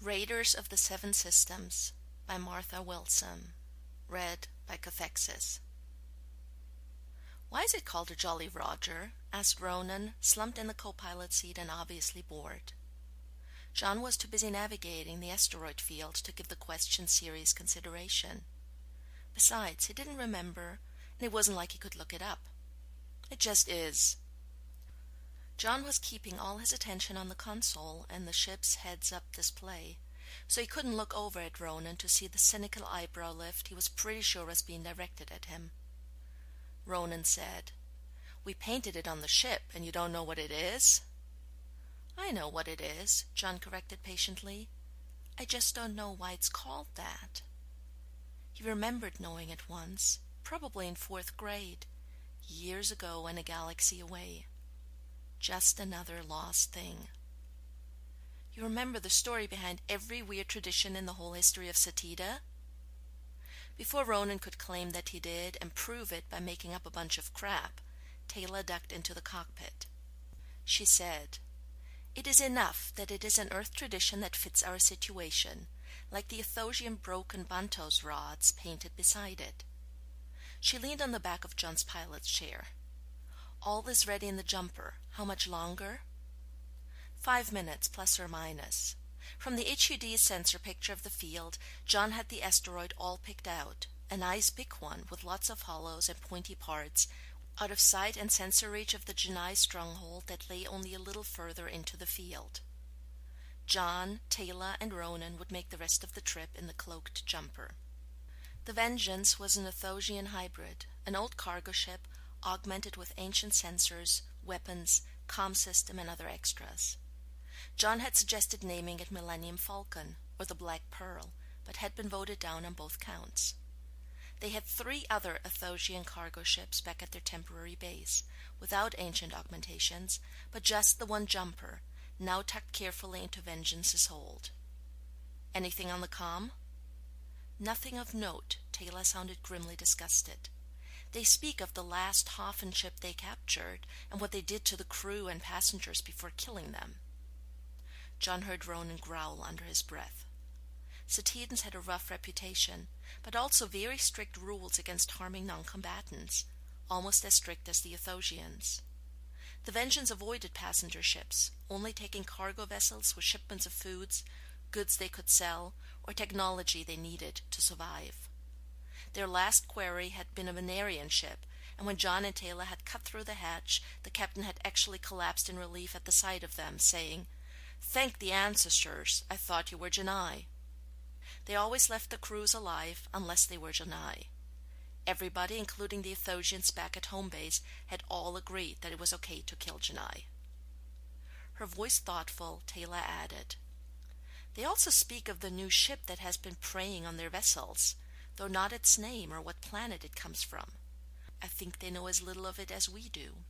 Raiders of the Seven Systems by Martha Wilson. Read by Cathexis. "Why is it called a Jolly Roger?" asked Ronan, slumped in the co-pilot seat and obviously bored. John was too busy navigating the asteroid field to give the question serious consideration. Besides, he didn't remember, and it wasn't like he could look it up. "It just is." John was keeping all his attention on the console and the ship's heads-up display, so he couldn't look over at Ronan to see the cynical eyebrow lift he was pretty sure was being directed at him. Ronan said, "We painted it on the ship, and you don't know what it is?" "I know what it is," John corrected patiently. "I just don't know why it's called that." He remembered knowing it once, probably in 4th grade, years ago in a galaxy away. Just another lost thing. "You remember the story behind every weird tradition in the whole history of Satida?" Before Ronan could claim that he did and prove it by making up a bunch of crap, Taylor ducked into the cockpit. She said, "It is enough that it is an Earth tradition that fits our situation, like the Athosian broken Bantos rods painted beside it." She leaned on the back of John's pilot's chair. "All is ready in the jumper. How much longer?" 5 minutes, plus or minus. From the HUD sensor picture of the field, John had the asteroid all picked out, a nice big one with lots of hollows and pointy parts, out of sight and sensor reach of the Janai stronghold that lay only a little further into the field. John, Taylor, and Ronan would make the rest of the trip in the cloaked jumper. The Vengeance was an Athosian hybrid, an old cargo ship augmented with ancient sensors, weapons, comm system, and other extras. John had suggested naming it Millennium Falcon or the Black Pearl, but had been voted down on both counts. They had 3 other Athosian cargo ships back at their temporary base, without ancient augmentations, but just the one jumper, now tucked carefully into Vengeance's hold. "Anything on the comm?" "Nothing of note." Taylor sounded grimly disgusted. "They speak of the last Hoffen ship they captured and what they did to the crew and passengers before killing them." John heard Ronan growl under his breath. Satidans had a rough reputation, but also very strict rules against harming non-combatants, almost as strict as the Athosians. The Vengeance avoided passenger ships, only taking cargo vessels with shipments of foods, goods they could sell, or technology they needed to survive. Their last quarry had been a Venerian ship, and when John and Taylor had cut through the hatch, the captain had actually collapsed in relief at the sight of them, saying, "Thank the ancestors, I thought you were Janai." They always left the crews alive unless they were Janai. Everybody, including the Athosians back at home base, had all agreed that it was okay to kill Janai. Her voice thoughtful, Taylor added, "They also speak of the new ship that has been preying on their vessels, though not its name or what planet it comes from. I think they know as little of it as we do."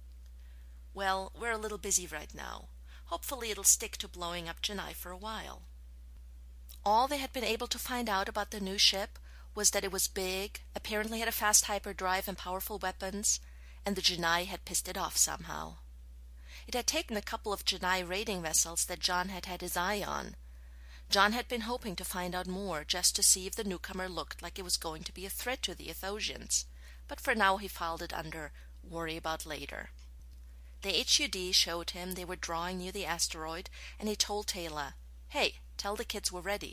"Well, we're a little busy right now. Hopefully it'll stick to blowing up Janai for a while." All they had been able to find out about the new ship was that it was big, apparently had a fast hyperdrive and powerful weapons, and the Janai had pissed it off somehow. It had taken a couple of Janai raiding vessels that John had had his eye on. John had been hoping to find out more just to see if the newcomer looked like it was going to be a threat to the Athosians, but for now he filed it under worry about later. The HUD showed him they were drawing near the asteroid, and he told Taylor, "Hey, tell the kids we're ready."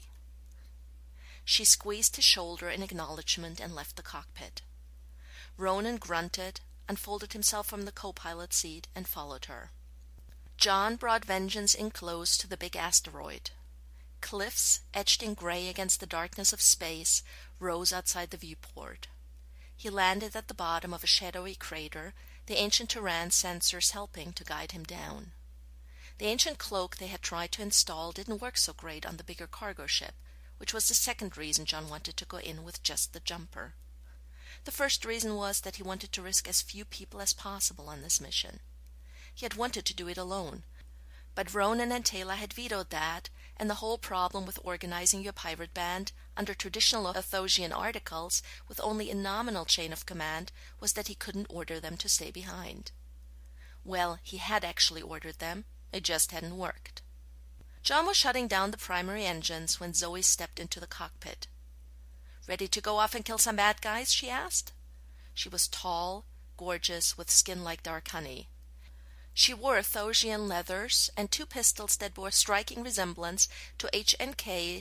She squeezed his shoulder in acknowledgement and left the cockpit. Ronan grunted, unfolded himself from the co-pilot seat, and followed her. John brought Vengeance in close to the big asteroid. Cliffs, etched in gray against the darkness of space, rose outside the viewport. He landed at the bottom of a shadowy crater, the ancient Turan sensors helping to guide him down. The ancient cloak they had tried to install didn't work so great on the bigger cargo ship, which was the second reason John wanted to go in with just the jumper. The first reason was that he wanted to risk as few people as possible on this mission. He had wanted to do it alone, but Ronan and Taylor had vetoed that, and the whole problem with organizing your pirate band under traditional Athosian articles with only a nominal chain of command was that he couldn't order them to stay behind. Well, he had actually ordered them, it just hadn't worked. John was shutting down the primary engines when Zoe stepped into the cockpit. "Ready to go off and kill some bad guys?" she asked. She was tall, gorgeous, with skin like dark honey. She wore Thosian leathers and 2 pistols that bore striking resemblance to H&K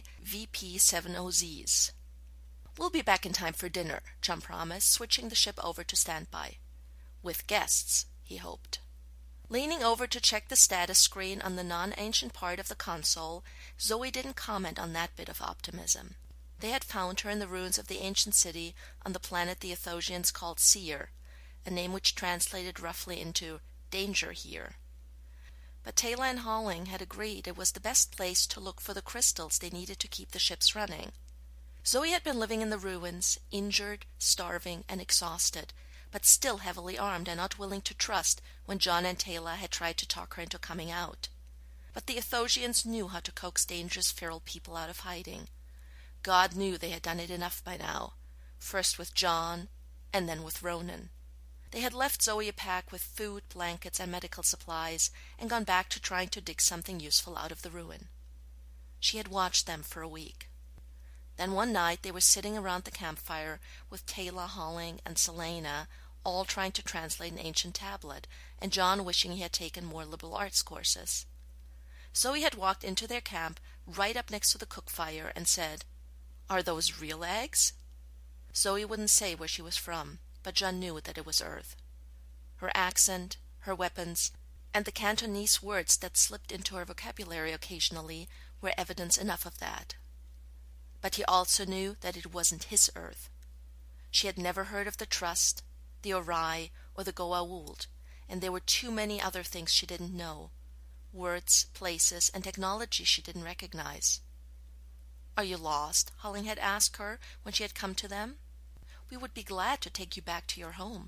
VP-70Zs. "We'll be back in time for dinner," John promised, switching the ship over to standby. With guests, he hoped. Leaning over to check the status screen on the non-ancient part of the console, Zoe didn't comment on that bit of optimism. They had found her in the ruins of the ancient city on the planet the Athosians called Seer, a name which translated roughly into danger here. But Taylor and Halling had agreed it was the best place to look for the crystals they needed to keep the ships running. Zoe had been living in the ruins, injured, starving, and exhausted, but still heavily armed and not willing to trust when John and Taylor had tried to talk her into coming out. But the Athosians knew how to coax dangerous feral people out of hiding. God knew they had done it enough by now, first with John, and then with Ronan. They had left Zoe a pack with food, blankets, and medical supplies, and gone back to trying to dig something useful out of the ruin. She had watched them for a week. Then one night they were sitting around the campfire with Taylor, Halling, and Selena, all trying to translate an ancient tablet, and John wishing he had taken more liberal arts courses. Zoe had walked into their camp right up next to the cook fire and said, "Are those real eggs?" Zoe wouldn't say where she was from, but John knew that it was Earth. Her accent, her weapons, and the Cantonese words that slipped into her vocabulary occasionally were evidence enough of that. But he also knew that it wasn't his Earth. She had never heard of the Trust, the Orai, or the Goa'uld, and there were too many other things she didn't know, words, places, and technology she didn't recognize. "Are you lost?" Halling had asked her when she had come to them. "We would be glad to take you back to your home."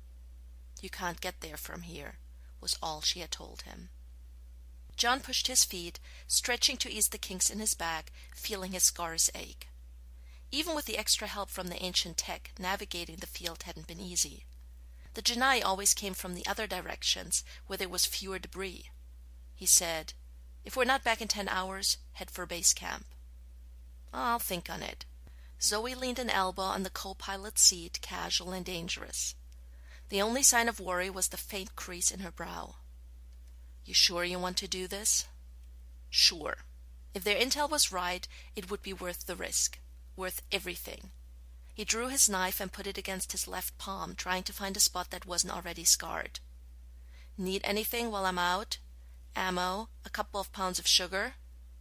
"You can't get there from here," was all she had told him. John pushed his feet, stretching to ease the kinks in his back, feeling his scars ache. Even with the extra help from the ancient tech, navigating the field hadn't been easy. The Genii always came from the other directions, where there was fewer debris. He said, "If we're not back in 10 hours, head for base camp." "I'll think on it." Zoe leaned an elbow on the co-pilot's seat, casual and dangerous. The only sign of worry was the faint crease in her brow. "You sure you want to do this?" "Sure. If their intel was right, it would be worth the risk. Worth everything." He drew his knife and put it against his left palm, trying to find a spot that wasn't already scarred. "Need anything while I'm out? Ammo? A couple of pounds of sugar?"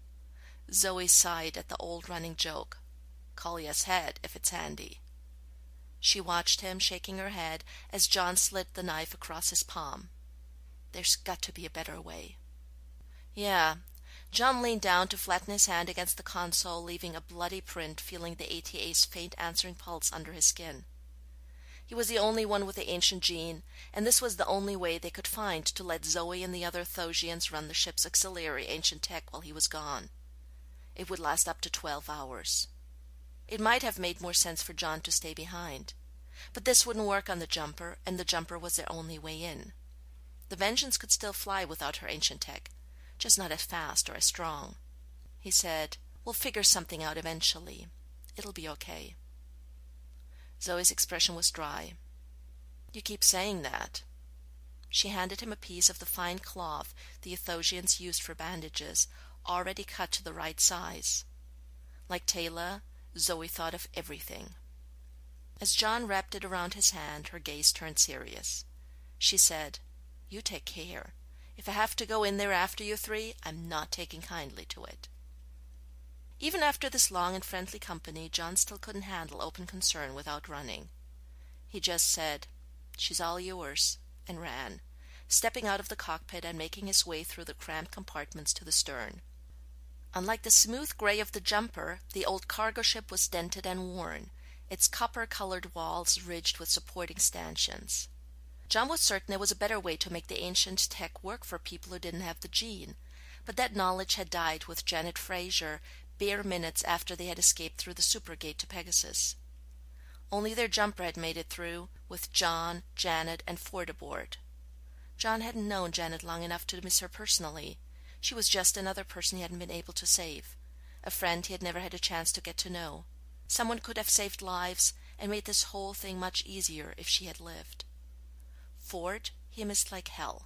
Zoe sighed at the old running joke. "Collier's head, if it's handy." She watched him, shaking her head, as John slid the knife across his palm. "There's got to be a better way." "Yeah." John leaned down to flatten his hand against the console, leaving a bloody print, feeling the ATA's faint answering pulse under his skin. He was the only one with the ancient gene, and this was the only way they could find to let Zoe and the other Thosians run the ship's auxiliary ancient tech while he was gone. It would last up to 12 hours. It might have made more sense for John to stay behind. But this wouldn't work on the Jumper, and the Jumper was their only way in. The Vengeance could still fly without her ancient tech, just not as fast or as strong. He said, "We'll figure something out eventually. It'll be okay." Zoe's expression was dry. "You keep saying that." She handed him a piece of the fine cloth the Athosians used for bandages, already cut to the right size. Like Taylor, Zoe thought of everything. As John wrapped it around his hand, her gaze turned serious. She said, "You take care. If I have to go in there after you 3, I'm not taking kindly to it." Even after this long and friendly company, John still couldn't handle open concern without running. He just said, "She's all yours," and ran, stepping out of the cockpit and making his way through the cramped compartments to the stern. Unlike the smooth gray of the Jumper, the old cargo ship was dented and worn, its copper-colored walls ridged with supporting stanchions. John was certain there was a better way to make the ancient tech work for people who didn't have the gene, but that knowledge had died with Janet Fraser bare minutes after they had escaped through the supergate to Pegasus. Only their Jumper had made it through, with John, Janet, and Ford aboard. John hadn't known Janet long enough to miss her personally. She was just another person he hadn't been able to save, a friend he had never had a chance to get to know. Someone could have saved lives and made this whole thing much easier if she had lived. Ford he missed like hell.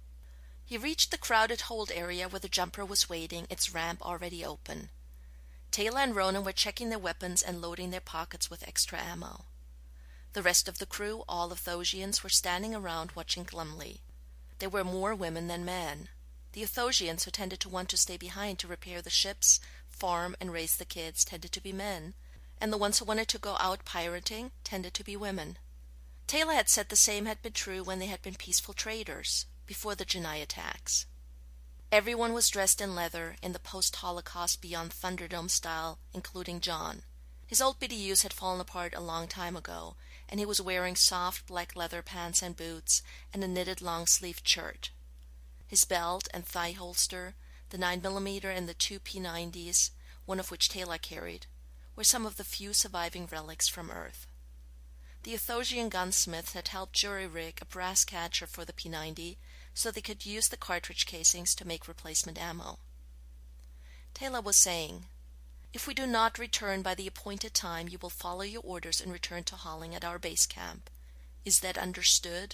He reached the crowded hold area where the jumper was waiting, its ramp already open. Taylor and Ronan were checking their weapons and loading their pockets with extra ammo. The rest of the crew, all Athosians, were standing around watching glumly. There were more women than men. The Athosians, who tended to want to stay behind to repair the ships, farm, and raise the kids, tended to be men, and the ones who wanted to go out pirating tended to be women. Taylor had said the same had been true when they had been peaceful traders, before the Janai attacks. Everyone was dressed in leather, in the post-Holocaust Beyond Thunderdome style, including John. His old BDUs had fallen apart a long time ago, and he was wearing soft black leather pants and boots and a knitted long-sleeved shirt. His belt and thigh holster, the 9mm and the two P90s, one of which Taylor carried, were some of the few surviving relics from Earth. The Athosian gunsmiths had helped jury-rig a brass catcher for the P90 so they could use the cartridge casings to make replacement ammo. Taylor was saying, "If we do not return by the appointed time, you will follow your orders and return to hauling at our base camp. Is that understood?"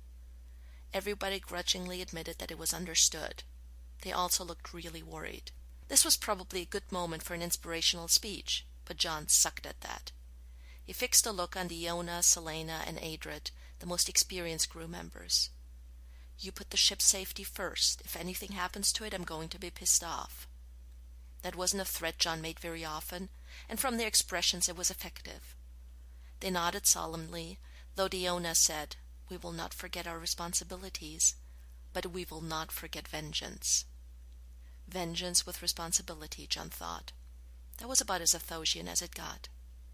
Everybody grudgingly admitted that it was understood. They also looked really worried. This was probably a good moment for an inspirational speech, but John sucked at that. He fixed a look on Iona, Selena, and Adrid, the most experienced crew members. "You put the ship's safety first. If anything happens to it, I'm going to be pissed off." That wasn't a threat John made very often, and from their expressions it was effective. They nodded solemnly, though Iona said, "We will not forget our responsibilities, but we will not forget vengeance." Vengeance with responsibility, John thought. That was about as Athosian as it got.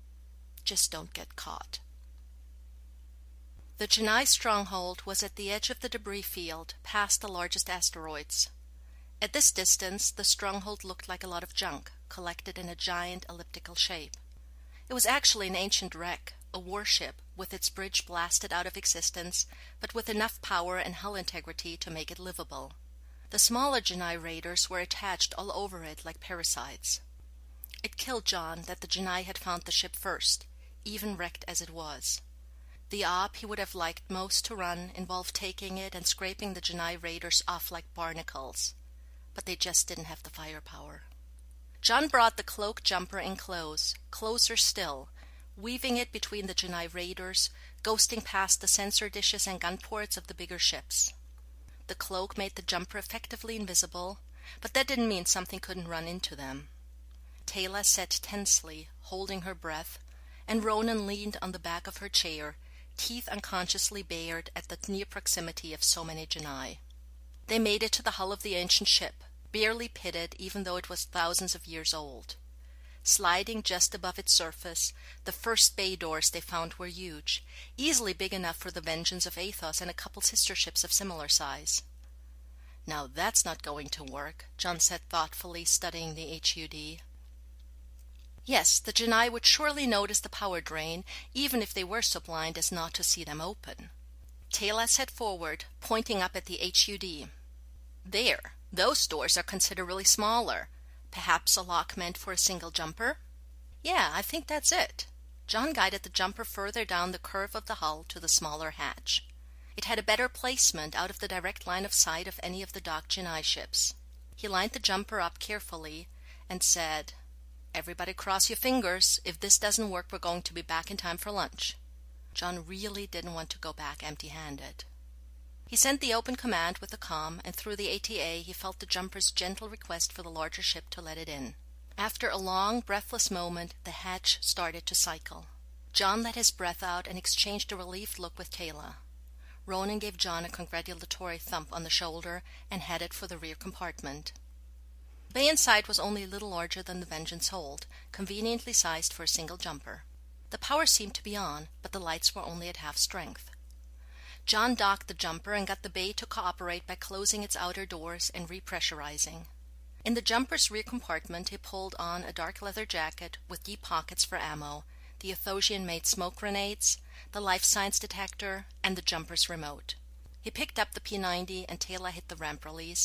Just don't get caught. The Janai stronghold was at the edge of the debris field, past the largest asteroids. At this distance, the stronghold looked like a lot of junk, collected in a giant elliptical shape. It was actually an ancient wreck, a warship, with its bridge blasted out of existence, but with enough power and hull integrity to make it livable. The smaller Janai raiders were attached all over it like parasites. It killed John that the Janai had found the ship first, even wrecked as it was. The op he would have liked most to run involved taking it and scraping the Janai raiders off like barnacles, but they just didn't have the firepower. John brought the cloak jumper in close, closer still, weaving it between the Janai raiders, ghosting past the sensor dishes and gun ports of the bigger ships. The cloak made the jumper effectively invisible, but that didn't mean something couldn't run into them. Taylor sat tensely, holding her breath, and Ronan leaned on the back of her chair, teeth unconsciously bared at the near proximity of so many Janai. They made it to the hull of the ancient ship, barely pitted even though it was thousands of years old. Sliding just above its surface, the first bay doors they found were huge, easily big enough for the Vengeance of Athos and a couple sister ships of similar size. "Now that's not going to work," John said thoughtfully, studying the HUD. Yes, the Janai would surely notice the power drain, even if they were so blind as not to see them open. Taylor sat forward, pointing up at the HUD. "There, those doors are considerably smaller. Perhaps a lock meant for a single jumper?" "Yeah, I think that's it." John guided the jumper further down the curve of the hull to the smaller hatch. It had a better placement out of the direct line of sight of any of the docked Janai ships. He lined the jumper up carefully and said, "Everybody cross your fingers. If this doesn't work, we're going to be back in time for lunch." John really didn't want to go back empty-handed. He sent the open command with the comm, and through the ATA he felt the jumper's gentle request for the larger ship to let it in. After a long, breathless moment, the hatch started to cycle. John let his breath out and exchanged a relieved look with Taylor. Ronan gave John a congratulatory thump on the shoulder and headed for the rear compartment. The bay inside was only a little larger than the Vengeance hold, conveniently sized for a single jumper. The power seemed to be on, but the lights were only at half strength. John docked the jumper and got the bay to cooperate by closing its outer doors and repressurizing. In the jumper's rear compartment he pulled on a dark leather jacket with deep pockets for ammo, the Athosian-made smoke grenades, the life science detector, and the jumper's remote. He picked up the P90 and Taylor hit the ramp release,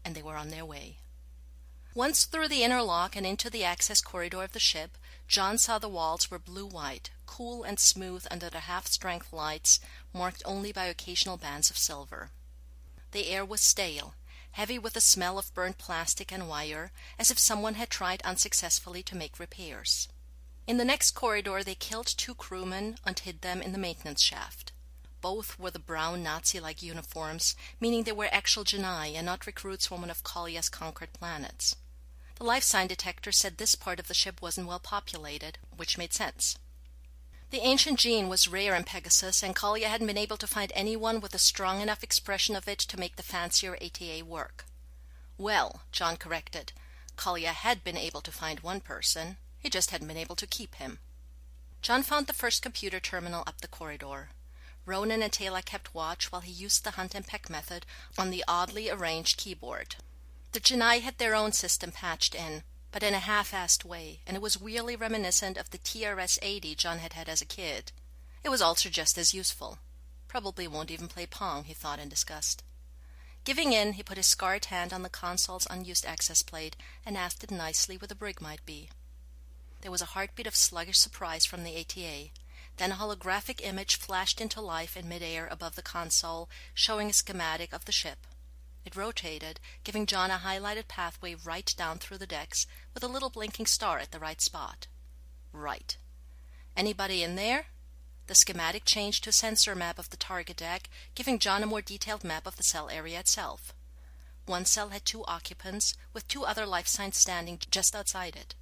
and they were on their way. Once through the inner lock and into the access corridor of the ship, John saw the walls were blue-white, cool and smooth under the half-strength lights, marked only by occasional bands of silver. The air was stale, heavy with the smell of burnt plastic and wire, as if someone had tried unsuccessfully to make repairs. In the next corridor they killed 2 crewmen and hid them in the maintenance shaft. Both wore the brown Nazi-like uniforms, meaning they were actual Genii and not recruits from one of Kolya's conquered planets. The life sign detector said this part of the ship wasn't well populated, which made sense. The ancient gene was rare in Pegasus, and Kolya hadn't been able to find anyone with a strong enough expression of it to make the fancier ATA work. Well, John corrected, Kolya had been able to find one person. He just hadn't been able to keep him. John found the first computer terminal up the corridor. Ronan and Taylor kept watch while he used the hunt and peck method on the oddly arranged keyboard. The Genii had their own system patched in, but in a half-assed way, and it was weirdly reminiscent of the TRS-80 John had had as a kid. It was also just as useful. Probably won't even play Pong, he thought in disgust. Giving in, he put his scarred hand on the console's unused access plate and asked it nicely where the brig might be. There was a heartbeat of sluggish surprise from the ATA. Then a holographic image flashed into life in midair above the console, showing a schematic of the ship. It rotated, giving John a highlighted pathway right down through the decks, with a little blinking star at the right spot. Right. Anybody in there? The schematic changed to a sensor map of the target deck, giving John a more detailed map of the cell area itself. One cell had 2 occupants, with 2 other life signs standing just outside it.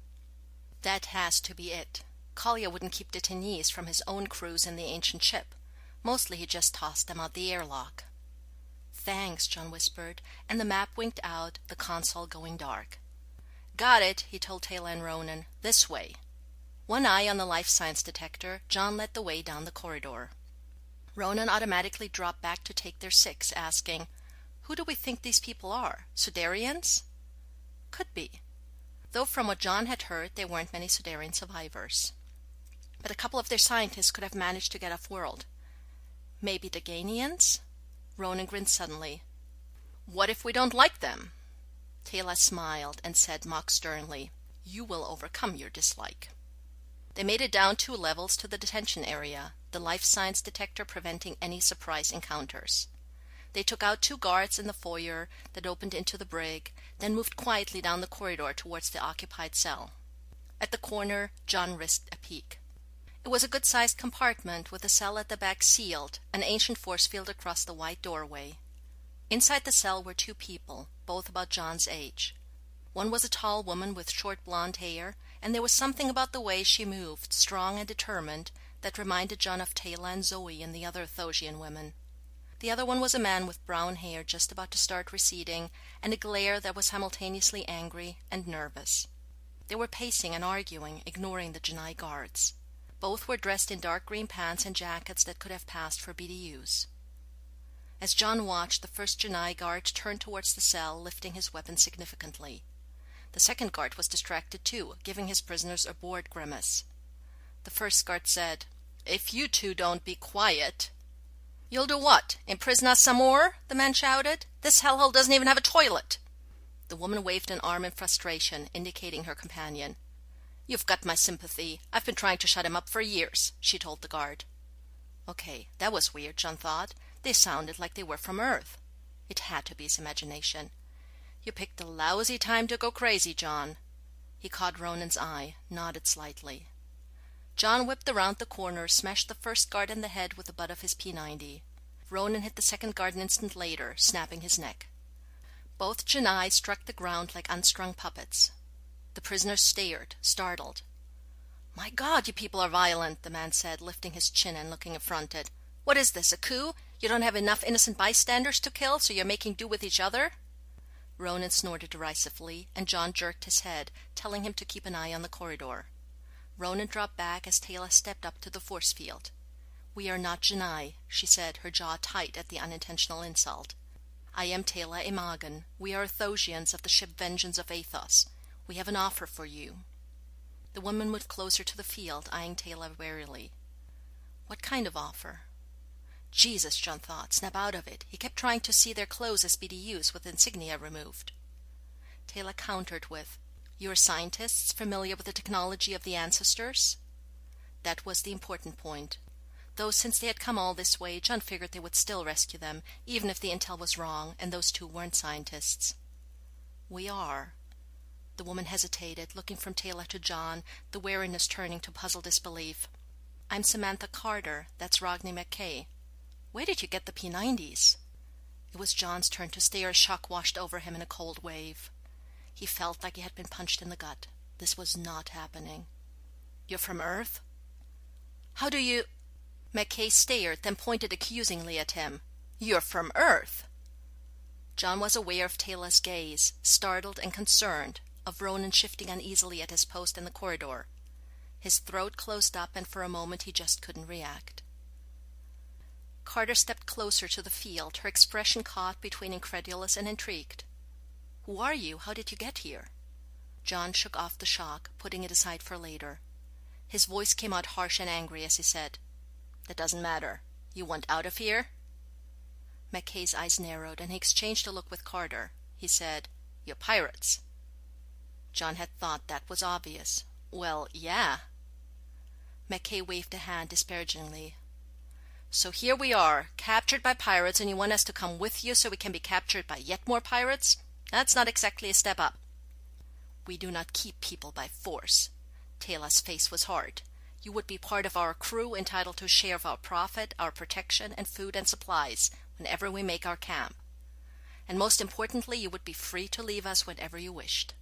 That has to be it. Kolya wouldn't keep detainees from his own crews in the ancient ship. Mostly he just tossed them out the airlock. Thanks, John whispered, and the map winked out, the console going dark. Got it, he told Taylor and Ronan. This way. One eye on the life science detector, John led the way down the corridor. Ronan automatically dropped back to take their 6, asking, Who do we think these people are? Sudarians? Could be. Though from what John had heard, there weren't many Sudarian survivors. But a couple of their scientists could have managed to get off-world. Maybe Deganians? Ronan grinned suddenly. What if we don't like them? Taylor smiled and said mock sternly, You will overcome your dislike. They made it down 2 levels to the detention area, the life science detector preventing any surprise encounters. They took out 2 guards in the foyer that opened into the brig, then moved quietly down the corridor towards the occupied cell. At the corner, John risked a peek. It was a good-sized compartment with the cell at the back sealed, an ancient force field across the white doorway. Inside the cell were 2 people, both about John's age. One was a tall woman with short blonde hair, and there was something about the way she moved, strong and determined, that reminded John of Taylor and Zoe and the other Thosian women. The other one was a man with brown hair just about to start receding, and a glare that was simultaneously angry and nervous. They were pacing and arguing, ignoring the Genii guards. Both were dressed in dark green pants and jackets that could have passed for BDUs. As John watched, the first Genii guard turned towards the cell, lifting his weapon significantly. The second guard was distracted too, giving his prisoners a bored grimace. The first guard said, If you 2 don't be quiet. You'll do what? Imprison us some more? The man shouted. This hellhole doesn't even have a toilet. The woman waved an arm in frustration, indicating her companion. You've got my sympathy. I've been trying to shut him up for years, she told the guard. Okay, that was weird, John thought. They sounded like they were from Earth. It had to be his imagination. You picked a lousy time to go crazy, John. He caught Ronan's eye, nodded slightly. John whipped around the corner, smashed the first guard in the head with the butt of his P90. Ronan hit the second guard an instant later, snapping his neck. Both Genii struck the ground like unstrung puppets. The prisoners stared, startled. My God, you people are violent, the man said, lifting his chin and looking affronted. What is this, a coup? You don't have enough innocent bystanders to kill, so you're making do with each other? Ronan snorted derisively, and John jerked his head, telling him to keep an eye on the corridor. Ronan dropped back as Taylor stepped up to the force field. We are not Genii, she said, her jaw tight at the unintentional insult. I am Taylor Emagen. We are Thosians of the ship Vengeance of Athos. We have an offer for you. The woman moved closer to the field, eyeing Taylor warily. What kind of offer? Jesus, John thought, snap out of it. He kept trying to see their clothes as BDUs with insignia removed. Taylor countered with, "You're scientists familiar with the technology of the ancestors?" That was the important point. Though since they had come all this way, John figured they would still rescue them, even if the intel was wrong and those two weren't scientists. "We are." The woman hesitated, looking from Taylor to John, the wariness turning to puzzled disbelief. "I'm Samantha Carter. That's Rodney McKay." "Where did you get the P90s?" It was John's turn to stare as shock washed over him in a cold wave. He felt like he had been punched in the gut. This was not happening. "You're from Earth?" "How do you—" McKay stared, then pointed accusingly at him. "You're from Earth!" John was aware of Taylor's gaze, startled and concerned, of Ronan shifting uneasily at his post in the corridor. His throat closed up, and for a moment he just couldn't react. Carter stepped closer to the field, her expression caught between incredulous and intrigued. "Who are you? How did you get here?" John shook off the shock, putting it aside for later. His voice came out harsh and angry as he said, "That doesn't matter. You want out of here?" McKay's eyes narrowed, and he exchanged a look with Carter. He said, "You're pirates." John had thought that was obvious. "Well, yeah." McKay waved a hand disparagingly. "So here we are, captured by pirates, and you want us to come with you so we can be captured by yet more pirates? That's not exactly a step up." "We do not keep people by force." Taylor's face was hard. "You would be part of our crew, entitled to a share of our profit, our protection, and food and supplies whenever we make our camp. And most importantly, you would be free to leave us whenever you wished."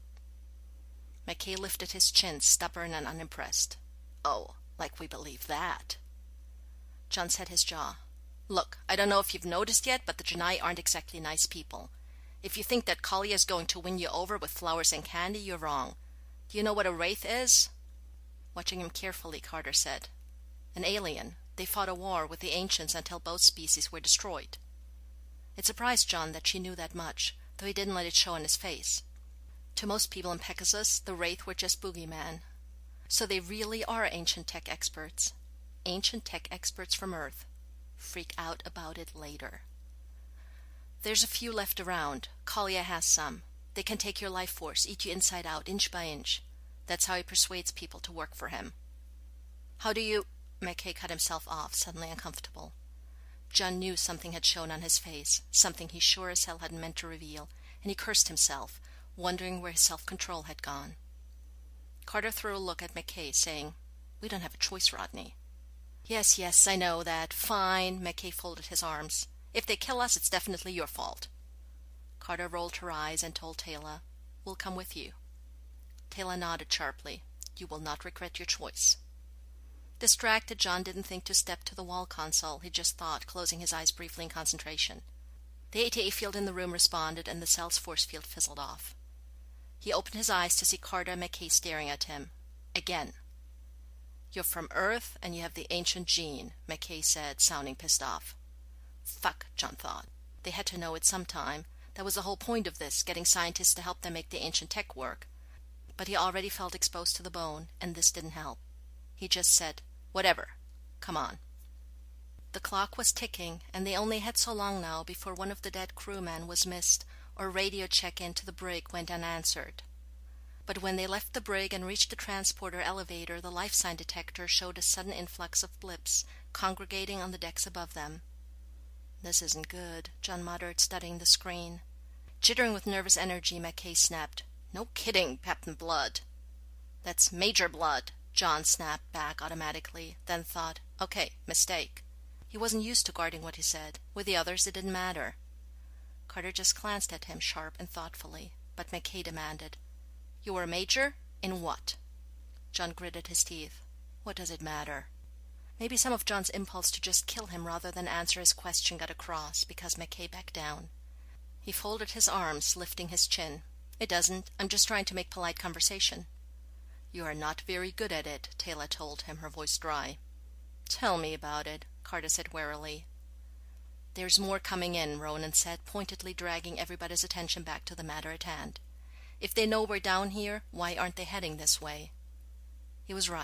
McKay lifted his chin, stubborn and unimpressed. "Oh, like we believe that." John set his jaw. "Look, I don't know if you've noticed yet, but the Janai aren't exactly nice people. If you think that Kalia is going to win you over with flowers and candy, you're wrong. Do you know what a wraith is?" Watching him carefully, Carter said, "An alien. They fought a war with the ancients until both species were destroyed." It surprised John that she knew that much, though he didn't let it show on his face. To most people in Pegasus, the wraith were just boogeyman. So they really are ancient tech experts. Ancient tech experts from Earth. Freak out about it later. "There's a few left around. Kalia has some. They can take your life force, eat you inside out, inch by inch. That's how he persuades people to work for him." "How do you—" McKay cut himself off, suddenly uncomfortable. John knew something had shown on his face, something he sure as hell hadn't meant to reveal, and he cursed himself, wondering where his self-control had gone. Carter threw a look at McKay, saying, "We don't have a choice, Rodney." Yes, I know that. Fine." McKay folded his arms. "If they kill us, it's definitely your fault." Carter rolled her eyes and told Taylor, "We'll come with you." Taylor nodded sharply. "You will not regret your choice." Distracted, John didn't think to step to the wall console. He just thought, closing his eyes briefly in concentration. The ATA field in the room responded, and the cell's force field fizzled off. He opened his eyes to see Carter and McKay staring at him. Again. "You're from Earth, and you have the ancient gene," McKay said, sounding pissed off. Fuck, John thought. They had to know it sometime. That was the whole point of this, getting scientists to help them make the ancient tech work. But he already felt exposed to the bone, and this didn't help. He just said, "Whatever. Come on." The clock was ticking, and they only had so long now before one of the dead crewmen was missed, or radio check-in to the brig went unanswered. But when they left the brig and reached the transporter elevator, the life sign detector showed a sudden influx of blips congregating on the decks above them. "This isn't good," John muttered, studying the screen. Jittering with nervous energy, McKay snapped, "No kidding, Captain Blood." "That's Major Blood," John snapped back automatically, then thought, "Okay, mistake." He wasn't used to guarding what he said. With the others, it didn't matter. Carter just glanced at him sharp and thoughtfully, but McKay demanded, "You were a major? In what?" John gritted his teeth. What does it matter? Maybe some of John's impulse to just kill him rather than answer his question got across, because McKay backed down. He folded his arms, lifting his chin. "It doesn't. I'm just trying to make polite conversation." "You are not very good at it," Taylor told him, her voice dry. "Tell me about it," Carter said warily. "There's more coming in," Ronan said, pointedly dragging everybody's attention back to the matter at hand. "If they know we're down here, why aren't they heading this way?" He was right.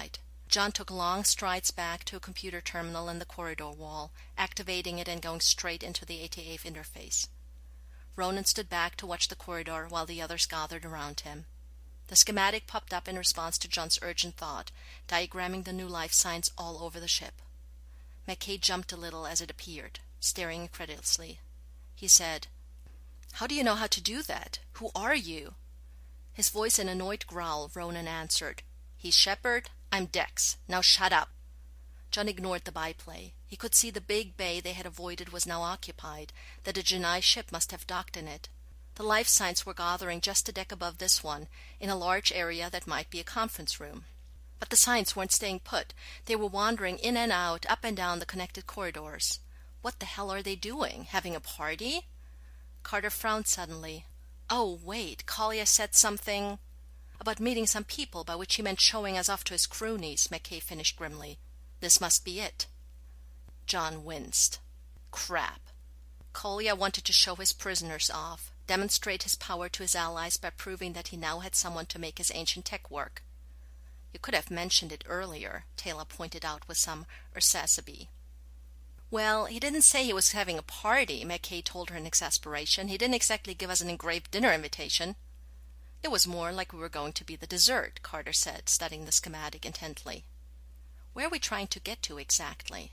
John took long strides back to a computer terminal in the corridor wall, activating it and going straight into the ATA interface. Ronan stood back to watch the corridor while the others gathered around him. The schematic popped up in response to John's urgent thought, diagramming the new life signs all over the ship. McKay jumped a little as it appeared, staring incredulously. He said, "How do you know how to do that? Who are you?" His voice an annoyed growl, Ronan answered, "He's Shepard, I'm Dex. Now shut up." John ignored the byplay. He could see the big bay they had avoided was now occupied, that a Janai ship must have docked in it. The life signs were gathering just a deck above this one, in a large area that might be a conference room. But the signs weren't staying put. They were wandering in and out, up and down the connected corridors. What the hell are they doing? Having a party? Carter frowned suddenly. Oh, wait, Collier said something about meeting some people, by which he meant showing us off to his croonies, McKay finished grimly. This must be it. John winced. Crap. Collier wanted to show his prisoners off, demonstrate his power to his allies by proving that he now had someone to make his ancient tech work. You could have mentioned it earlier, Taylor pointed out with some ursaceae. Well, he didn't say he was having a party, McKay told her in exasperation. He didn't exactly give us an engraved dinner invitation. It was more like we were going to be the dessert, Carter said, studying the schematic intently. Where are we trying to get to exactly?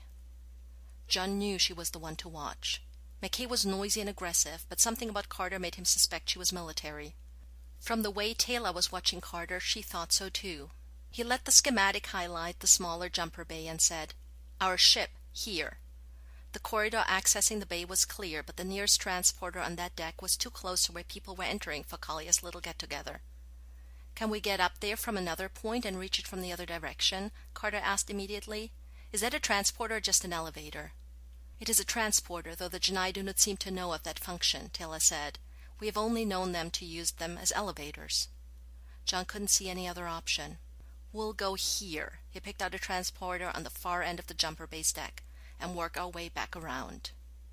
John knew she was the one to watch. McKay was noisy and aggressive, but something about Carter made him suspect she was military. From the way Taylor was watching Carter, she thought so too. He let the schematic highlight the smaller jumper bay and said, "Our ship, here." The corridor accessing the bay was clear, but the nearest transporter on that deck was too close to where people were entering for Collier's little get-together. "Can we get up there from another point and reach it from the other direction?" Carter asked immediately. "Is that a transporter or just an elevator?" "It is a transporter, though the Janai do not seem to know of that function," Taylor said. "We have only known them to use them as elevators." John couldn't see any other option. "We'll go here." He picked out a transporter on the far end of the jumper base deck, and work our way back around.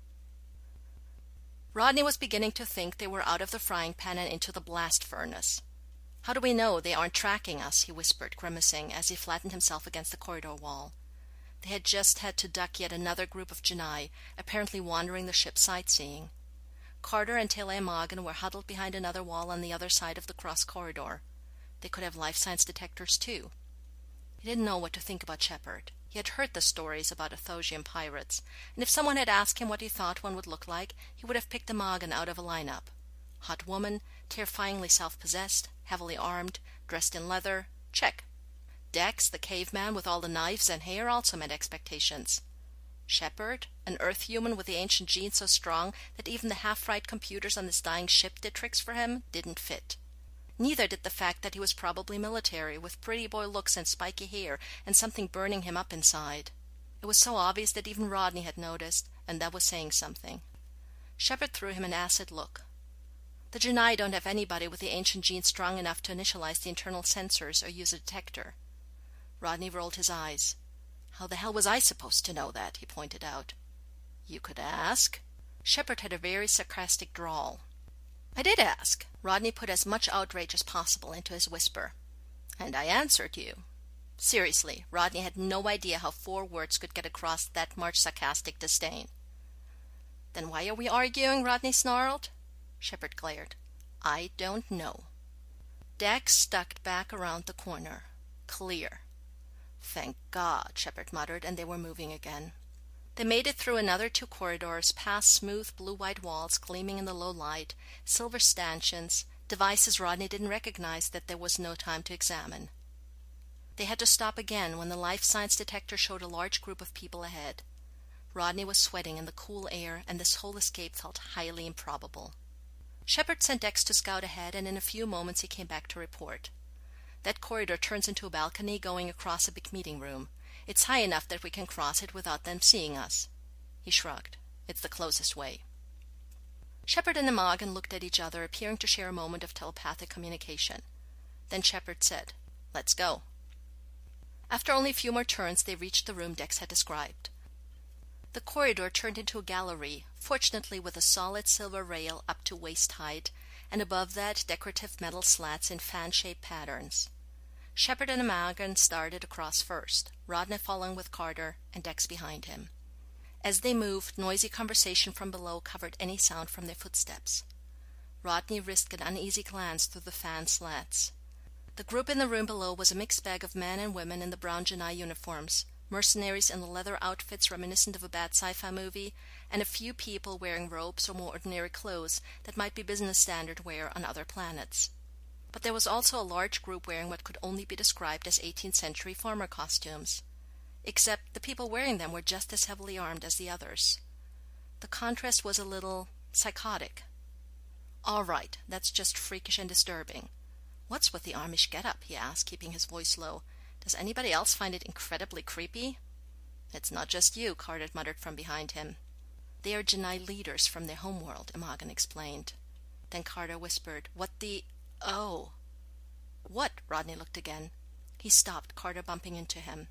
Rodney was beginning to think they were out of the frying pan and into the blast furnace. "How do we know they aren't tracking us?" he whispered, grimacing, as he flattened himself against the corridor wall. They had just had to duck yet another group of Janai, apparently wandering the ship sightseeing. Carter and Taylor Morgan were huddled behind another wall on the other side of the cross corridor. They could have life science detectors, too. He didn't know what to think about Shepard. He had heard the stories about Athosian pirates, and if someone had asked him what he thought one would look like, he would have picked a Morgan out of a lineup. Hot woman, terrifyingly self-possessed, heavily armed, dressed in leather, check. Dex, the caveman with all the knives and hair, also met expectations. Shepard, an Earth human with the ancient genes so strong that even the half-fried computers on this dying ship did tricks for him, didn't fit. Neither did the fact that he was probably military, with pretty boy looks and spiky hair and something burning him up inside. It was so obvious that even Rodney had noticed, and that was saying something. Shepard threw him an acid look. "The Janai don't have anybody with the ancient genes strong enough to initialize the internal sensors or use a detector." Rodney rolled his eyes. "How the hell was I supposed to know that?" he pointed out. "You could ask." Shepard had a very sarcastic drawl. "I did ask." Rodney put as much outrage as possible into his whisper. "And I answered you." Seriously, Rodney had no idea how 4 words could get across that much sarcastic disdain. "Then why are we arguing?" Rodney snarled. Shepard glared. "I don't know." Dex ducked back around the corner. Clear. "Thank God," Shepard muttered, and they were moving again. They made it through another 2 corridors, past smooth blue-white walls gleaming in the low light, silver stanchions, devices Rodney didn't recognize that there was no time to examine. They had to stop again when the life science detector showed a large group of people ahead. Rodney was sweating in the cool air, and this whole escape felt highly improbable. Shepard sent Dex to scout ahead, and in a few moments he came back to report. "That corridor turns into a balcony going across a big meeting room. It's high enough that we can cross it without them seeing us." He shrugged. "It's the closest way." Shepard and Morgan looked at each other, appearing to share a moment of telepathic communication. Then Shepard said, "Let's go." After only a few more turns, they reached the room Dex had described. The corridor turned into a gallery, fortunately with a solid silver rail up to waist height, and above that decorative metal slats in fan-shaped patterns. Shepard and Imogen started across first, Rodney following with Carter and Dex behind him. As they moved, noisy conversation from below covered any sound from their footsteps. Rodney risked an uneasy glance through the fan slats. The group in the room below was a mixed bag of men and women in the brown Janai uniforms, mercenaries in the leather outfits reminiscent of a bad sci-fi movie, and a few people wearing robes or more ordinary clothes that might be business standard wear on other planets. But there was also a large group wearing what could only be described as 18th century farmer costumes. Except the people wearing them were just as heavily armed as the others. The contrast was a little psychotic. "All right, that's just freakish and disturbing. What's with the Amish get-up?" he asked, keeping his voice low. "Does anybody else find it incredibly creepy?" "It's not just you," Carter muttered from behind him. "They are Janai leaders from their homeworld," Imogen explained. Then Carter whispered, "What the... oh." "What?" Rodney looked again. He stopped, Carter bumping into him.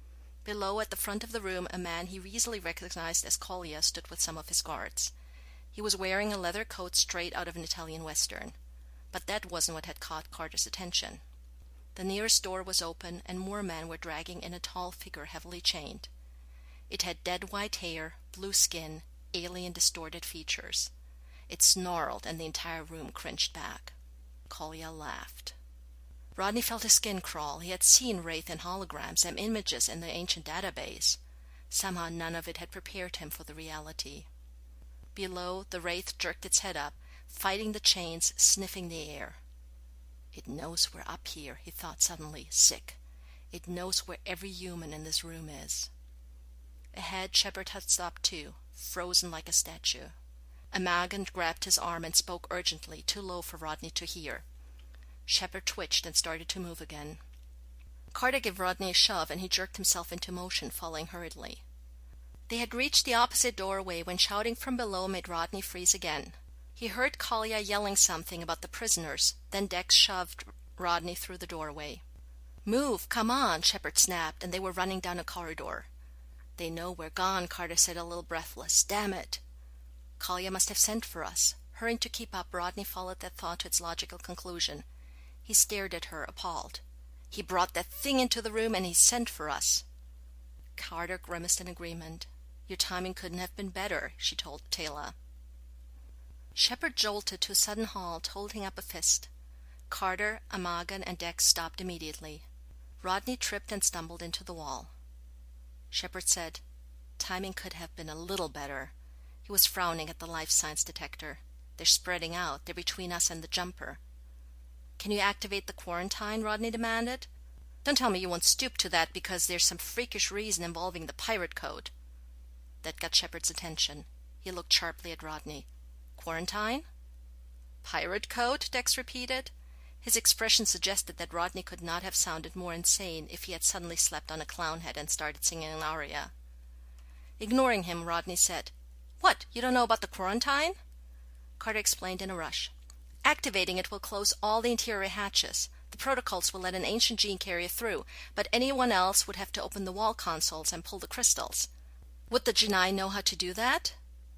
Below, at the front of the room, a man he easily recognized as Collier stood with some of his guards. He was wearing a leather coat straight out of an Italian western. But that wasn't what had caught Carter's attention. The nearest door was open, and more men were dragging in a tall figure heavily chained. It had dead white hair, blue skin, alien distorted features. It snarled, and the entire room cringed back. Collier laughed. Rodney felt his skin crawl. He had seen Wraith in holograms and images in the ancient database. Somehow none of it had prepared him for the reality. Below, the Wraith jerked its head up, fighting the chains, sniffing the air. "It knows we're up here," he thought suddenly, sick. "It knows where every human in this room is." Ahead, Shepard had stopped too, frozen like a statue. Imogen grabbed his arm and spoke urgently, too low for Rodney to hear. Shepard twitched and started to move again. Carter gave Rodney a shove, and he jerked himself into motion, following hurriedly. They had reached the opposite doorway when shouting from below made Rodney freeze again. He heard Collier yelling something about the prisoners, then Dex shoved Rodney through the doorway. "Move! Come on!" Shepard snapped, and they were running down a corridor. "They know we're gone," Carter said, a little breathless. "Damn it!" "Collier must have sent for us." Hurrying to keep up, Rodney followed that thought to its logical conclusion. He stared at her, appalled. "He brought that thing into the room, and he sent for us." Carter grimaced in agreement. "Your timing couldn't have been better," she told Taylor. Shepard jolted to a sudden halt, holding up a fist. Carter, Imogen, and Dex stopped immediately. Rodney tripped and stumbled into the wall. Shepard said, "Timing could have been a little better." He was frowning at the life science detector. "They're spreading out. They're between us and the jumper." "Can you activate the quarantine?" Rodney demanded. "Don't tell me you won't stoop to that because there's some freakish reason involving the pirate code." That got Shepard's attention. He looked sharply at Rodney. "Quarantine?" "Pirate code?" Dex repeated. His expression suggested that Rodney could not have sounded more insane if he had suddenly slept on a clown head and started singing an aria. Ignoring him, Rodney said, "What, you don't know about the quarantine?" Carter explained in a rush. "Activating it will close all the interior hatches. The protocols will let an ancient gene carrier through, but anyone else would have to open the wall consoles and pull the crystals." "Would the Janai know how to do that?"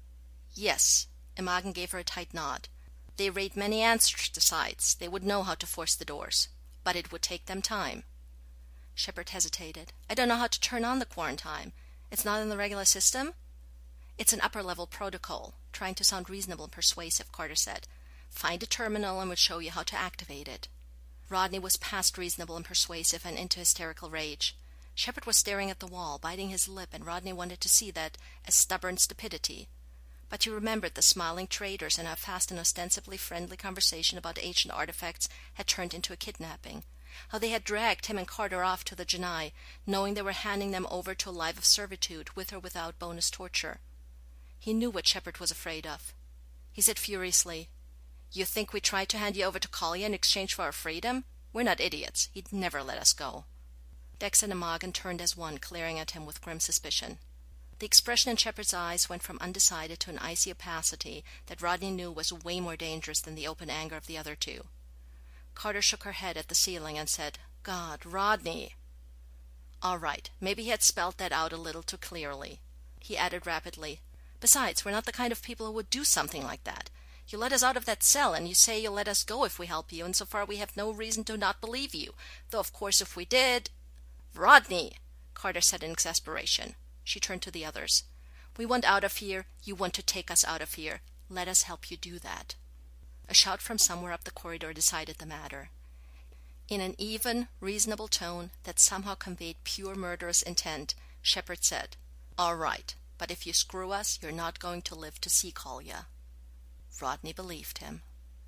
"Yes." Imogen gave her a tight nod. "They raid many ancestor sites. They would know how to force the doors. But it would take them time." Shepard hesitated. "I don't know how to turn on the quarantine. It's not in the regular system?" "It's an upper-level protocol," trying to sound reasonable and persuasive, Carter said. "Find a terminal and we'll show you how to activate it." Rodney was past reasonable and persuasive and into hysterical rage. Shepard was staring at the wall, biting his lip, and Rodney wanted to see that as stubborn stupidity. But he remembered the smiling traders and how fast an ostensibly friendly conversation about ancient artifacts had turned into a kidnapping, how they had dragged him and Carter off to the Janai, knowing they were handing them over to a life of servitude with or without bonus torture. He knew what Shepard was afraid of. He said furiously, "You think we tried to hand you over to Collier in exchange for our freedom? We're not idiots. He'd never let us go." Dex and Imogen turned as one, glaring at him with grim suspicion. The expression in Shepard's eyes went from undecided to an icy opacity that Rodney knew was way more dangerous than the open anger of the other two. Carter shook her head at the ceiling and said, "God, Rodney!" All right, maybe he had spelled that out a little too clearly. He added rapidly, "Besides, we're not the kind of people who would do something like that. You let us out of that cell, and you say you'll let us go if we help you, and so far we have no reason to not believe you. Though, of course, if we did— Rodney, Carter said in exasperation. She turned to the others. We want out of here. You want to take us out of here. Let us help you do that. A shout from somewhere up the corridor decided the matter. In an even, reasonable tone that somehow conveyed pure murderous intent, Shepard said, All right, but if you screw us, you're not going to live to see Kolya. Rodney believed him.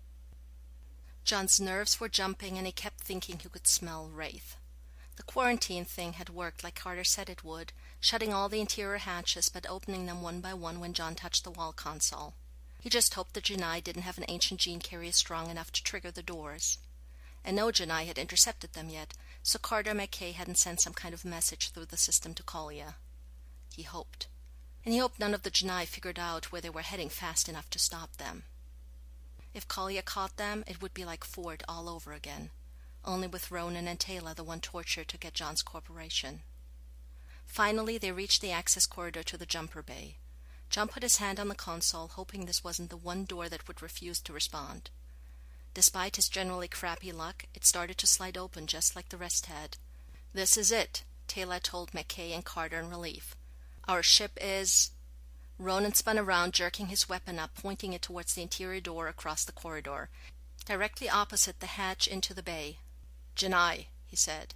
John's nerves were jumping, and he kept thinking he could smell Wraith. The quarantine thing had worked like Carter said it would, shutting all the interior hatches but opening them one by one when John touched the wall console. He just hoped the Janai didn't have an ancient gene carrier strong enough to trigger the doors. And no Janai had intercepted them yet, so Carter and McKay hadn't sent some kind of message through the system to Kolya. He hoped. And he hoped none of the Janai figured out where they were heading fast enough to stop them. If Kolya caught them, it would be like Ford all over again, only with Ronan and Taylor the one tortured to get John's corporation. Finally, they reached the access corridor to the jumper bay. John put his hand on the console, hoping this wasn't the one door that would refuse to respond. Despite his generally crappy luck, it started to slide open just like the rest had. This is it, Taylor told McKay and Carter in relief. Our ship is— Ronan spun around, jerking his weapon up, pointing it towards the interior door across the corridor, directly opposite the hatch into the bay. Janai, he said.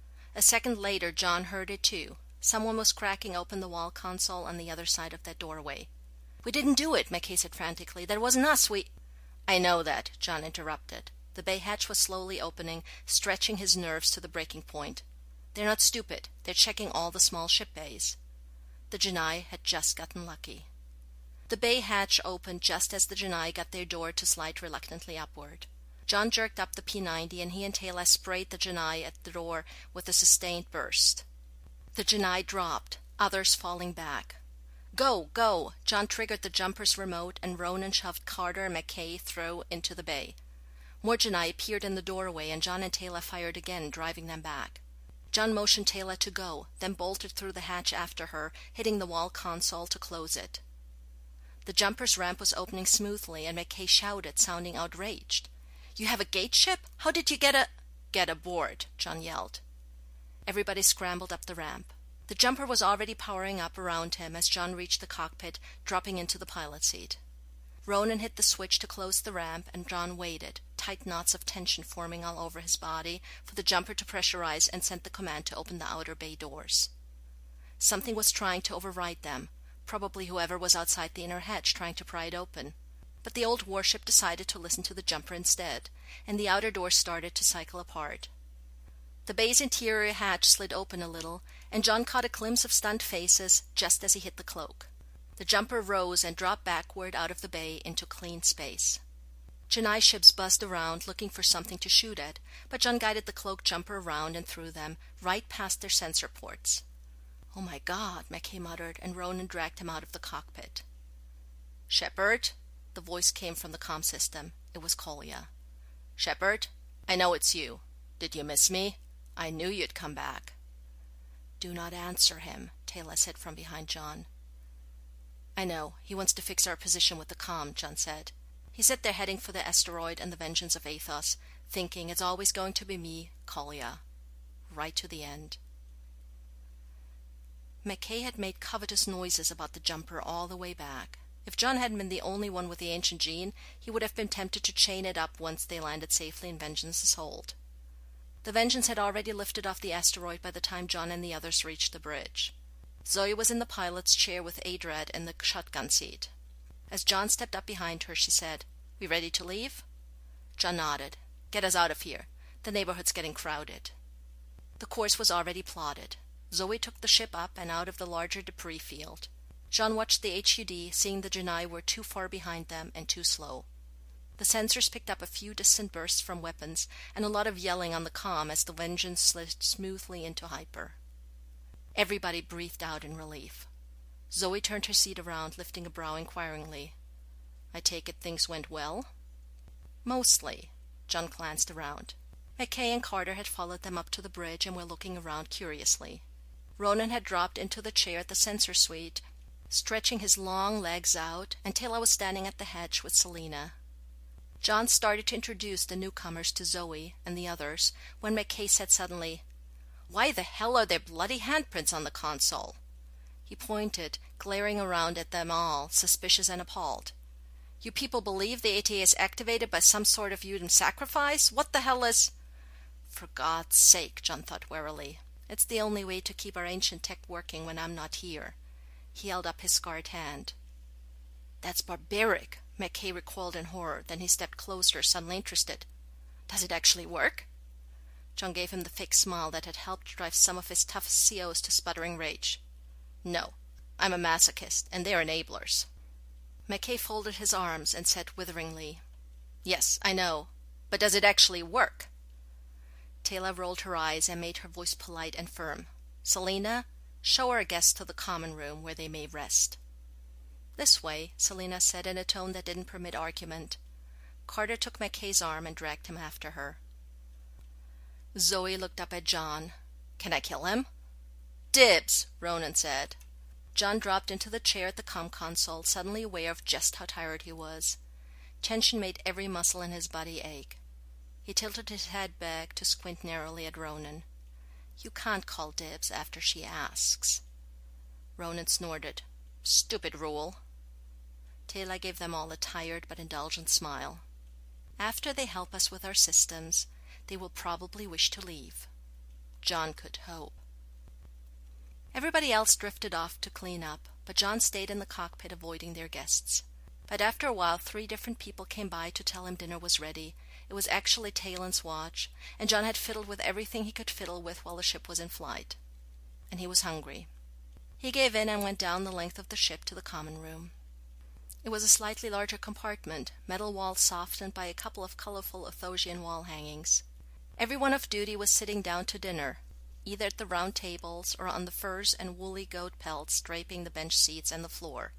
A second later, John heard it too. Someone was cracking open the wall console on the other side of that doorway. We didn't do it, McKay said frantically. That wasn't us, I know that, John interrupted. The bay hatch was slowly opening, stretching his nerves to the breaking point. They're not stupid. They're checking all the small ship bays. The Janai had just gotten lucky. The bay hatch opened just as the Janai got their door to slide reluctantly upward. John jerked up the P-90, and he and Taylor sprayed the Janai at the door with a sustained burst. The Janai dropped, others falling back. Go, go! John triggered the jumper's remote, and Ronan shoved Carter and McKay through into the bay. More Janai appeared in the doorway, and John and Taylor fired again, driving them back. John motioned Taylor to go, then bolted through the hatch after her, hitting the wall console to close it. The jumper's ramp was opening smoothly, and McKay shouted, sounding outraged. You have a gate ship? How did you get a— Get aboard, John yelled. Everybody scrambled up the ramp. The jumper was already powering up around him as John reached the cockpit, dropping into the pilot seat. Ronan hit the switch to close the ramp, and John waited, tight knots of tension forming all over his body, for the jumper to pressurize and send the command to open the outer bay doors. Something was trying to override them, probably whoever was outside the inner hatch trying to pry it open. But the old warship decided to listen to the jumper instead, and the outer doors started to cycle apart. The bay's interior hatch slid open a little, and John caught a glimpse of stunned faces just as he hit the cloak. The jumper rose and dropped backward out of the bay into clean space. Janai ships buzzed around, looking for something to shoot at, but John guided the cloak jumper around and through them, right past their sensor ports. Oh my God, McKay muttered, and Ronan dragged him out of the cockpit. Shepard? The voice came from the comm system. It was Kolya. Shepard? I know it's you. Did you miss me? I knew you'd come back. Do not answer him, Taylor said from behind John. I know. He wants to fix our position with the comm, John said. He said they're heading for the asteroid and the vengeance of Athos, thinking it's always going to be me, Kolya. Right to the end. McKay had made covetous noises about the jumper all the way back. If John hadn't been the only one with the ancient gene, he would have been tempted to chain it up once they landed safely in Vengeance's hold. The Vengeance had already lifted off the asteroid by the time John and the others reached the bridge. Zoe was in the pilot's chair with Adred in the shotgun seat. As John stepped up behind her, she said, We ready to leave? John nodded. Get us out of here. The neighborhood's getting crowded. The course was already plotted. Zoe took the ship up and out of the larger debris field. John watched the HUD, seeing the Janai were too far behind them and too slow. The sensors picked up a few distant bursts from weapons and a lot of yelling on the comm as the Vengeance slid smoothly into hyper. Everybody breathed out in relief. Zoe turned her seat around, lifting a brow inquiringly. I take it things went well? Mostly. John glanced around. McKay and Carter had followed them up to the bridge and were looking around curiously. Ronan had dropped into the chair at the sensor suite, stretching his long legs out, and Taylor was standing at the hedge with Selina. John started to introduce the newcomers to Zoe and the others when McKay said suddenly, "Why the hell are there bloody handprints on the console?" He pointed, glaring around at them all, suspicious and appalled. "You people believe the ATA is activated by some sort of human sacrifice? What the hell is—" "For God's sake," John thought warily. "It's the only way to keep our ancient tech working when I'm not here." He held up his scarred hand. "That's barbaric," McKay recoiled in horror. Then he stepped closer, suddenly interested. "Does it actually work?" John gave him the fake smile that had helped drive some of his toughest COs to sputtering rage. "No, I'm a masochist, and they're enablers." McKay folded his arms and said witheringly, "Yes, I know, but does it actually work?" Taylor rolled her eyes and made her voice polite and firm. "Selina, show our guests to the common room where they may rest." "This way," Selina said in a tone that didn't permit argument. Carter took McKay's arm and dragged him after her. Zoe looked up at John. "Can I kill him?" "Dibs," Ronan said. John dropped into the chair at the console, suddenly aware of just how tired he was. Tension made every muscle in his body ache. He tilted his head back to squint narrowly at Ronan. "You can't call dibs after she asks." Ronan snorted. "Stupid rule." Taylor gave them all a tired but indulgent smile. "After they help us with our systems, they will probably wish to leave." John could hope. Everybody else drifted off to clean up, but John stayed in the cockpit avoiding their guests. But after a while 3 different people came by to tell him dinner was ready. It was actually Talon's watch, and John had fiddled with everything he could fiddle with while the ship was in flight. And he was hungry. He gave in and went down the length of the ship to the common room. It was a slightly larger compartment, metal walls softened by a couple of colorful Athosian wall hangings. Everyone off duty was sitting down to dinner, either at the round tables or on the furs and woolly goat pelts draping the bench seats and the floor.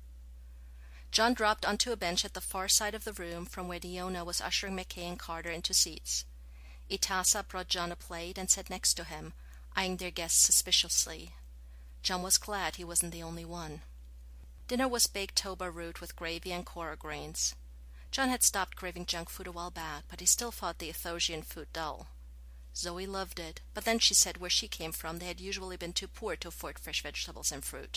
John dropped onto a bench at the far side of the room from where Diona was ushering McKay and Carter into seats. Itasa brought John a plate and sat next to him, eyeing their guests suspiciously. John was glad he wasn't the only one. Dinner was baked toba root with gravy and kora grains. John had stopped craving junk food a while back, but he still thought the Athosian food dull. Zoe loved it, but then she said where she came from they had usually been too poor to afford fresh vegetables and fruit.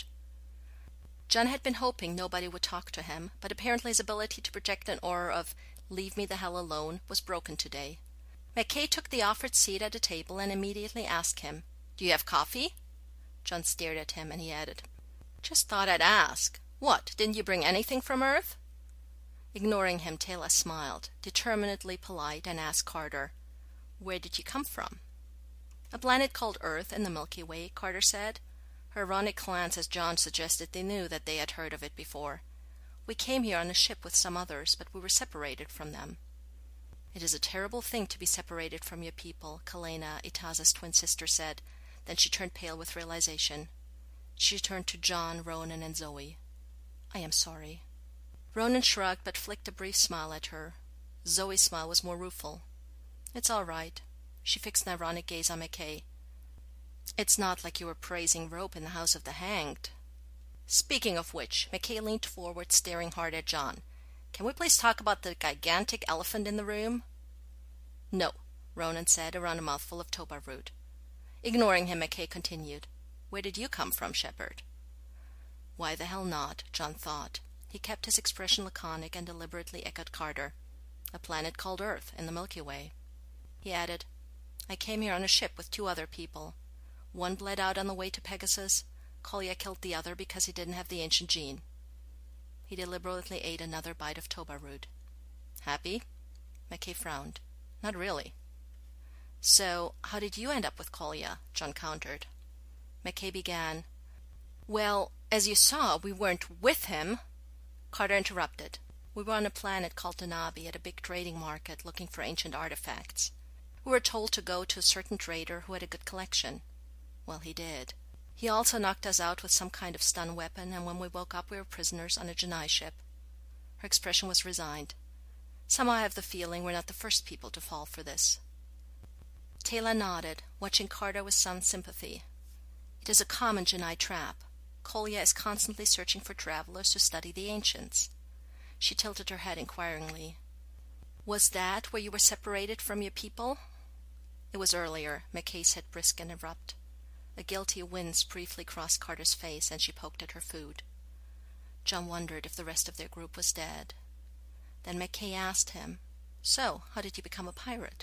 John had been hoping nobody would talk to him, but apparently his ability to project an aura of "leave me the hell alone" was broken today. McKay took the offered seat at a table and immediately asked him, "Do you have coffee?" John stared at him and he added, "Just thought I'd ask. What, didn't you bring anything from Earth?" Ignoring him, Taylor smiled, determinedly polite, and asked Carter, "Where did you come from?" "A planet called Earth in the Milky Way," Carter said. Her ironic glance as John suggested they knew that they had heard of it before. "We came here on a ship with some others, but we were separated from them." "It is a terrible thing to be separated from your people," Kalena, Itaza's twin sister, said. Then she turned pale with realization. She turned to John, Ronan, and Zoe. "I am sorry." Ronan shrugged but flicked a brief smile at her. Zoe's smile was more rueful. "It's all right." She fixed an ironic gaze on McKay. "It's not like you were praising rope in the House of the Hanged." "Speaking of which," McKay leaned forward, staring hard at John. "Can we please talk about the gigantic elephant in the room?" "No," Ronan said, around a mouthful of toba root. Ignoring him, McKay continued, "Where did you come from, Shepard?" Why the hell not, John thought. He kept his expression laconic and deliberately echoed Carter. "A planet called Earth in the Milky Way." He added, "I came here on a ship with 2 other people. One bled out on the way to Pegasus. Kolya killed the other because he didn't have the ancient gene." He deliberately ate another bite of toba root. "Happy?" McKay frowned. "Not really." "So, how did you end up with Kolya?" John countered. McKay began, "Well, as you saw, we weren't with him." Carter interrupted. "We were on a planet called Danabi at a big trading market looking for ancient artifacts. We were told to go to a certain trader who had a good collection. Well, he did. He also knocked us out with some kind of stun weapon, and when we woke up we were prisoners on a Janai ship." Her expression was resigned. "Somehow I have the feeling we're not the first people to fall for this." Taylor nodded, watching Carter with some sympathy. "It is a common Janai trap. Kolya is constantly searching for travelers to study the ancients. She tilted her head inquiringly. Was that where you were separated from your people? It was earlier, McKay said, brisk and abrupt. A guilty wince briefly crossed Carter's face, and she poked at her food. John wondered if the rest of their group was dead. Then McKay asked him, "So, how did you become a pirate?"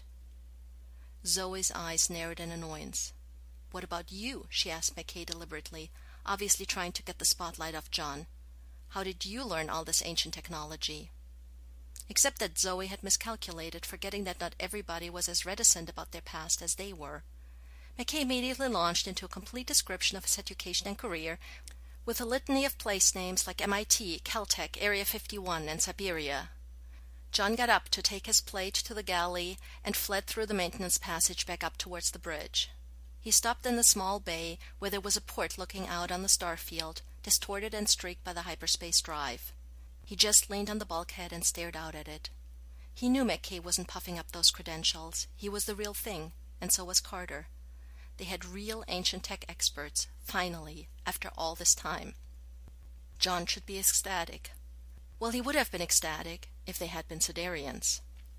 Zoe's eyes narrowed in annoyance. "What about you?" she asked McKay deliberately, obviously trying to get the spotlight off John. "How did you learn all this ancient technology?" Except that Zoe had miscalculated, forgetting that not everybody was as reticent about their past as they were. McKay immediately launched into a complete description of his education and career, with a litany of place names like MIT, Caltech, Area 51, and Siberia. John got up to take his plate to the galley and fled through the maintenance passage back up towards the bridge. He stopped in the small bay where there was a port looking out on the star field, distorted and streaked by the hyperspace drive. He just leaned on the bulkhead and stared out at it. He knew McKay wasn't puffing up those credentials. He was the real thing, and so was Carter. They had real ancient tech experts, finally, after all this time. John should be ecstatic. Well, he would have been ecstatic if they had been Sidarians.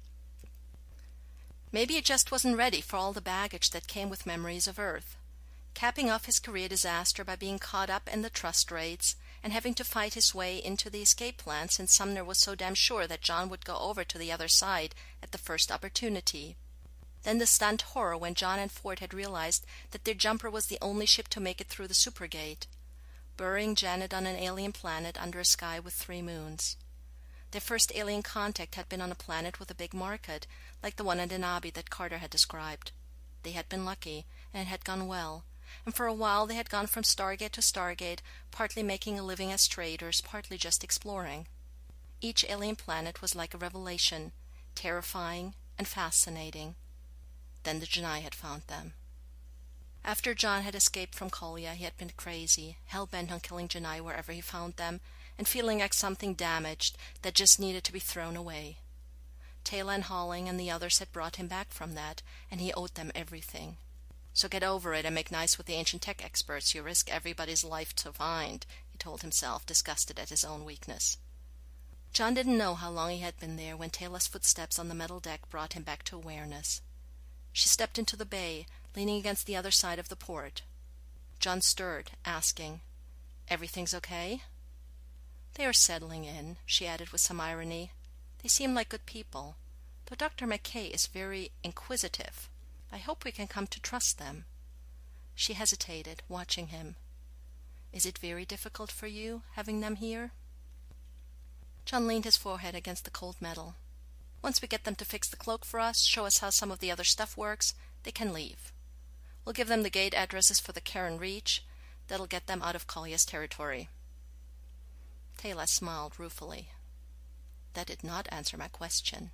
Maybe he just wasn't ready for all the baggage that came with memories of Earth. Capping off his career disaster by being caught up in the trust raids and having to fight his way into the escape plan since Sumner was so damn sure that John would go over to the other side at the first opportunity. Then the stunned horror when John and Ford had realized that their jumper was the only ship to make it through the supergate, burying Janet on an alien planet under a sky with 3 moons. Their first alien contact had been on a planet with a big market, like the one in Denabi that Carter had described. They had been lucky, and it had gone well, and for a while they had gone from Stargate to Stargate, partly making a living as traders, partly just exploring. Each alien planet was like a revelation, terrifying and fascinating. Then the Janai had found them. After John had escaped from Kolya, he had been crazy, hell-bent on killing Janai wherever he found them, and feeling like something damaged that just needed to be thrown away. Taylor and Halling and the others had brought him back from that, and he owed them everything. "So get over it and make nice with the ancient tech experts. You risk everybody's life to find," he told himself, disgusted at his own weakness. John didn't know how long he had been there when Taylor's footsteps on the metal deck brought him back to awareness. She stepped into the bay, leaning against the other side of the port. John stirred, asking, "Everything's okay?" "They are settling in," she added with some irony. "They seem like good people, though Dr. McKay is very inquisitive. I hope we can come to trust them." She hesitated, watching him. "Is it very difficult for you, having them here?" John leaned his forehead against the cold metal. "Once we get them to fix the cloak for us, show us how some of the other stuff works, they can leave. We'll give them the gate addresses for the Karen Reach. That'll get them out of Kolya's territory." Taylor smiled ruefully. "That did not answer my question."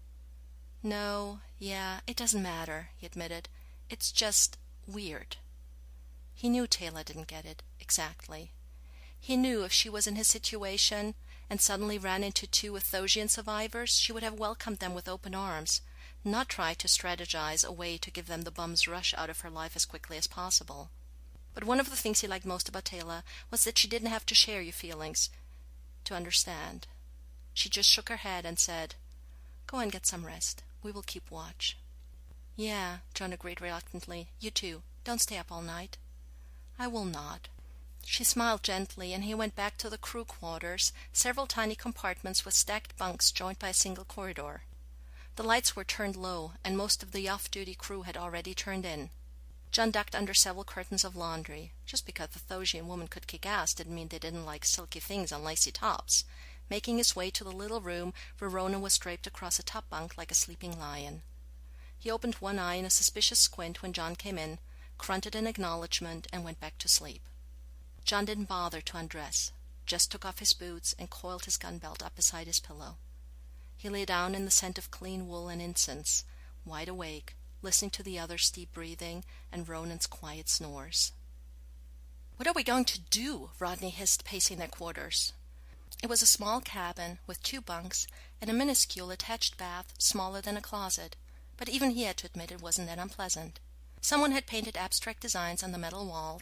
"No, yeah, it doesn't matter," he admitted. "It's just weird." He knew Taylor didn't get it, exactly. He knew if she was in his situation and suddenly ran into 2 Athosian survivors, she would have welcomed them with open arms, not tried to strategize a way to give them the bum's rush out of her life as quickly as possible. But one of the things he liked most about Taylor was that she didn't have to share your feelings to understand. She just shook her head and said, "Go and get some rest. We will keep watch." "Yeah," John agreed reluctantly. "You too. Don't stay up all night." "I will not." She smiled gently, and he went back to the crew quarters, several tiny compartments with stacked bunks joined by a single corridor. The lights were turned low, and most of the off-duty crew had already turned in. John ducked under several curtains of laundry. Just because the Thosian woman could kick ass didn't mean they didn't like silky things on lacy tops, making his way to the little room where Ronan was draped across a top bunk like a sleeping lion. He opened one eye in a suspicious squint when John came in, grunted in acknowledgment, and went back to sleep. John didn't bother to undress, just took off his boots and coiled his gun belt up beside his pillow. He lay down in the scent of clean wool and incense, wide awake, listening to the other's deep breathing and Ronan's quiet snores. "What are we going to do?" Rodney hissed, pacing their quarters. It was a small cabin with 2 bunks and a minuscule attached bath smaller than a closet, but even he had to admit it wasn't that unpleasant. Someone had painted abstract designs on the metal walls,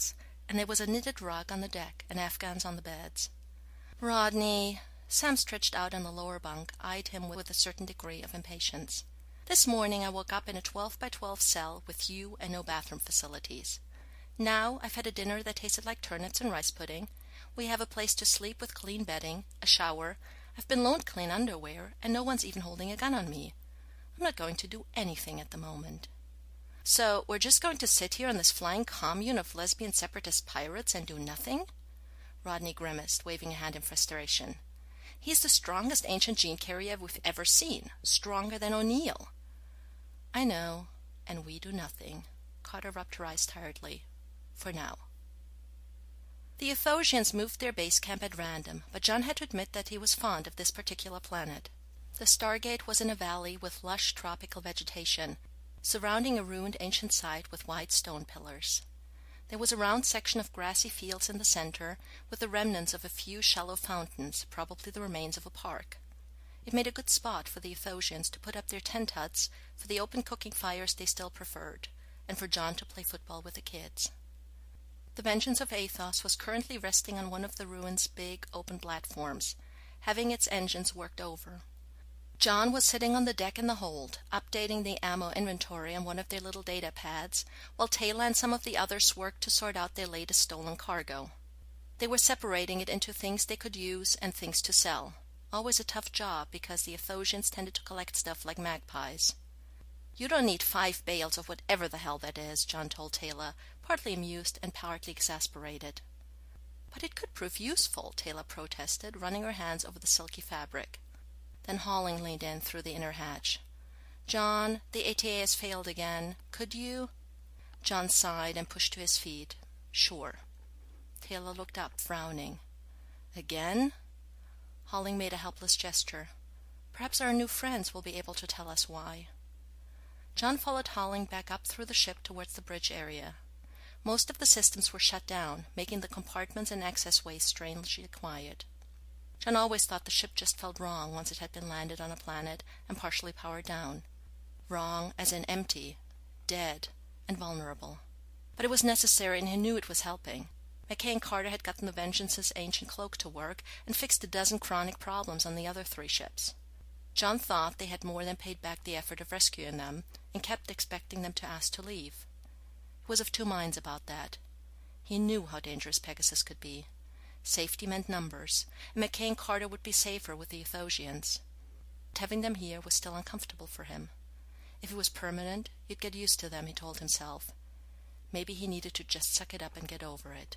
and there was a knitted rug on the deck and Afghans on the beds. "Rodney," Sam, stretched out on the lower bunk, eyed him with a certain degree of impatience. "This morning I woke up in a 12 by 12 cell with you and no bathroom facilities. Now I've had a dinner that tasted like turnips and rice pudding. We have a place to sleep with clean bedding, a shower. I've been loaned clean underwear, and no one's even holding a gun on me. I'm not going to do anything at the moment." "So we're just going to sit here on this flying commune of lesbian separatist pirates and do nothing?" Rodney grimaced, waving a hand in frustration. "He's the strongest ancient gene carrier we've ever seen, stronger than O'Neill." "I know, and we do nothing." Carter rubbed her eyes tiredly. "For now." The Euthosians moved their base camp at random, but John had to admit that he was fond of this particular planet. The Stargate was in a valley with lush tropical vegetation, surrounding a ruined ancient site with wide stone pillars. There was a round section of grassy fields in the center, with the remnants of a few shallow fountains, probably the remains of a park. It made a good spot for the Euthosians to put up their tent huts, for the open cooking fires they still preferred, and for John to play football with the kids. The Vengeance of Athos was currently resting on one of the ruins' big, open platforms, having its engines worked over. John was sitting on the deck in the hold, updating the ammo inventory on one of their little data pads, while Taylor and some of the others worked to sort out their latest stolen cargo. They were separating it into things they could use and things to sell. Always a tough job, because the Euthosians tended to collect stuff like magpies. "You don't need 5 bales of whatever the hell that is," John told Taylor, partly amused and partly exasperated. "But it could prove useful," Taylor protested, running her hands over the silky fabric. Then Halling leaned in through the inner hatch. "John, the ATA has failed again. Could you—" John sighed and pushed to his feet. "Sure." Taylor looked up, frowning. "Again?" Halling made a helpless gesture. "Perhaps our new friends will be able to tell us why." John followed Halling back up through the ship towards the bridge area. Most of the systems were shut down, making the compartments and access ways strangely quiet. John always thought the ship just felt wrong once it had been landed on a planet and partially powered down. Wrong as in empty, dead, and vulnerable. But it was necessary, and he knew it was helping. McKay and Carter had gotten the Vengeance's ancient cloak to work and fixed a dozen chronic problems on the other 3 ships. John thought they had more than paid back the effort of rescuing them, and kept expecting them to ask to leave. He was of 2 minds about that. He knew how dangerous Pegasus could be. Safety meant numbers, and McKay and Carter would be safer with the Euthosians. But having them here was still uncomfortable for him. If it was permanent, he'd get used to them, he told himself. Maybe he needed to just suck it up and get over it.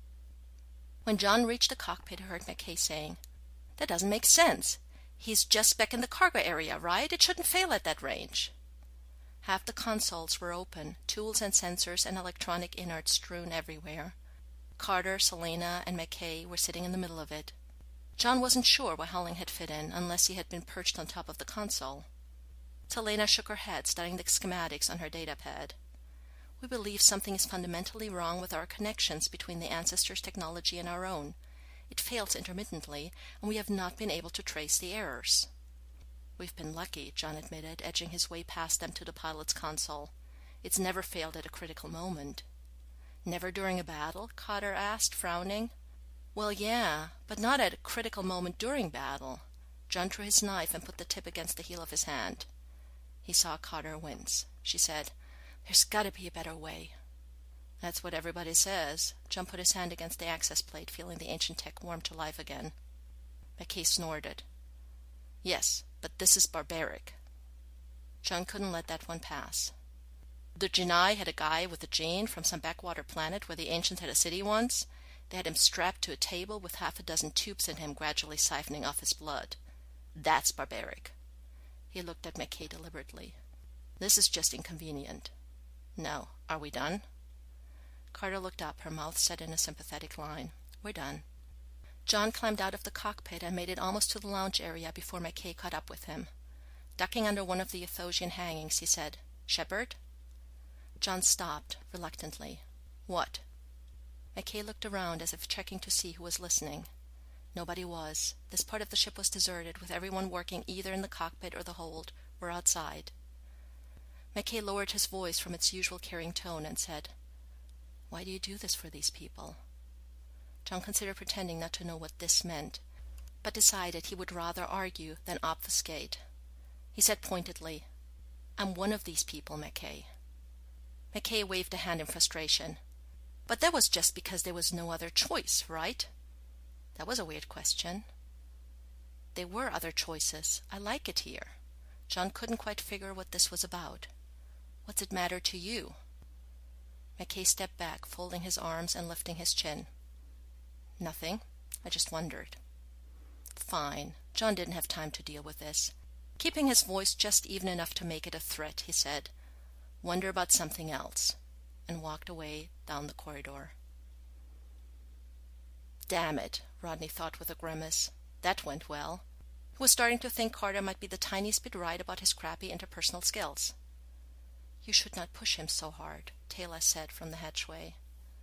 When John reached the cockpit, he heard McKay saying, "That doesn't make sense. He's just back in the cargo area, right? It shouldn't fail at that range." Half the consoles were open, tools and sensors and electronic innards strewn everywhere. Carter, Selena, and McKay were sitting in the middle of it. John wasn't sure where Halling had fit in, unless he had been perched on top of the console. Selena shook her head, studying the schematics on her datapad. "We believe something is fundamentally wrong with our connections between the ancestors' technology and our own. It fails intermittently, and we have not been able to trace the errors." "We've been lucky," John admitted, edging his way past them to the pilot's console. "It's never failed at a critical moment." "Never during a battle?" Carter asked, frowning. "Well, yeah, but not at a critical moment during battle." John drew his knife and put the tip against the heel of his hand. He saw Carter wince. She said, "There's got to be a better way." "That's what everybody says." John put his hand against the access plate, feeling the ancient tech warm to life again. McKay snorted. "Yes, but this is barbaric." John couldn't let that one pass. "The Genii had a guy with a gene from some backwater planet where the ancients had a city once. They had him strapped to a table with 6 tubes in him, gradually siphoning off his blood. That's barbaric." He looked at McKay deliberately. "This is just inconvenient. Now, are we done?" Carter looked up, her mouth set in a sympathetic line. "We're done." John climbed out of the cockpit and made it almost to the lounge area before McKay caught up with him. Ducking under one of the Euthosian hangings, he said, "Shepard?" John stopped, reluctantly. "What?" McKay looked around as if checking to see who was listening. Nobody was. This part of the ship was deserted, with everyone working either in the cockpit or the hold, or outside. McKay lowered his voice from its usual carrying tone and said, Why do you do this for these people? John considered pretending not to know what this meant, but decided he would rather argue than obfuscate. He said pointedly, I'm one of these people, McKay. McKay waved a hand in frustration. But that was just because there was no other choice, right? That was a weird question. There were other choices. I like it here. John couldn't quite figure what this was about. What's it matter to you? McKay stepped back, folding his arms and lifting his chin. Nothing. I just wondered. Fine. John didn't have time to deal with this. Keeping his voice just even enough to make it a threat, he said, Wonder about something else, and walked away down the corridor. Damn it, Rodney thought with a grimace. That went well. He was starting to think Carter might be the tiniest bit right about his crappy interpersonal skills. You should not push him so hard, Taylor said from the hatchway.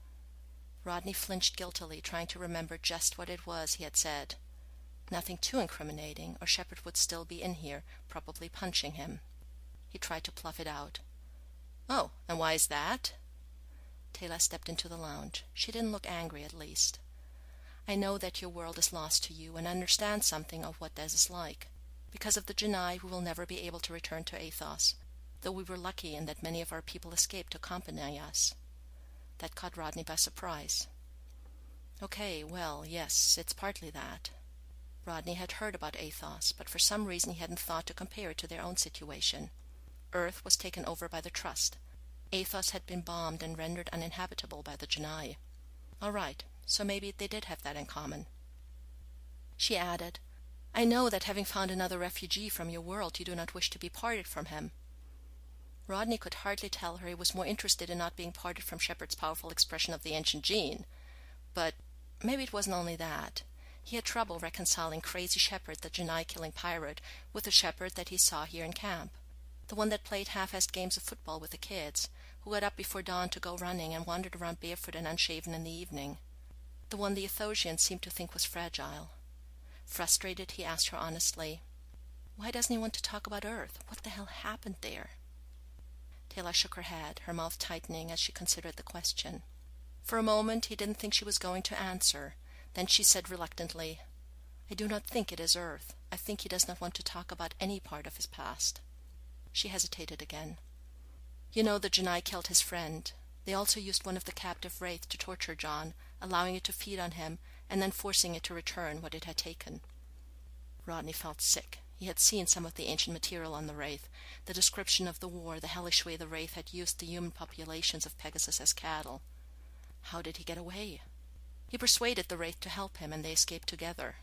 Rodney flinched guiltily, trying to remember just what it was he had said. Nothing too incriminating, or Shepard would still be in here, probably punching him. He tried to bluff it out. Oh, and why is that? Taylor stepped into the lounge. She didn't look angry, at least. I know that your world is lost to you, and understand something of what that is like. Because of the Janai, we will never be able to return to Athos, though we were lucky in that many of our people escaped to accompany us. That caught Rodney by surprise. Okay, well, yes, it's partly that. Rodney had heard about Athos, but for some reason he hadn't thought to compare it to their own situation. Earth was taken over by the Trust. Athos had been bombed and rendered uninhabitable by the Janai. All right, so maybe they did have that in common. She added, I know that having found another refugee from your world, you do not wish to be parted from him. Rodney could hardly tell her he was more interested in not being parted from Shepard's powerful expression of the ancient gene. But maybe it wasn't only that. He had trouble reconciling Crazy Shepard, the Janai-killing pirate, with the Shepard that he saw here in camp. The one that played half-assed games of football with the kids, who got up before dawn to go running and wandered around barefoot and unshaven in the evening. The one the Athosians seemed to think was fragile. Frustrated, he asked her honestly, Why doesn't he want to talk about Earth? What the hell happened there? Taylor shook her head, her mouth tightening as she considered the question. For a moment he didn't think she was going to answer. Then she said reluctantly, I do not think it is Earth. I think he does not want to talk about any part of his past. She hesitated again. You know, the Janai killed his friend. They also used one of the captive wraith to torture John, allowing it to feed on him, and then forcing it to return what it had taken. Rodney felt sick. He had seen some of the ancient material on the wraith, the description of the war, the hellish way the wraith had used the human populations of Pegasus as cattle. How did he get away? He persuaded the wraith to help him, and they escaped together.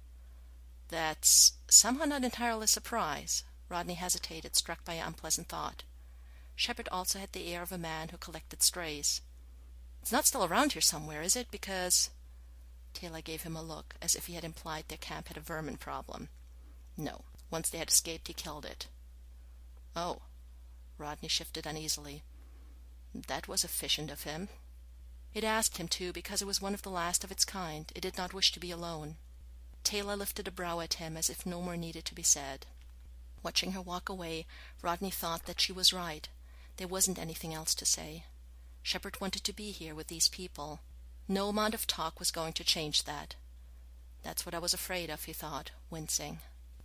That's somehow not entirely a surprise. Rodney hesitated, struck by an unpleasant thought. Shepard also had the air of a man who collected strays. It's not still around here somewhere, is it? Because... Taylor gave him a look, as if he had implied their camp had a vermin problem. No. Once they had escaped, he killed it. Oh. Rodney shifted uneasily. That was efficient of him. It asked him to, because it was one of the last of its kind. It did not wish to be alone. Taylor lifted a brow at him as if no more needed to be said. Watching her walk away, Rodney thought that she was right. There wasn't anything else to say. Shepard wanted to be here with these people. No amount of talk was going to change that. That's what I was afraid of, he thought, wincing.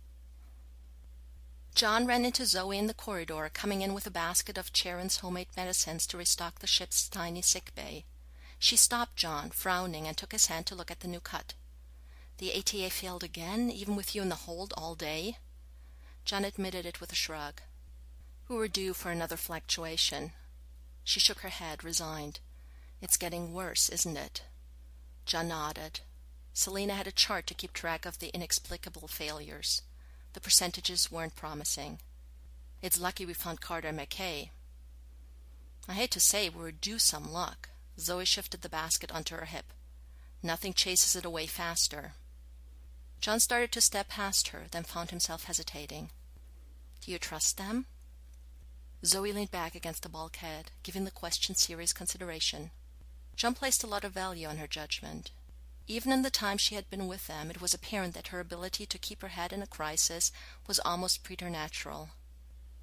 John ran into Zoe in the corridor, coming in with a basket of Charon's homemade medicines to restock the ship's tiny sick bay. She stopped John, frowning, and took his hand to look at the new cut. The ATA failed again, even with you in the hold all day? John admitted it with a shrug. We were due for another fluctuation. She shook her head, resigned. It's getting worse, isn't it? John nodded. Selina had a chart to keep track of the inexplicable failures. The percentages weren't promising. It's lucky we found Carter and McKay. I hate to say we were due some luck. Zoe shifted the basket onto her hip. Nothing chases it away faster. John started to step past her, then found himself hesitating. Do you trust them? Zoe leaned back against the bulkhead, giving the question serious consideration. John placed a lot of value on her judgment. Even in the time she had been with them, it was apparent that her ability to keep her head in a crisis was almost preternatural.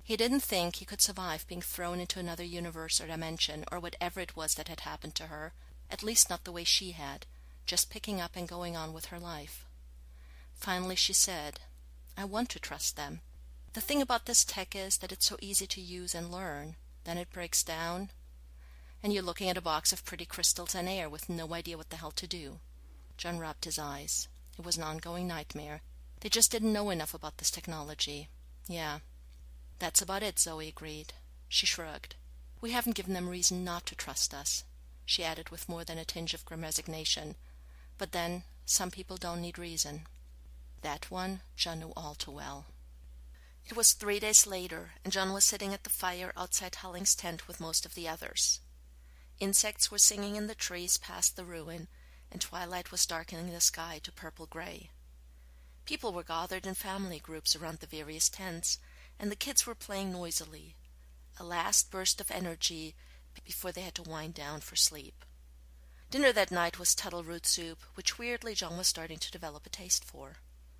He didn't think he could survive being thrown into another universe or dimension or whatever it was that had happened to her, at least not the way she had, just picking up and going on with her life. Finally she said, "I want to trust them. The thing about this tech is that it's so easy to use and learn. Then it breaks down, and you're looking at a box of pretty crystals and air with no idea what the hell to do." John rubbed his eyes. It was an ongoing nightmare. They just didn't know enough about this technology. Yeah. "That's about it," Zoe agreed. She shrugged. "We haven't given them reason not to trust us," she added with more than a tinge of grim resignation. "But then, some people don't need reason." That one John knew all too well. It was 3 days later, and John was sitting at the fire outside Hulling's tent with most of the others. Insects were singing in the trees past the ruin, and twilight was darkening the sky to purple-gray. People were gathered in family groups around the various tents, and the kids were playing noisily, a last burst of energy before they had to wind down for sleep. Dinner that night was tuttle root soup, which weirdly John was starting to develop a taste for.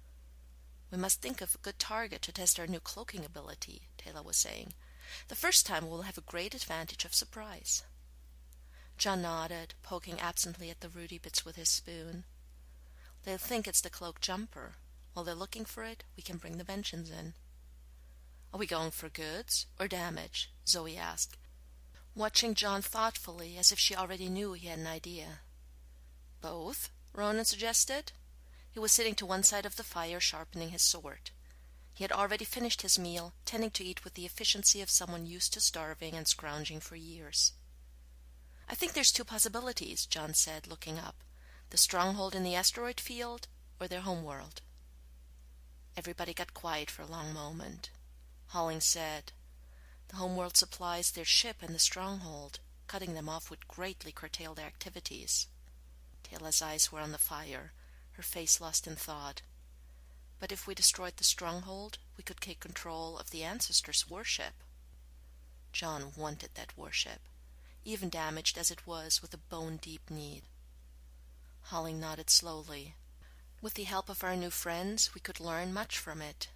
"We must think of a good target to test our new cloaking ability," Taylor was saying. "The first time we'll have a great advantage of surprise." John nodded, poking absently at the rooty bits with his spoon. "They'll think it's the cloak jumper. While they're looking for it, we can bring the Vengeance in." "Are we going for goods or damage?" Zoe asked, watching John thoughtfully as if she already knew he had an idea. "Both," Ronan suggested. He was sitting to one side of the fire, sharpening his sword. He had already finished his meal, tending to eat with the efficiency of someone used to starving and scrounging for years. "I think there's two possibilities," John said, looking up. "The stronghold in the asteroid field, or their homeworld." Everybody got quiet for a long moment. Halling said, "The homeworld supplies their ship and the stronghold. Cutting them off would greatly curtail their activities." Taylor's eyes were on the fire, her face lost in thought. "But if we destroyed the stronghold, we could take control of the ancestors' warship." John wanted that warship, even damaged as it was with a bone-deep need. Halling nodded slowly. "With the help of our new friends, we could learn much from it."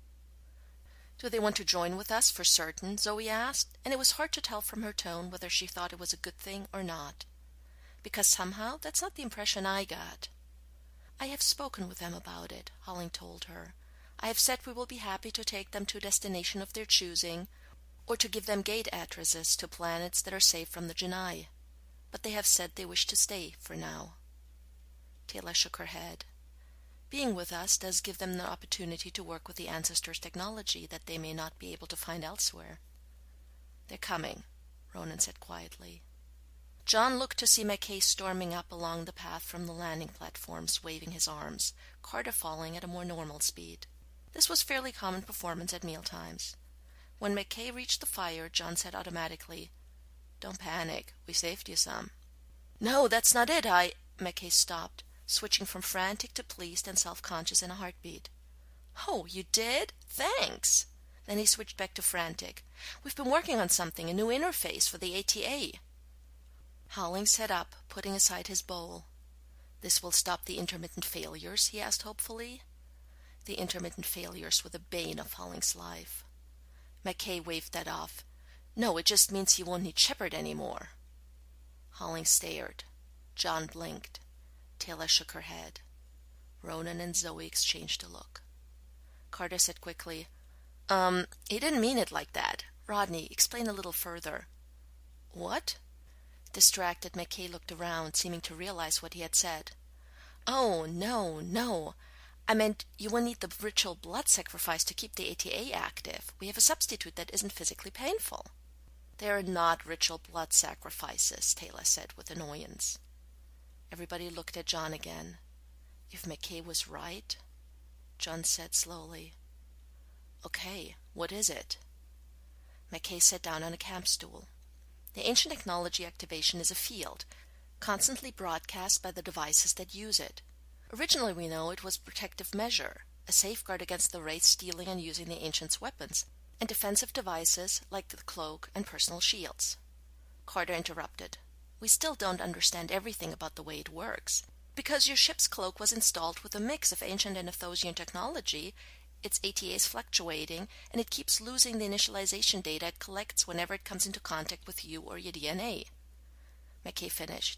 "Do they want to join with us for certain?" Zoe asked, and it was hard to tell from her tone whether she thought it was a good thing or not. "Because somehow that's not the impression I got." "I have spoken with them about it," Halling told her. "I have said we will be happy to take them to a destination of their choosing, or to give them gate addresses to planets that are safe from the Genii. But they have said they wish to stay for now." Taylor shook her head. "Being with us does give them the opportunity to work with the ancestors' technology that they may not be able to find elsewhere." "They're coming," Ronan said quietly. John looked to see Mackay storming up along the path from the landing platforms, waving his arms, Carter following at a more normal speed. This was fairly common performance at mealtimes. When Mackay reached the fire, John said automatically, "Don't panic. We saved you some." "No, that's not it. Mackay stopped, switching from frantic to pleased and self-conscious in a heartbeat. "Oh, you did? Thanks." Then he switched back to frantic. "We've been working on something, a new interface for the ATA." Halling sat up, putting aside his bowl. "This will stop the intermittent failures?" he asked hopefully. The intermittent failures were the bane of Halling's life. Mackay waved that off. "No, it just means you won't need Shepard anymore." Halling stared. John blinked. Taylor shook her head. Ronan and Zoe exchanged a look. Carter said quickly, He didn't mean it like that. Rodney, explain a little further." "What?" Distracted, Mackay looked around, seeming to realize what he had said. "Oh, no. I meant you will need the ritual blood sacrifice to keep the ATA active. We have a substitute that isn't physically painful." "There are not ritual blood sacrifices," Taylor said with annoyance. Everybody looked at John again. If Mackay was right, John said slowly, "Okay, what is it?" Mackay sat down on a camp stool. The ancient technology activation is a field, constantly broadcast by the devices that use it. Originally, we know it was a protective measure, a safeguard against the Wraith stealing and using the ancients' weapons, and defensive devices like the cloak and personal shields. Carter interrupted. "We still don't understand everything about the way it works. Because your ship's cloak was installed with a mix of ancient and Athosian technology, its ATA is fluctuating, and it keeps losing the initialization data it collects whenever it comes into contact with you or your DNA. McKay finished.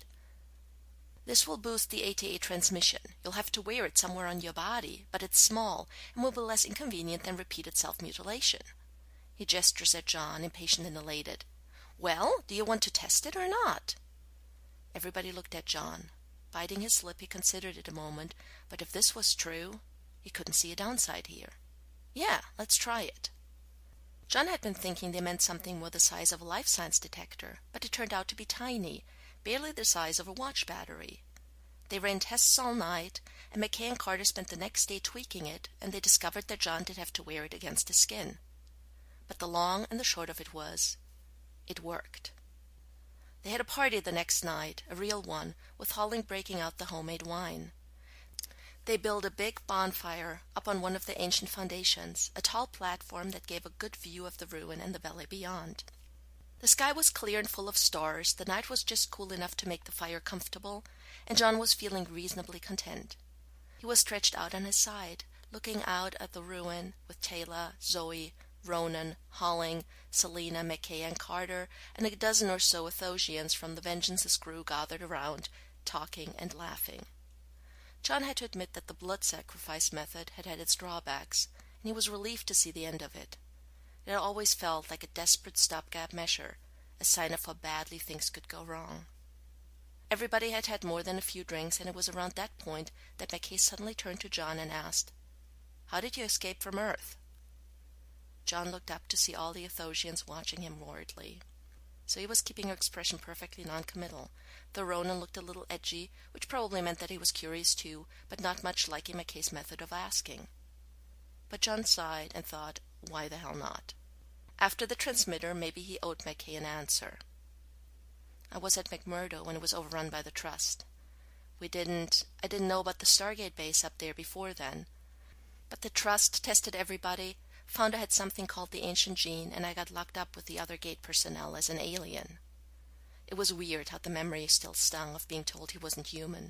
This will boost the ATA transmission. You'll have to wear it somewhere on your body, but it's small and will be less inconvenient than repeated self-mutilation. He gestures at John, impatient and elated. Well, do you want to test it or not? Everybody looked at John. Biting his lip, he considered it a moment, but if this was true, he couldn't see a downside here. Yeah, let's try it. John had been thinking they meant something more the size of a life science detector, but it turned out to be tiny, barely the size of a watch battery. They ran tests all night, and McKay and Carter spent the next day tweaking it, and they discovered that John did have to wear it against his skin. But the long and the short of it was, it worked. They had a party the next night, a real one, with Holling breaking out the homemade wine. They built a big bonfire up on one of the ancient foundations, a tall platform that gave a good view of the ruin and the valley beyond. The sky was clear and full of stars, the night was just cool enough to make the fire comfortable, and John was feeling reasonably content. He was stretched out on his side, looking out at the ruin with Taylor, Zoe, Ronan, Holling, Selena, McKay, and Carter, and a dozen or so Athosians from the Vengeance's crew gathered around, talking and laughing. John had to admit that the blood sacrifice method had its drawbacks, and he was relieved to see the end of it. It had always felt like a desperate stopgap measure, a sign of how badly things could go wrong. Everybody had had more than a few drinks, and it was around that point that McKay suddenly turned to John and asked, "How did you escape from Earth?" John looked up to see all the Athosians watching him worriedly. So he was keeping her expression perfectly non-committal, though Ronan looked a little edgy, which probably meant that he was curious too, but not much liking McKay's method of asking. But John sighed and thought, why the hell not? After the transmitter, maybe he owed McKay an answer. I was at McMurdo when it was overrun by the Trust. I didn't know about the Stargate base up there before then. But the Trust tested everybody, found I had something called the ancient gene, and I got locked up with the other gate personnel as an alien. It was weird how the memory still stung of being told he wasn't human.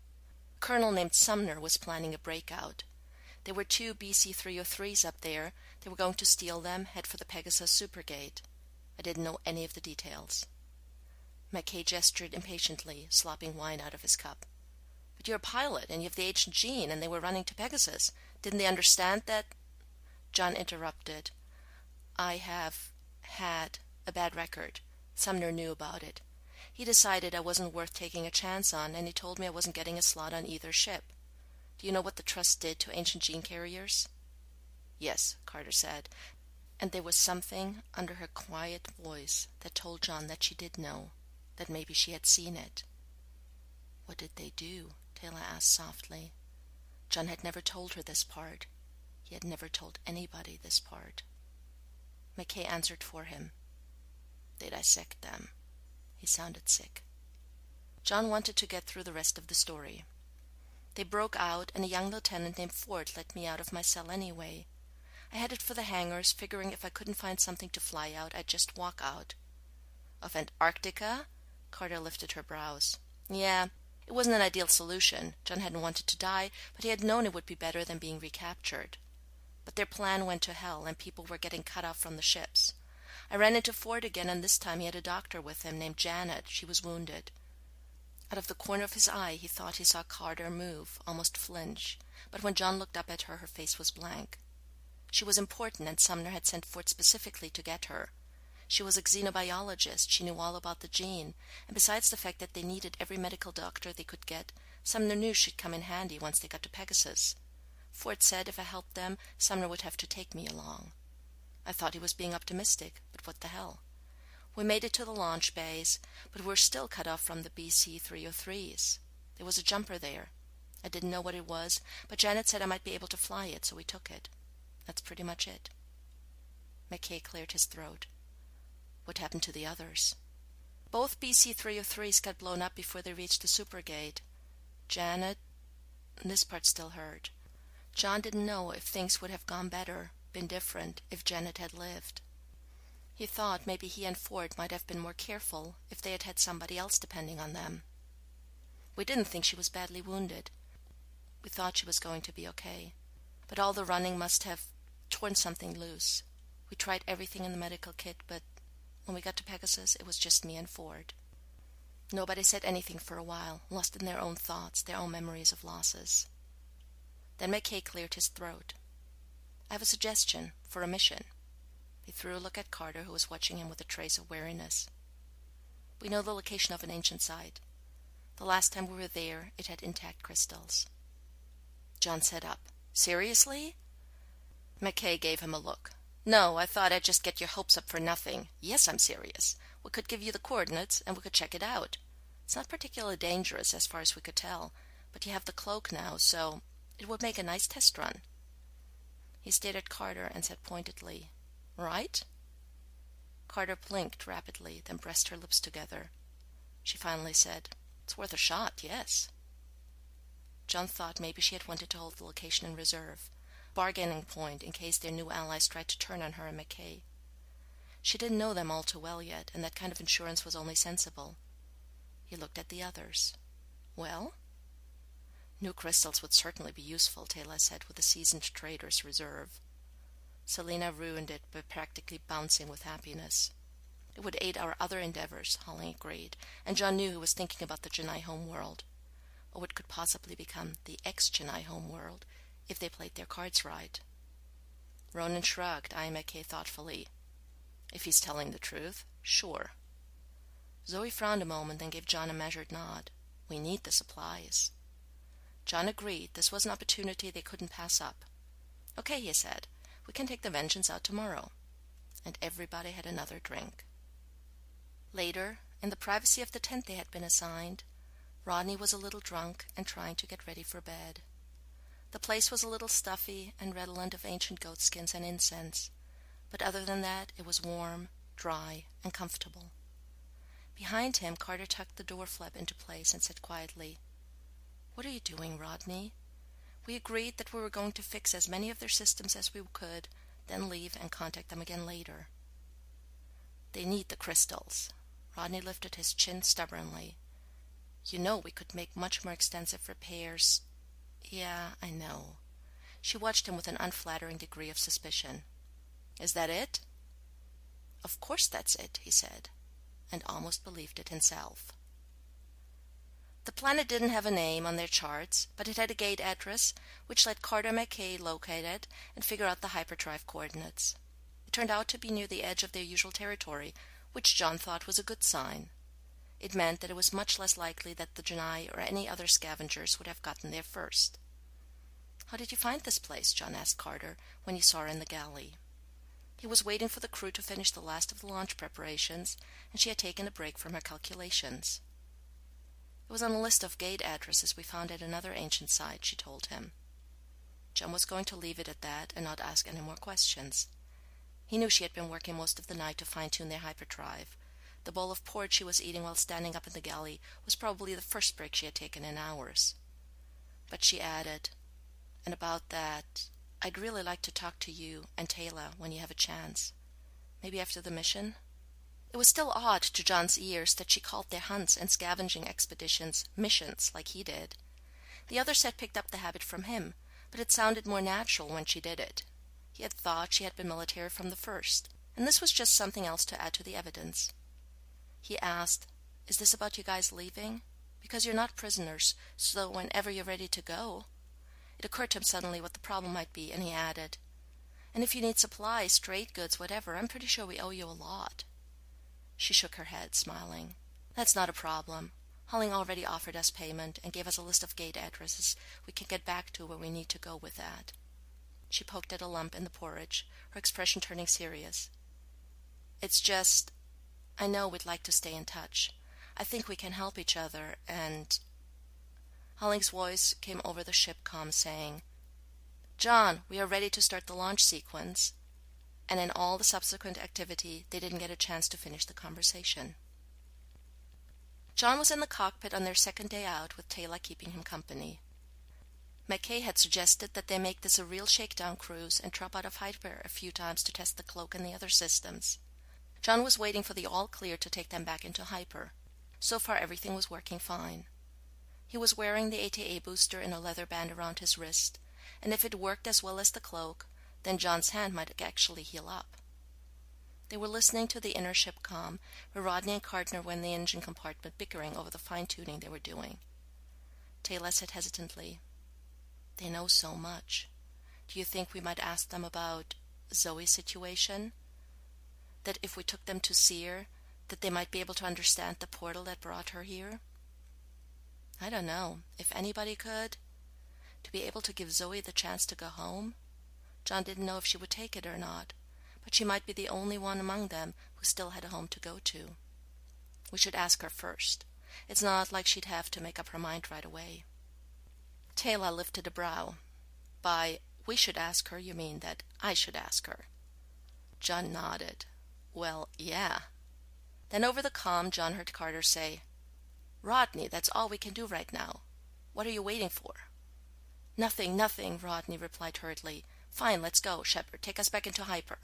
A colonel named Sumner was planning a breakout. There were 2 BC-303s up there. They were going to steal them, head for the Pegasus Supergate. I didn't know any of the details. McKay gestured impatiently, slopping wine out of his cup. But you're a pilot, and you have the ancient gene, and they were running to Pegasus. Didn't they understand that? John interrupted. I have had a bad record. Sumner knew about it. He decided I wasn't worth taking a chance on, and he told me I wasn't getting a slot on either ship. Do you know what the Trust did to ancient gene carriers? Yes, Carter said, and there was something under her quiet voice that told John that she did know, that maybe she had seen it. What did they do? Taylor asked softly. John had never told her this part. He had never told anybody this part. McKay answered for him. They dissect them. He sounded sick. John wanted to get through the rest of the story. They broke out, and a young lieutenant named Ford let me out of my cell anyway. I headed for the hangars, figuring if I couldn't find something to fly out, I'd just walk out. Of Antarctica? Carter lifted her brows. Yeah, it wasn't an ideal solution. John hadn't wanted to die, but he had known it would be better than being recaptured. But their plan went to hell, and people were getting cut off from the ships. I ran into Ford again, and this time he had a doctor with him named Janet. She was wounded. Out of the corner of his eye, he thought he saw Carter move, almost flinch, but when John looked up at her, her face was blank. She was important, and Sumner had sent Ford specifically to get her. She was a xenobiologist. She knew all about the gene, and besides the fact that they needed every medical doctor they could get, Sumner knew she'd come in handy once they got to Pegasus. Ford said if I helped them, Sumner would have to take me along. I thought he was being optimistic, but what the hell? We made it to the launch bays, but we were still cut off from the BC-303s. There was a jumper there. I didn't know what it was, but Janet said I might be able to fly it, so we took it. That's pretty much it. McKay cleared his throat. What happened to the others? Both BC-303s got blown up before they reached the Supergate. Janet... This part still hurt. John didn't know if things would have gone better, been different, if Janet had lived. He thought maybe he and Ford might have been more careful if they had had somebody else depending on them. We didn't think she was badly wounded. We thought she was going to be okay. but all the running must have torn something loose. We tried everything in the medical kit, but when we got to Pegasus, it was just me and Ford. Nobody said anything for a while, lost in their own thoughts, their own memories of losses. Then McKay cleared his throat. I have a suggestion for a mission. He threw a look at Carter, who was watching him with a trace of wariness. We know the location of an ancient site. The last time we were there, it had intact crystals. John sat up. Seriously? McKay gave him a look. No, I thought I'd just get your hopes up for nothing. Yes, I'm serious. We could give you the coordinates, and we could check it out. It's not particularly dangerous, as far as we could tell, but you have the cloak now, so it would make a nice test run. He stared at Carter and said pointedly, Right? Carter blinked rapidly, then pressed her lips together. She finally said, It's worth a shot, yes. John thought maybe she had wanted to hold the location in reserve, bargaining point in case their new allies tried to turn on her and McKay. She didn't know them all too well yet, and that kind of insurance was only sensible. He looked at the others. Well? New crystals would certainly be useful, Taylor said with a seasoned trader's reserve. Selena ruined it by practically bouncing with happiness. It would aid our other endeavors, Holling agreed, and John knew he was thinking about the Janai homeworld, or what could possibly become the ex-Janai homeworld if they played their cards right. Ronan shrugged, eyeing McKay thoughtfully. If he's telling the truth, sure. Zoe frowned a moment, then gave John a measured nod. We need the supplies. John agreed. This was an opportunity they couldn't pass up. Okay, he said. We can take the Vengeance out tomorrow. And everybody had another drink. Later, in the privacy of the tent they had been assigned, Rodney was a little drunk and trying to get ready for bed. The place was a little stuffy and redolent of ancient goatskins and incense, but other than that it was warm, dry, and comfortable. Behind him, Carter tucked the door flap into place and said quietly, What are you doing, Rodney? We agreed that we were going to fix as many of their systems as we could, then leave and contact them again later. They need the crystals. Rodney lifted his chin stubbornly. You know we could make much more extensive repairs. Yeah, I know. She watched him with an unflattering degree of suspicion. Is that it? Of course that's it, he said, and almost believed it himself. The planet didn't have a name on their charts, but it had a gate address, which let Carter and McKay locate it and figure out the hyperdrive coordinates. It turned out to be near the edge of their usual territory, which John thought was a good sign. It meant that it was much less likely that the Janai or any other scavengers would have gotten there first. How did you find this place? John asked Carter when he saw her in the galley. He was waiting for the crew to finish the last of the launch preparations, and she had taken a break from her calculations. It was on a list of gate addresses we found at another ancient site, she told him. John was going to leave it at that and not ask any more questions. He knew she had been working most of the night to fine-tune their hyperdrive. The bowl of porridge she was eating while standing up in the galley was probably the first break she had taken in hours. But she added, And about that, I'd really like to talk to you and Taylor when you have a chance. Maybe after the mission? It was still odd to John's ears that she called their hunts and scavenging expeditions missions like he did. The others had picked up the habit from him, but it sounded more natural when she did it. He had thought she had been military from the first, and this was just something else to add to the evidence. He asked, Is this about you guys leaving? Because you're not prisoners, so whenever you're ready to go. It occurred to him suddenly what the problem might be, and he added, And if you need supplies, trade goods, whatever, I'm pretty sure we owe you a lot. She shook her head, smiling. That's not a problem. Holling already offered us payment and gave us a list of gate addresses we can get back to where we need to go with that. She poked at a lump in the porridge, her expression turning serious. It's just, I know we'd like to stay in touch. I think we can help each other, and... Holling's voice came over the ship comm saying, John, we are ready to start the launch sequence. And in all the subsequent activity, they didn't get a chance to finish the conversation. John was in the cockpit on their second day out, with Taylor keeping him company. McKay had suggested that they make this a real shakedown cruise and drop out of hyper a few times to test the cloak and the other systems. John was waiting for the all-clear to take them back into hyper. So far everything was working fine. He was wearing the ATA booster in a leather band around his wrist, and if it worked as well as the cloak, then John's hand might actually heal up. They were listening to the inner ship comm, where Rodney and Carter were in the engine compartment bickering over the fine-tuning they were doing. Taylor said hesitantly, "They know so much. Do you think we might ask them about Zoe's situation? That if we took them to see her, that they might be able to understand the portal that brought her here?" "I don't know. If anybody could. To be able to give Zoe the chance to go home?" John didn't know if she would take it or not, but she might be the only one among them who still had a home to go to. "We should ask her first. It's not like she'd have to make up her mind right away." Taylor lifted a brow. "By we should ask her, you mean that I should ask her?" John nodded. "Well, yeah." Then over the comm, John heard Carter say, "Rodney, that's all we can do right now. What are you waiting for?" "Nothing, nothing," Rodney replied hurriedly. "Fine, let's go. Shepard, take us back into Hyper."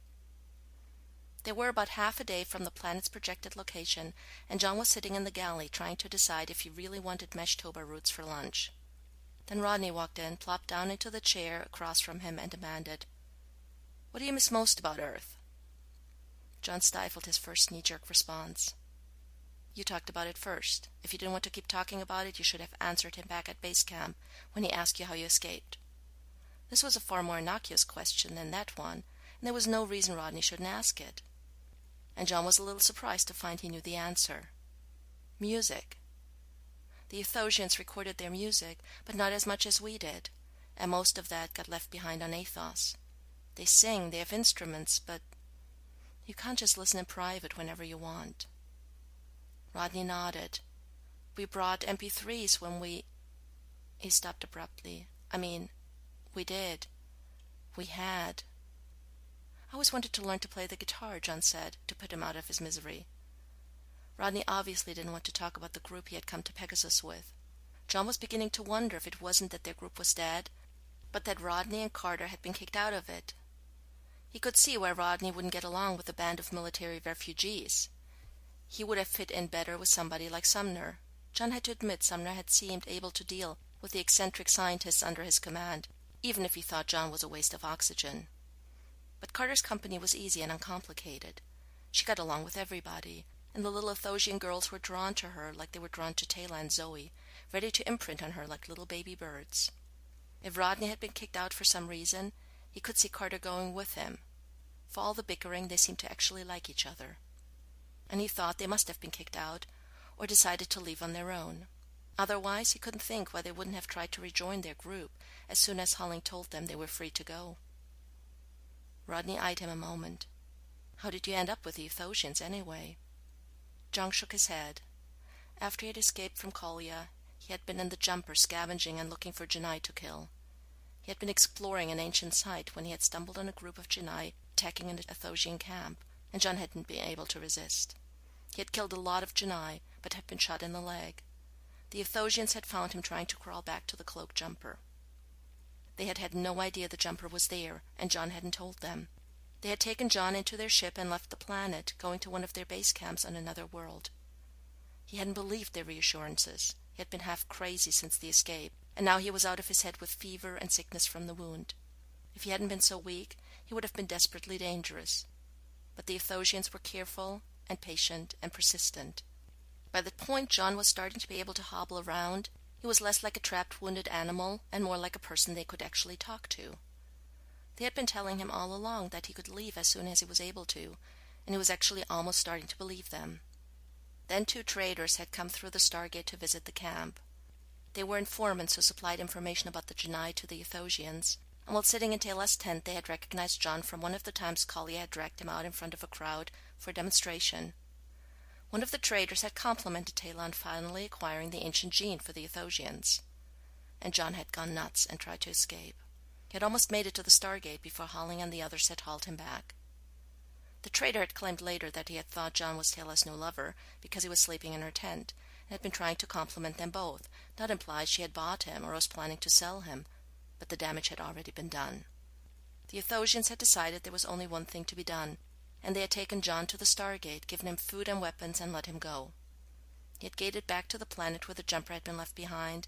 They were about half a day from the planet's projected location, and John was sitting in the galley trying to decide if he really wanted mashed toba roots for lunch. Then Rodney walked in, plopped down into the chair across from him, and demanded, "What do you miss most about Earth?" John stifled his first knee-jerk response. "You talked about it first. If you didn't want to keep talking about it, you should have answered him back at base camp when he asked you how you escaped." This was a far more innocuous question than that one, and there was no reason Rodney shouldn't ask it. And John was a little surprised to find he knew the answer. Music. The Ethosians recorded their music, but not as much as we did, and most of that got left behind on Athos. They sing, they have instruments, but you can't just listen in private whenever you want. Rodney nodded. "We brought MP3s when we—" He stopped abruptly. We did. We had." "I always wanted to learn to play the guitar," John said, to put him out of his misery. Rodney obviously didn't want to talk about the group he had come to Pegasus with. John was beginning to wonder if it wasn't that their group was dead, but that Rodney and Carter had been kicked out of it. He could see why Rodney wouldn't get along with a band of military refugees. He would have fit in better with somebody like Sumner. John had to admit Sumner had seemed able to deal with the eccentric scientists under his command, even if he thought John was a waste of oxygen. But Carter's company was easy and uncomplicated. She got along with everybody, and the little Athosian girls were drawn to her like they were drawn to Taylor and Zoe, ready to imprint on her like little baby birds. If Rodney had been kicked out for some reason, he could see Carter going with him. For all the bickering, they seemed to actually like each other. And he thought they must have been kicked out, or decided to leave on their own. Otherwise, he couldn't think why they wouldn't have tried to rejoin their group as soon as Holling told them they were free to go. Rodney eyed him a moment. "How did you end up with the Ethosians, anyway?" John shook his head. After he had escaped from Kolya, he had been in the jumper scavenging and looking for Genii to kill. He had been exploring an ancient site when he had stumbled on a group of Genii attacking an Ethosian camp, and John hadn't been able to resist. He had killed a lot of Genii, but had been shot in the leg. The Ethosians had found him trying to crawl back to the cloaked jumper. They had had no idea the jumper was there, and John hadn't told them. They had taken John into their ship and left the planet, going to one of their base camps on another world. He hadn't believed their reassurances. He had been half crazy since the escape, and now he was out of his head with fever and sickness from the wound. If he hadn't been so weak, he would have been desperately dangerous. But the Ethosians were careful and patient and persistent. By the point John was starting to be able to hobble around, he was less like a trapped, wounded animal and more like a person they could actually talk to. They had been telling him all along that he could leave as soon as he was able to, and he was actually almost starting to believe them. Then 2 traders had come through the Stargate to visit the camp. They were informants who supplied information about the Genii to the Ethosians, and while sitting in Taylor's tent they had recognized John from one of the times Kolya had dragged him out in front of a crowd for a demonstration. One of the traders had complimented Taylor on finally acquiring the ancient gene for the Ethosians. And John had gone nuts and tried to escape. He had almost made it to the Stargate before Holling and the others had hauled him back. The trader had claimed later that he had thought John was Taylor's new lover because he was sleeping in her tent, and had been trying to compliment them both, not imply she had bought him or was planning to sell him, but the damage had already been done. The Ethosians had decided there was only one thing to be done, and they had taken John to the Stargate, given him food and weapons, and let him go. He had gated back to the planet where the jumper had been left behind,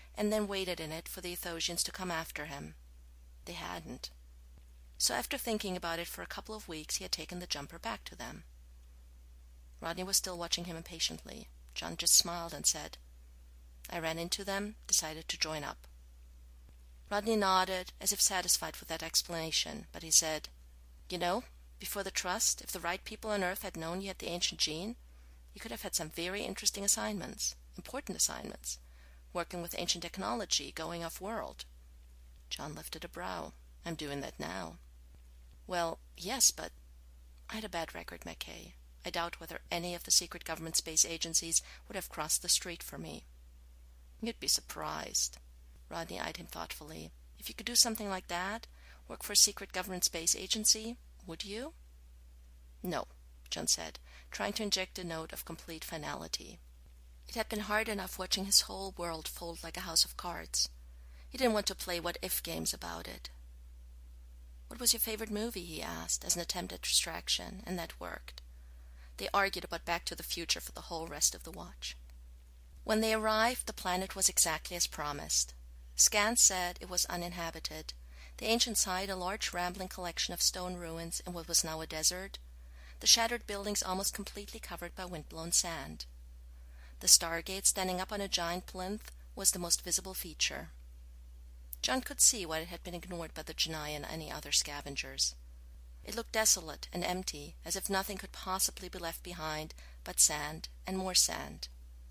and then waited in it for the Athosians to come after him. They hadn't. So after thinking about it for a couple of weeks, he had taken the jumper back to them. Rodney was still watching him impatiently. John just smiled and said, "I ran into them, decided to join up." Rodney nodded, as if satisfied with that explanation, but he said, "You know, before the trust, if the right people on Earth had known you had the ancient gene, you could have had some very interesting assignments, important assignments, working with ancient technology, going off-world." John lifted a brow. "I'm doing that now." "Well, yes, but I had a bad record, McKay. I doubt whether any of the secret government space agencies would have crossed the street for me." "You'd be surprised." Rodney eyed him thoughtfully. "If you could do something like that, work for a secret government space agency, would you?" "No," John said, trying to inject a note of complete finality. It had been hard enough watching his whole world fold like a house of cards. He didn't want to play what-if games about it. "What was your favorite movie?" he asked, as an attempt at distraction, and that worked. They argued about Back to the Future for the whole rest of the watch. When they arrived, the planet was exactly as promised. Scans said it was uninhabited. The ancient site a large rambling collection of stone ruins in what was now a desert, the shattered buildings almost completely covered by wind-blown sand. The Stargate, standing up on a giant plinth, was the most visible feature. John could see why it had been ignored by the Genii and any other scavengers. It looked desolate and empty, as if nothing could possibly be left behind but sand and more sand.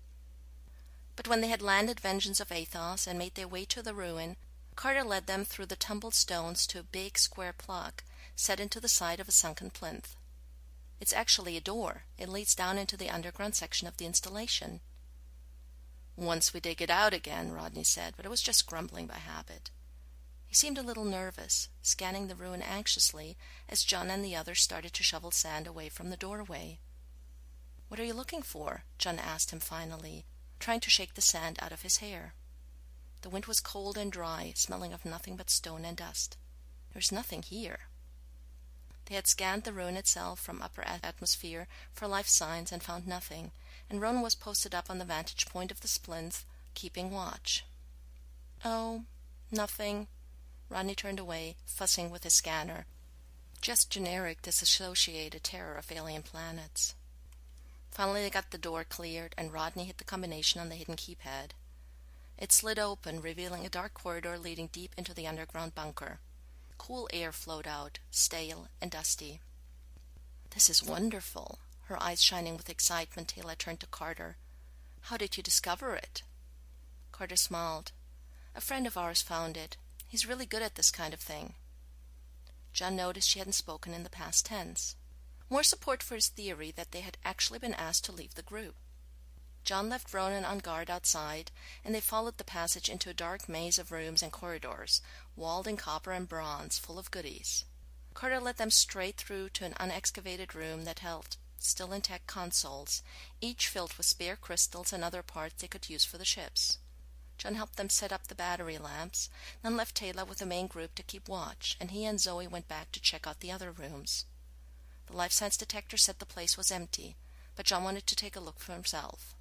But when they had landed Vengeance of Athos and made their way to the ruin, Carter led them through the tumbled stones to a big square plug set into the side of a sunken plinth. "It's actually a door. It leads down into the underground section of the installation." "Once we dig it out again," Rodney said, but it was just grumbling by habit. He seemed a little nervous, scanning the ruin anxiously as John and the others started to shovel sand away from the doorway. "What are you looking for?" John asked him finally, trying to shake the sand out of his hair. The wind was cold and dry, smelling of nothing but stone and dust. "There's nothing here." They had scanned the ruin itself from upper atmosphere for life signs and found nothing, and Ronan was posted up on the vantage point of the plinth, keeping watch. "Oh, nothing." Rodney turned away, fussing with his scanner. Just generic disassociated terror of alien planets. Finally they got the door cleared, and Rodney hit the combination on the hidden keypad. It slid open, revealing a dark corridor leading deep into the underground bunker. Cool air flowed out, stale and dusty. "This is wonderful." Her eyes shining with excitement, Taylor turned to Carter. "How did you discover it?" Carter smiled. "A friend of ours found it. He's really good at this kind of thing." John noticed she hadn't spoken in the past tense. More support for his theory that they had actually been asked to leave the group. John left Ronan on guard outside, and they followed the passage into a dark maze of rooms and corridors, walled in copper and bronze, full of goodies. Carter led them straight through to an unexcavated room that held still intact consoles, each filled with spare crystals and other parts they could use for the ships. John helped them set up the battery lamps, then left Taylor with the main group to keep watch, and he and Zoe went back to check out the other rooms. The life science detector said the place was empty, but John wanted to take a look for himself.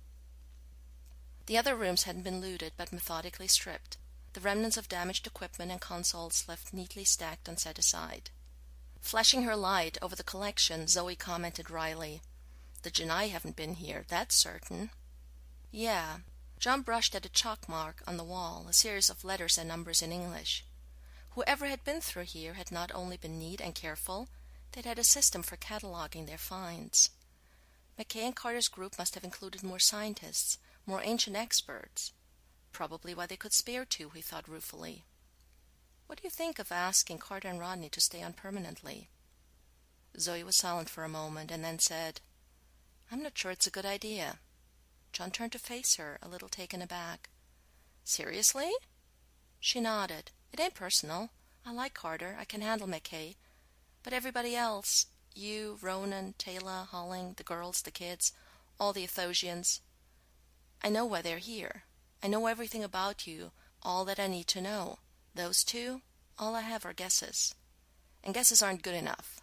The other rooms hadn't been looted, but methodically stripped, the remnants of damaged equipment and consoles left neatly stacked and set aside. Flashing her light over the collection, Zoe commented wryly, "The Genii haven't been here, that's certain." "Yeah." John brushed at a chalk mark on the wall, a series of letters and numbers in English. Whoever had been through here had not only been neat and careful, they'd had a system for cataloging their finds. McKay and Carter's group must have included more scientists, more ancient experts. Probably why they could spare two, he thought ruefully. "What do you think of asking Carter and Rodney to stay on permanently?" Zoe was silent for a moment, and then said, "I'm not sure it's a good idea." John turned to face her, a little taken aback. "Seriously?" She nodded. "It ain't personal. I like Carter. I can handle McKay. But everybody else, you, Ronan, Taylor, Holling, the girls, the kids, all the Athosians, I know why they're here. I know everything about you, all that I need to know. Those two, all I have are guesses. And guesses aren't good enough."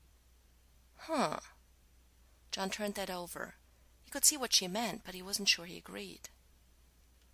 "Huh." John turned that over. He could see what she meant, but he wasn't sure he agreed.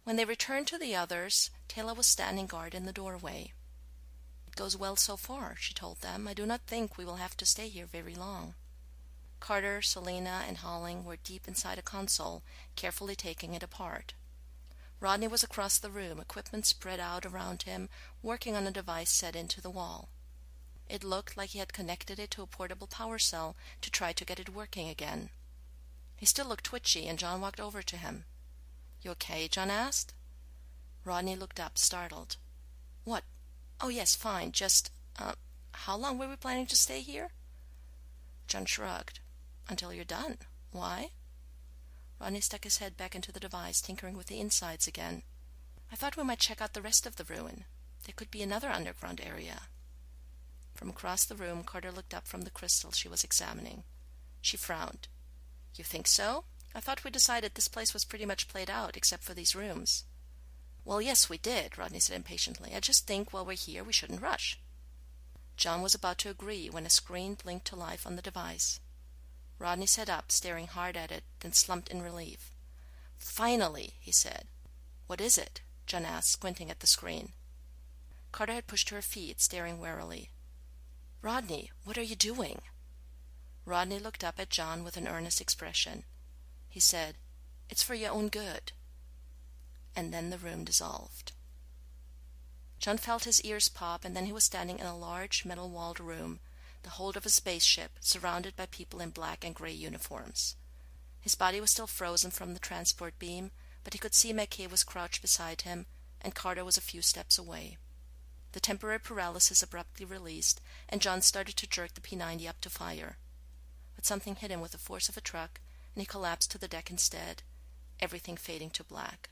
When they returned to the others, Taylor was standing guard in the doorway. "It goes well so far," she told them. "I do not think we will have to stay here very long." Carter, Selena, and Holling were deep inside a console, carefully taking it apart. Rodney was across the room, equipment spread out around him, working on a device set into the wall. It looked like he had connected it to a portable power cell to try to get it working again. He still looked twitchy, and John walked over to him. "You okay?" John asked. Rodney looked up, startled. "What? Oh, yes, fine. Just, how long were we planning to stay here?" John shrugged. "Until you're done. Why?" Rodney stuck his head back into the device, tinkering with the insides again. "I thought we might check out the rest of the ruin. There could be another underground area." From across the room, Carter looked up from the crystal she was examining. She frowned. "You think so? I thought we decided this place was pretty much played out, except for these rooms." "Well, yes, we did," Rodney said impatiently. "I just think while we're here we shouldn't rush." John was about to agree when a screen blinked to life on the device. Rodney sat up, staring hard at it, then slumped in relief. "Finally," he said. "What is it?" John asked, squinting at the screen. Carter had pushed to her feet, staring warily. "Rodney, what are you doing?" Rodney looked up at John with an earnest expression. He said, "It's for your own good." And then the room dissolved. John felt his ears pop, and then he was standing in a large, metal-walled room, the hold of a spaceship, surrounded by people in black and gray uniforms. His body was still frozen from the transport beam, but he could see McKay was crouched beside him, and Carter was a few steps away. The temporary paralysis abruptly released, and John started to jerk the P-90 up to fire. But something hit him with the force of a truck, and he collapsed to the deck instead, everything fading to black.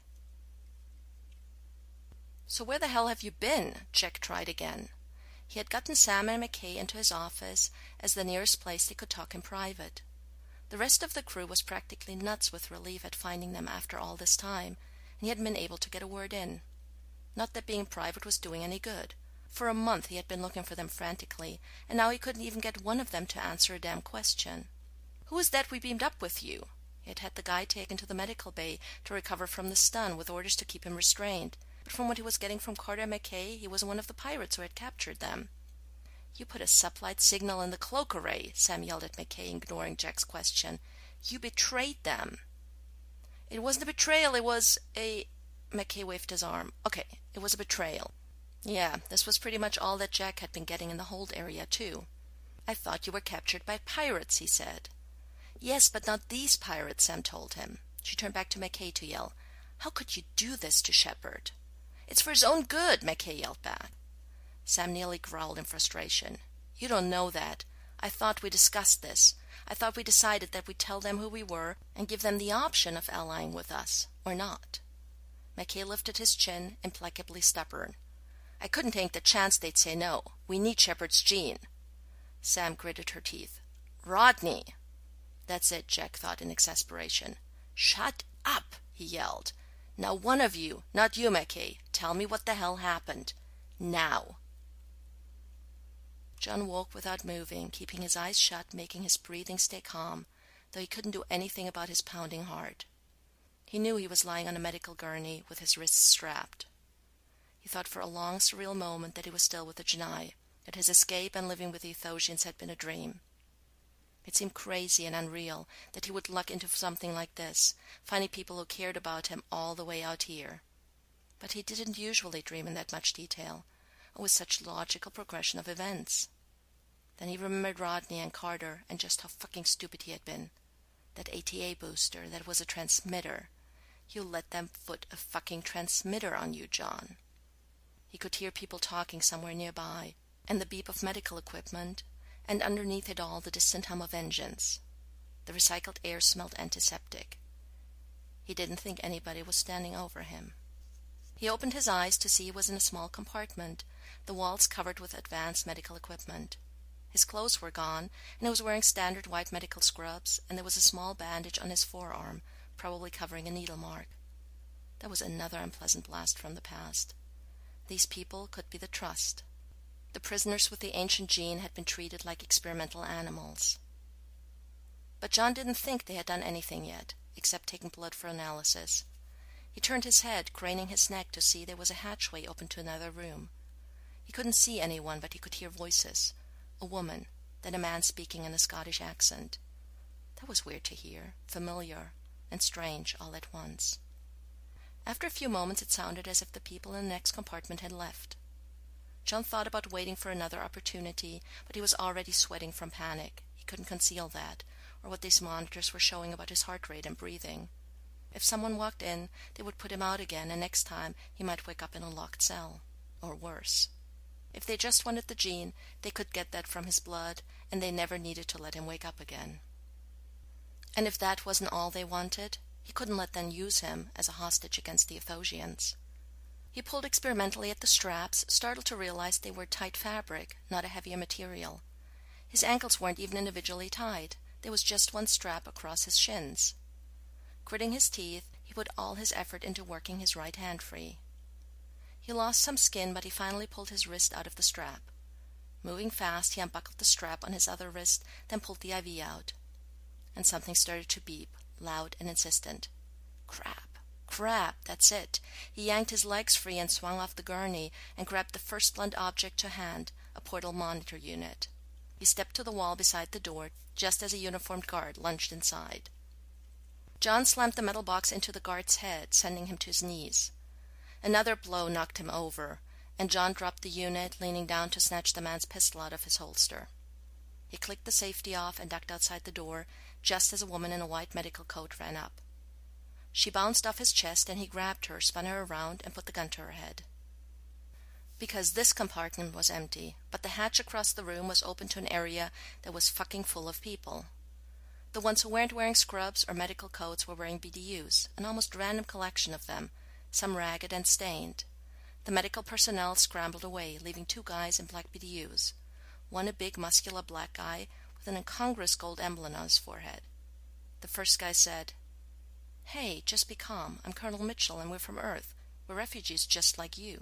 "So where the hell have you been?" Jack tried again. He had gotten Sam and McKay into his office as the nearest place they could talk in private. The rest of the crew was practically nuts with relief at finding them after all this time, and he had been able to get a word in. Not that being private was doing any good. For a month he had been looking for them frantically, and now he couldn't even get one of them to answer a damn question. "Who is that we beamed up with you?" He had had the guy taken to the medical bay to recover from the stun, with orders to keep him restrained. But from what he was getting from Carter and McKay, he was one of the pirates who had captured them. "You put a sublight signal in the cloak array," Sam yelled at McKay, ignoring Jack's question. "You betrayed them." "It wasn't a betrayal, it was a—" McKay waved his arm. "Okay, it was a betrayal. Yeah, this was pretty much all that Jack had been getting in the hold area, too." "I thought you were captured by pirates," he said. "Yes, but not these pirates," Sam told him. She turned back to McKay to yell, "How could you do this to Shepard?" "It's for his own good," McKay yelled back. Sam nearly growled in frustration. "You don't know that. I thought we discussed this. I thought we decided that we'd tell them who we were and give them the option of allying with us, or not." McKay lifted his chin, implacably stubborn. "I couldn't take the chance they'd say no. We need Shepard's gene." Sam gritted her teeth. "Rodney!" "That's it," Jack thought in exasperation. "Shut up!" he yelled. "Now one of you, not you, McKay, tell me what the hell happened. Now." John woke without moving, keeping his eyes shut, making his breathing stay calm, though he couldn't do anything about his pounding heart. He knew he was lying on a medical gurney with his wrists strapped. He thought for a long, surreal moment that he was still with the Janai, that his escape and living with the Ethosians had been a dream. It seemed crazy and unreal that he would luck into something like this, finding people who cared about him all the way out here. But he didn't usually dream in that much detail, or with such logical progression of events. Then he remembered Rodney and Carter and just how fucking stupid he had been. That ATA booster, that was a transmitter. You let them put a fucking transmitter on you, John. He could hear people talking somewhere nearby, and the beep of medical equipment, and underneath it all the distant hum of engines. The recycled air smelled antiseptic. He didn't think anybody was standing over him. He opened his eyes to see he was in a small compartment, the walls covered with advanced medical equipment. His clothes were gone, and he was wearing standard white medical scrubs, and there was a small bandage on his forearm, probably covering a needle mark. That was another unpleasant blast from the past. These people could be the Trust. The prisoners with the ancient gene had been treated like experimental animals. But John didn't think they had done anything yet, except taking blood for analysis. He turned his head, craning his neck to see there was a hatchway open to another room. He couldn't see anyone, but he could hear voices. A woman, then a man speaking in a Scottish accent. That was weird to hear, familiar and strange all at once. After a few moments it sounded as if the people in the next compartment had left. John thought about waiting for another opportunity, but he was already sweating from panic. He couldn't conceal that, or what these monitors were showing about his heart rate and breathing. If someone walked in, they would put him out again, and next time he might wake up in a locked cell. Or worse. If they just wanted the gene, they could get that from his blood, and they never needed to let him wake up again. And if that wasn't all they wanted, he couldn't let them use him as a hostage against the Athosians. He pulled experimentally at the straps, startled to realize they were tight fabric, not a heavier material. His ankles weren't even individually tied. There was just one strap across his shins. Gritting his teeth, he put all his effort into working his right hand free. He lost some skin, but he finally pulled his wrist out of the strap. Moving fast, he unbuckled the strap on his other wrist, then pulled the IV out. And something started to beep, loud and insistent. Crap. Crap, that's it. He yanked his legs free and swung off the gurney and grabbed the first blunt object to hand, a portal monitor unit. He stepped to the wall beside the door, just as a uniformed guard lunged inside. John slammed the metal box into the guard's head, sending him to his knees. Another blow knocked him over, and John dropped the unit, leaning down to snatch the man's pistol out of his holster. He clicked the safety off and ducked outside the door, just as a woman in a white medical coat ran up. She bounced off his chest, and he grabbed her, spun her around, and put the gun to her head. Because this compartment was empty, but the hatch across the room was open to an area that was fucking full of people. The ones who weren't wearing scrubs or medical coats were wearing BDUs, an almost random collection of them, some ragged and stained. The medical personnel scrambled away, leaving two guys in black BDUs, one a big, muscular black guy with an incongruous gold emblem on his forehead. The first guy said, "Hey, just be calm. I'm Colonel Mitchell, and we're from Earth. We're refugees just like you."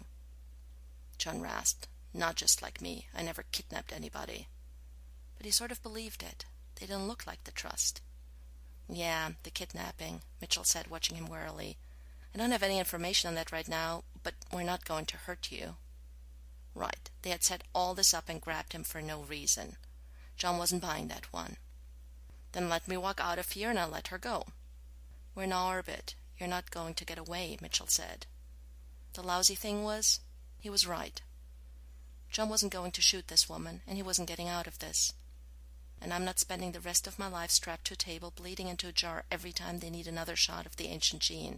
John rasped, "Not just like me. I never kidnapped anybody." But he sort of believed it. They didn't look like the Trust. "Yeah, the kidnapping," Mitchell said, watching him warily. "I don't have any information on that right now, but we're not going to hurt you." Right, they had set all this up and grabbed him for no reason. John wasn't buying that one. "Then let me walk out of here and I'll let her go." "We're in orbit. You're not going to get away," Mitchell said. The lousy thing was, he was right. John wasn't going to shoot this woman, and he wasn't getting out of this. And I'm not spending the rest of my life strapped to a table bleeding into a jar every time they need another shot of the ancient gene.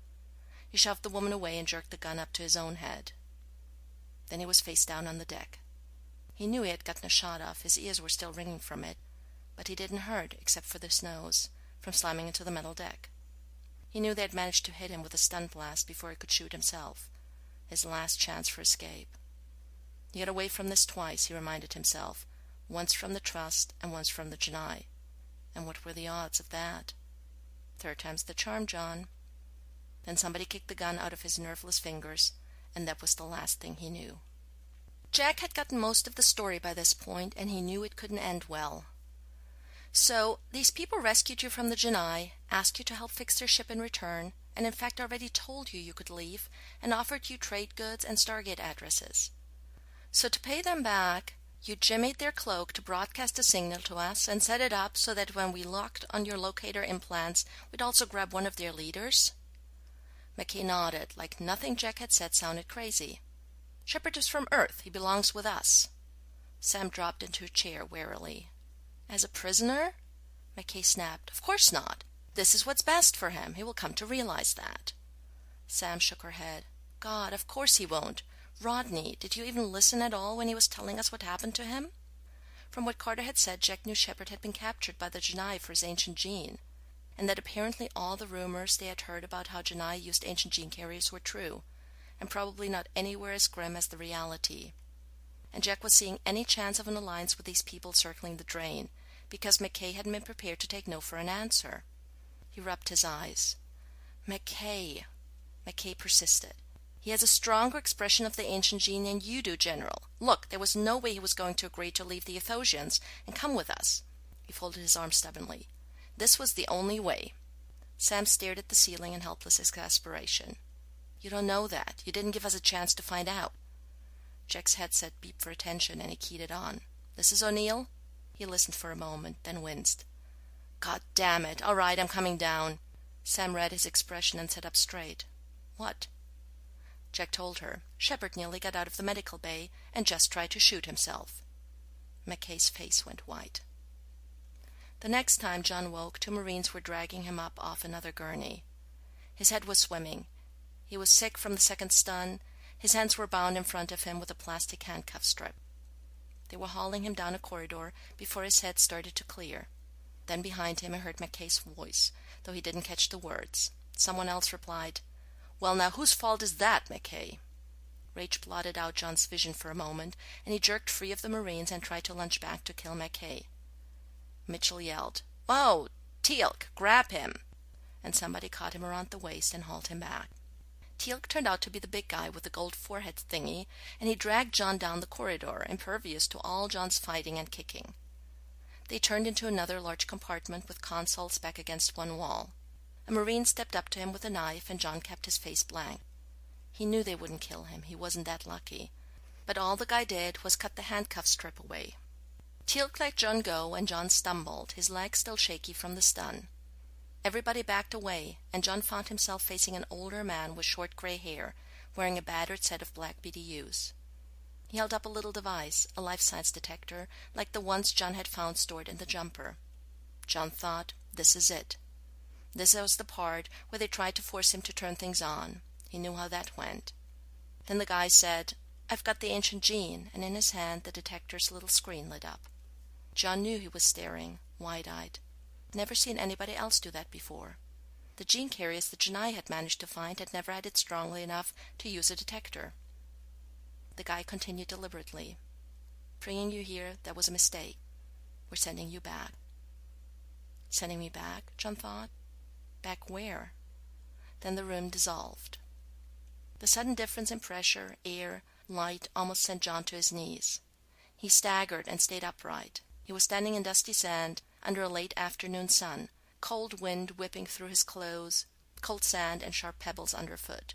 He shoved the woman away and jerked the gun up to his own head. Then he was face down on the deck. He knew he had gotten a shot off. His ears were still ringing from it, but he didn't hurt, except for his nose, from slamming into the metal deck. He knew they had managed to hit him with a stun blast before he could shoot himself. His last chance for escape. He got away from this twice, he reminded himself, once from the Trust and once from the Genii. And what were the odds of that? Third time's the charm, John. Then somebody kicked the gun out of his nerveless fingers, and that was the last thing he knew. Jack had gotten most of the story by this point, and he knew it couldn't end well. So, these people rescued you from the Genii, asked you to help fix their ship in return, and in fact already told you could leave, and offered you trade goods and Stargate addresses. So to pay them back, you jimmied their cloak to broadcast a signal to us and set it up so that when we locked on your locator implants, we'd also grab one of their leaders? McKay nodded, like nothing Jack had said sounded crazy. "Shepard is from Earth. He belongs with us." Sam dropped into a chair wearily. "As a prisoner?" McKay snapped. "Of course not. This is what's best for him. He will come to realize that." Sam shook her head. "God, of course he won't. Rodney, did you even listen at all when he was telling us what happened to him?" From what Carter had said, Jack knew Shepard had been captured by the Genii for his ancient gene, and that apparently all the rumors they had heard about how Genii used ancient gene carriers were true, and probably not anywhere as grim as the reality. And Jack was seeing any chance of an alliance with these people circling the drain, because McKay hadn't been prepared to take no for an answer. He rubbed his eyes. McKay persisted. "He has a stronger expression of the ancient gene than you do, General. Look, there was no way he was going to agree to leave the Athosians and come with us." He folded his arms stubbornly. "This was the only way." Sam stared at the ceiling in helpless exasperation. "You don't know that. You didn't give us a chance to find out." Jack's headset beeped for attention, and he keyed it on. "This is O'Neill?" He listened for a moment, then winced. "God damn it! All right, I'm coming down." Sam read his expression and sat up straight. "What?" Jack told her. "Shepard nearly got out of the medical bay and just tried to shoot himself." McKay's face went white. The next time John woke, 2 Marines were dragging him up off another gurney. His head was swimming. He was sick from the second stun. His hands were bound in front of him with a plastic handcuff strip. They were hauling him down a corridor before his head started to clear. Then behind him he heard McKay's voice, though he didn't catch the words. Someone else replied, "Well, now whose fault is that, McKay?" Rage blotted out John's vision for a moment, and he jerked free of the Marines and tried to lunge back to kill McKay. Mitchell yelled, "Whoa, Teal'c, grab him!" And somebody caught him around the waist and hauled him back. Teal'c turned out to be the big guy with the gold forehead thingy, and he dragged John down the corridor, impervious to all John's fighting and kicking. They turned into another large compartment with consoles back against one wall. A Marine stepped up to him with a knife, and John kept his face blank. He knew they wouldn't kill him. He wasn't that lucky. But all the guy did was cut the handcuff strip away. Teal'c let John go, and John stumbled, his legs still shaky from the stun. Everybody backed away, and John found himself facing an older man with short gray hair, wearing a battered set of black BDUs. He held up a little device, a life science detector, like the ones John had found stored in the jumper. John thought, this is it. This was the part where they tried to force him to turn things on. He knew how that went. Then the guy said, "I've got the ancient gene," and in his hand the detector's little screen lit up. John knew he was staring, wide-eyed. Never seen anybody else do that before. The gene carriers that Janai had managed to find had never had it strongly enough to use a detector. The guy continued deliberately. "Bringing you here, that was a mistake. We're sending you back." Sending me back, John thought. Back where? Then the room dissolved. The sudden difference in pressure, air, light almost sent John to his knees. He staggered and stayed upright. He was standing in dusty sand under a late afternoon sun, cold wind whipping through his clothes, cold sand and sharp pebbles underfoot.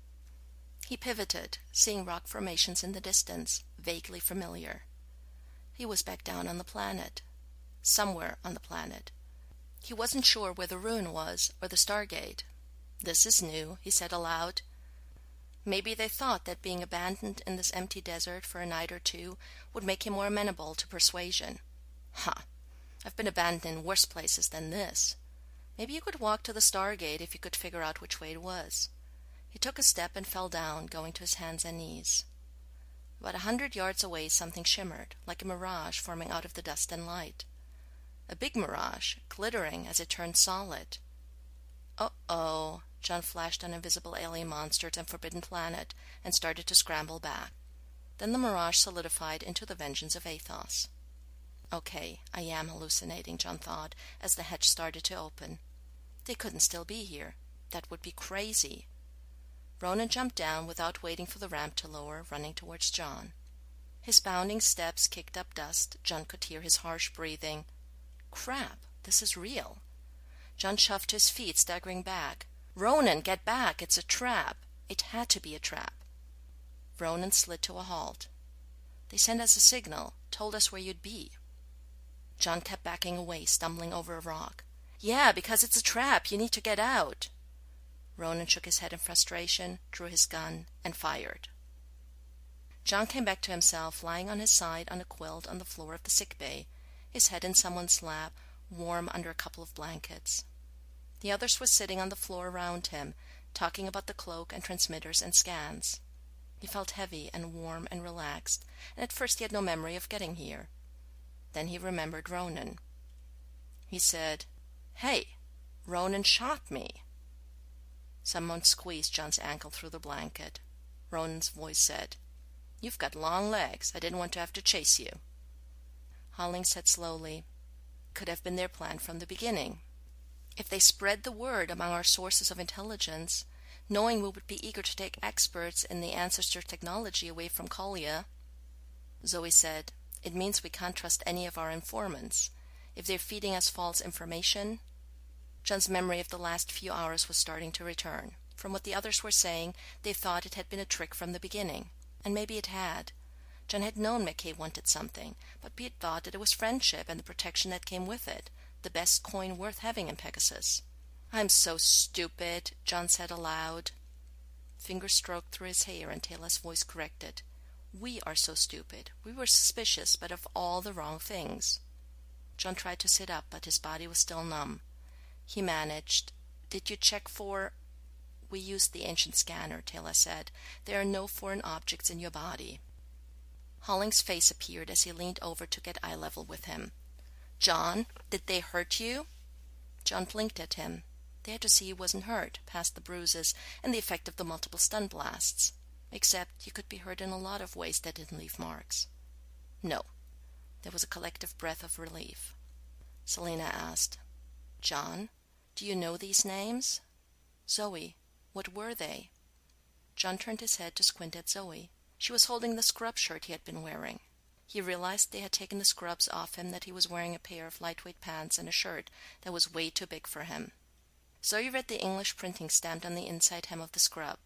He pivoted, seeing rock formations in the distance, vaguely familiar. He was back down on the planet. Somewhere on the planet. He wasn't sure where the ruin was or the Stargate. "This is new," he said aloud. Maybe they thought that being abandoned in this empty desert for a night or two would make him more amenable to persuasion. I've been abandoned in worse places than this. Maybe you could walk to the Stargate if you could figure out which way it was." He took a step and fell down, going to his hands and knees. About 100 yards away something shimmered, like a mirage forming out of the dust and light. A big mirage, glittering as it turned solid. "Uh-oh," John flashed on invisible alien monsters and Forbidden Planet and started to scramble back. Then the mirage solidified into the vengeance of Athos. Okay, I am hallucinating, John thought, as the hatch started to open. They couldn't still be here. That would be crazy. Ronan jumped down without waiting for the ramp to lower, running towards John. His bounding steps kicked up dust. John could hear his harsh breathing. Crap, this is real. John shoved to his feet, staggering back. "Ronan, get back! It's a trap!" It had to be a trap. Ronan slid to a halt. "They sent us a signal, told us where you'd be." John kept backing away, stumbling over a rock. "Yeah, because it's a trap. You need to get out." Ronan shook his head in frustration, drew his gun, and fired. John came back to himself, lying on his side on a quilt on the floor of the sick bay, his head in someone's lap, warm under a couple of blankets. The others were sitting on the floor around him, talking about the cloak and transmitters and scans. He felt heavy and warm and relaxed, and at first he had no memory of getting here. Then he remembered Ronan. He said, "Hey, Ronan shot me." Someone squeezed John's ankle through the blanket. Ronan's voice said, "You've got long legs. I didn't want to have to chase you." Holling said slowly, "Could have been their plan from the beginning. If they spread the word among our sources of intelligence, knowing we would be eager to take experts in the ancestor technology away from Kolya." Zoe said, "It means we can't trust any of our informants. If they're feeding us false information..." John's memory of the last few hours was starting to return. From what the others were saying, they thought it had been a trick from the beginning. And maybe it had. John had known McKay wanted something, but Pete thought that it was friendship and the protection that came with it, the best coin worth having in Pegasus. "I'm so stupid," John said aloud. Fingers stroked through his hair and Taylor's voice corrected. "We are so stupid. We were suspicious, but of all the wrong things." John tried to sit up, but his body was still numb. He managed. "Did you check for—" "We used the ancient scanner," Taylor said. "There are no foreign objects in your body." Hollings' face appeared as he leaned over to get eye level with him. "John, did they hurt you?" John blinked at him. They had to see he wasn't hurt, past the bruises and the effect of the multiple stun blasts. Except you could be hurt in a lot of ways that didn't leave marks. "No." There was a collective breath of relief. Selena asked, "John, do you know these names?" "Zoe, what were they?" John turned his head to squint at Zoe. She was holding the scrub shirt he had been wearing. He realized they had taken the scrubs off him, that he was wearing a pair of lightweight pants and a shirt that was way too big for him. Zoe read the English printing stamped on the inside hem of the scrub.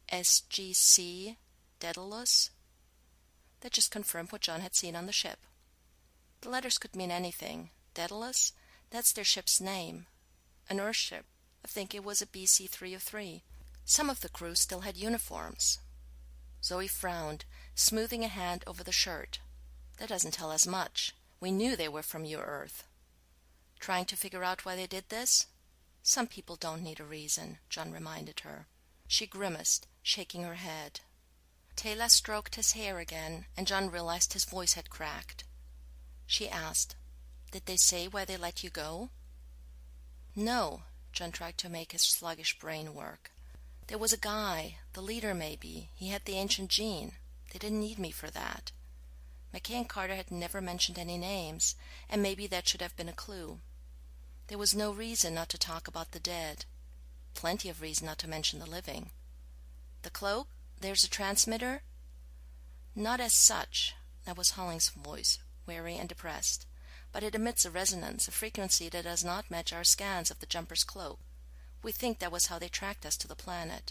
SGC Daedalus? That just confirmed what John had seen on the ship. The letters could mean anything. Daedalus? That's their ship's name. An Earthship. I think it was a BC-303. Some of the crew still had uniforms. Zoe frowned, smoothing a hand over the shirt. "That doesn't tell us much. We knew they were from your Earth." "Trying to figure out why they did this?" "Some people don't need a reason," John reminded her. She grimaced, shaking her head. Taylor stroked his hair again, and John realized his voice had cracked. She asked, "Did they say why they let you go?" "No." John tried to make his sluggish brain work. "There was a guy, the leader maybe. He had the ancient gene. They didn't need me for that." McKay and Carter had never mentioned any names, and maybe that should have been a clue. There was no reason not to talk about the dead. Plenty of reason not to mention the living. "The cloak? There's a transmitter?" "Not as such." That was Hollings' voice, weary and depressed. "But it emits a resonance, a frequency that does not match our scans of the jumper's cloak. We think that was how they tracked us to the planet."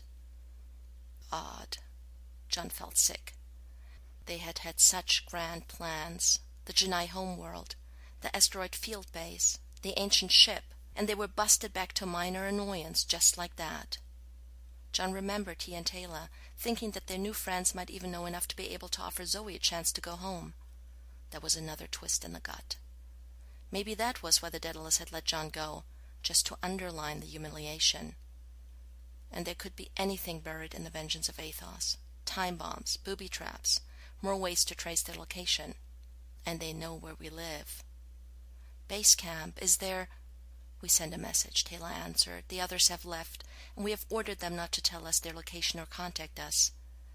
Odd. John felt sick. They had had such grand plans. The Janai homeworld, the asteroid field base, the ancient ship, and they were busted back to minor annoyance just like that. John remembered he and Taylor, thinking that their new friends might even know enough to be able to offer Zoe a chance to go home. That was another twist in the gut. Maybe that was why the Daedalus had let John go, just to underline the humiliation. And there could be anything buried in the vengeance of Athos. Time bombs, booby traps, more ways to trace their location. And they know where we live. "Base camp, is there—" "We send a message," Taylor answered. "The others have left, and we have ordered them not to tell us their location or contact us.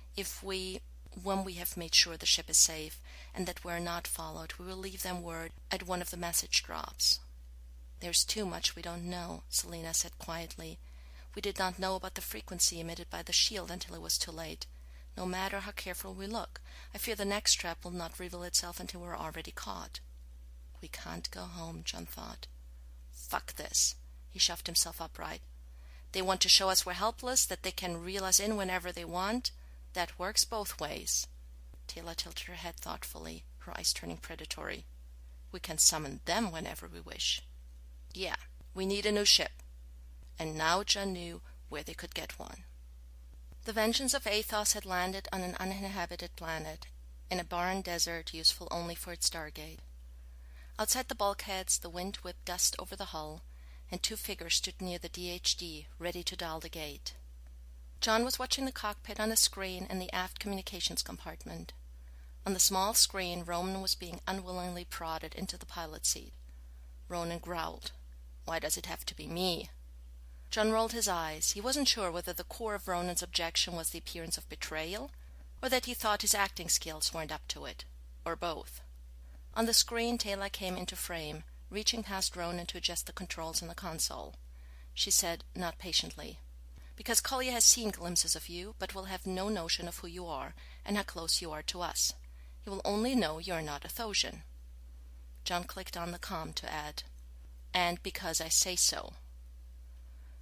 When we have made sure the ship is safe and that we are not followed, we will leave them word at one of the message drops." "There's too much we don't know," Selena said quietly. "We did not know about the frequency emitted by the shield until it was too late. No matter how careful we look, I fear the next trap will not reveal itself until we're already caught." We can't go home, John thought. Fuck this. He shoved himself upright. They want to show us we're helpless, that they can reel us in whenever they want. That works both ways. Taylor tilted her head thoughtfully, her eyes turning predatory. We can summon them whenever we wish. Yeah, we need a new ship. And now John knew where they could get one. The Vengeance of Athos had landed on an uninhabited planet, in a barren desert useful only for its stargate. Outside the bulkheads, the wind whipped dust over the hull, and two figures stood near the DHD, ready to dial the gate. John was watching the cockpit on a screen in the aft communications compartment. On the small screen, Ronan was being unwillingly prodded into the pilot seat. Ronan growled, "Why does it have to be me?" John rolled his eyes. He wasn't sure whether the core of Ronan's objection was the appearance of betrayal, or that he thought his acting skills weren't up to it, or both. On the screen, Taylor came into frame, reaching past Ronan to adjust the controls on the console. She said, not patiently, "Because Collier has seen glimpses of you, but will have no notion of who you are and how close you are to us. He will only know you are not a Thosian." John clicked on the comm to add, "And because I say so."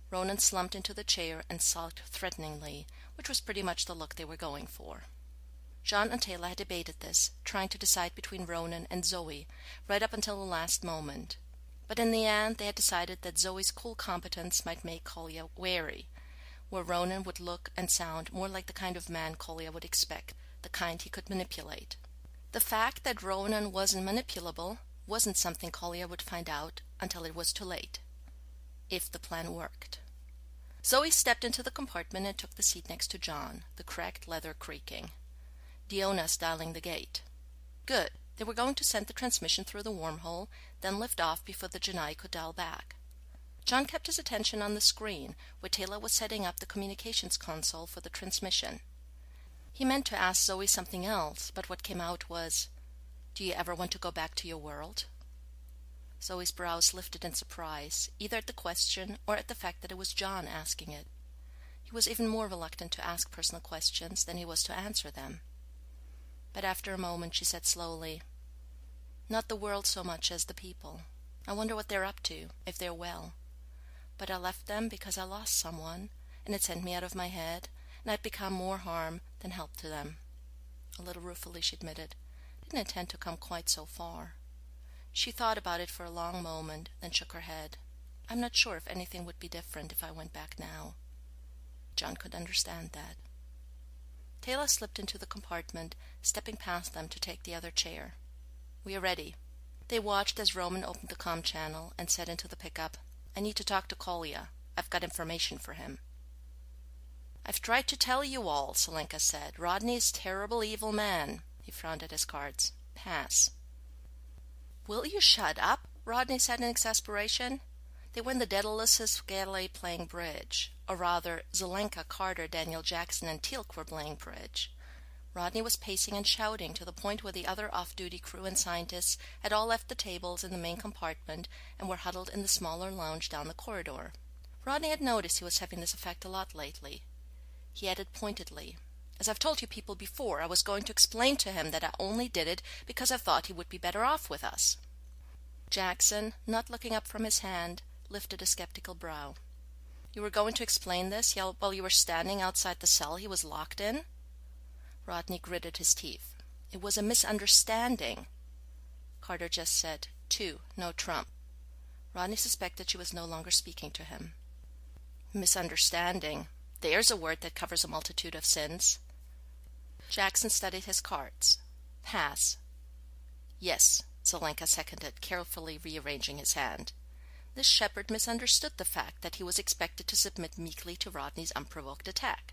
Ronan slumped into the chair and sulked threateningly, which was pretty much the look they were going for. John and Taylor had debated this, trying to decide between Ronan and Zoe, right up until the last moment. But in the end, they had decided that Zoe's cool competence might make Kolya wary, where Ronan would look and sound more like the kind of man Kolya would expect, the kind he could manipulate. The fact that Ronan wasn't manipulable wasn't something Kolya would find out until it was too late, if the plan worked. Zoe stepped into the compartment and took the seat next to John, the cracked leather creaking. Diona's dialing the gate. Good. They were going to send the transmission through the wormhole, then lift off before the Janai could dial back. John kept his attention on the screen, where Taylor was setting up the communications console for the transmission. He meant to ask Zoe something else, but what came out was, "Do you ever want to go back to your world?" Zoe's brows lifted in surprise, either at the question or at the fact that it was John asking it. He was even more reluctant to ask personal questions than he was to answer them. But after a moment she said slowly, "Not the world so much as the people. I wonder what they're up to, if they're well. But I left them because I lost someone, and it sent me out of my head, and I'd become more harm than help to them." A little ruefully she admitted, "Didn't intend to come quite so far." She thought about it for a long moment, then shook her head. "I'm not sure if anything would be different if I went back now." John could understand that. Taylor slipped into the compartment, stepping past them to take the other chair. "We are ready." They watched as Roman opened the comm channel and said into the pickup, "I need to talk to Kolya. I've got information for him." "I've tried to tell you all," Zelenka said. "Rodney's terrible evil man." He frowned at his cards. "Pass." "Will you shut up?" Rodney said in exasperation. They were in the Daedalus's galley playing bridge. Or rather, Zelenka, Carter, Daniel Jackson, and Teal'c were playing bridge. Rodney was pacing and shouting to the point where the other off-duty crew and scientists had all left the tables in the main compartment and were huddled in the smaller lounge down the corridor. Rodney had noticed he was having this effect a lot lately. He added pointedly, "As I've told you people before, I was going to explain to him that I only did it because I thought he would be better off with us." Jackson, not looking up from his hand, lifted a skeptical brow. "You were going to explain this while you were standing outside the cell he was locked in?" Rodney gritted his teeth. "It was a misunderstanding." Carter just said, "Two, no Trump." Rodney suspected she was no longer speaking to him. "Misunderstanding. There's a word that covers a multitude of sins." Jackson studied his cards. "Pass." "Yes," Zelenka seconded, carefully rearranging his hand. This shepherd misunderstood the fact that he was expected to submit meekly to Rodney's unprovoked attack.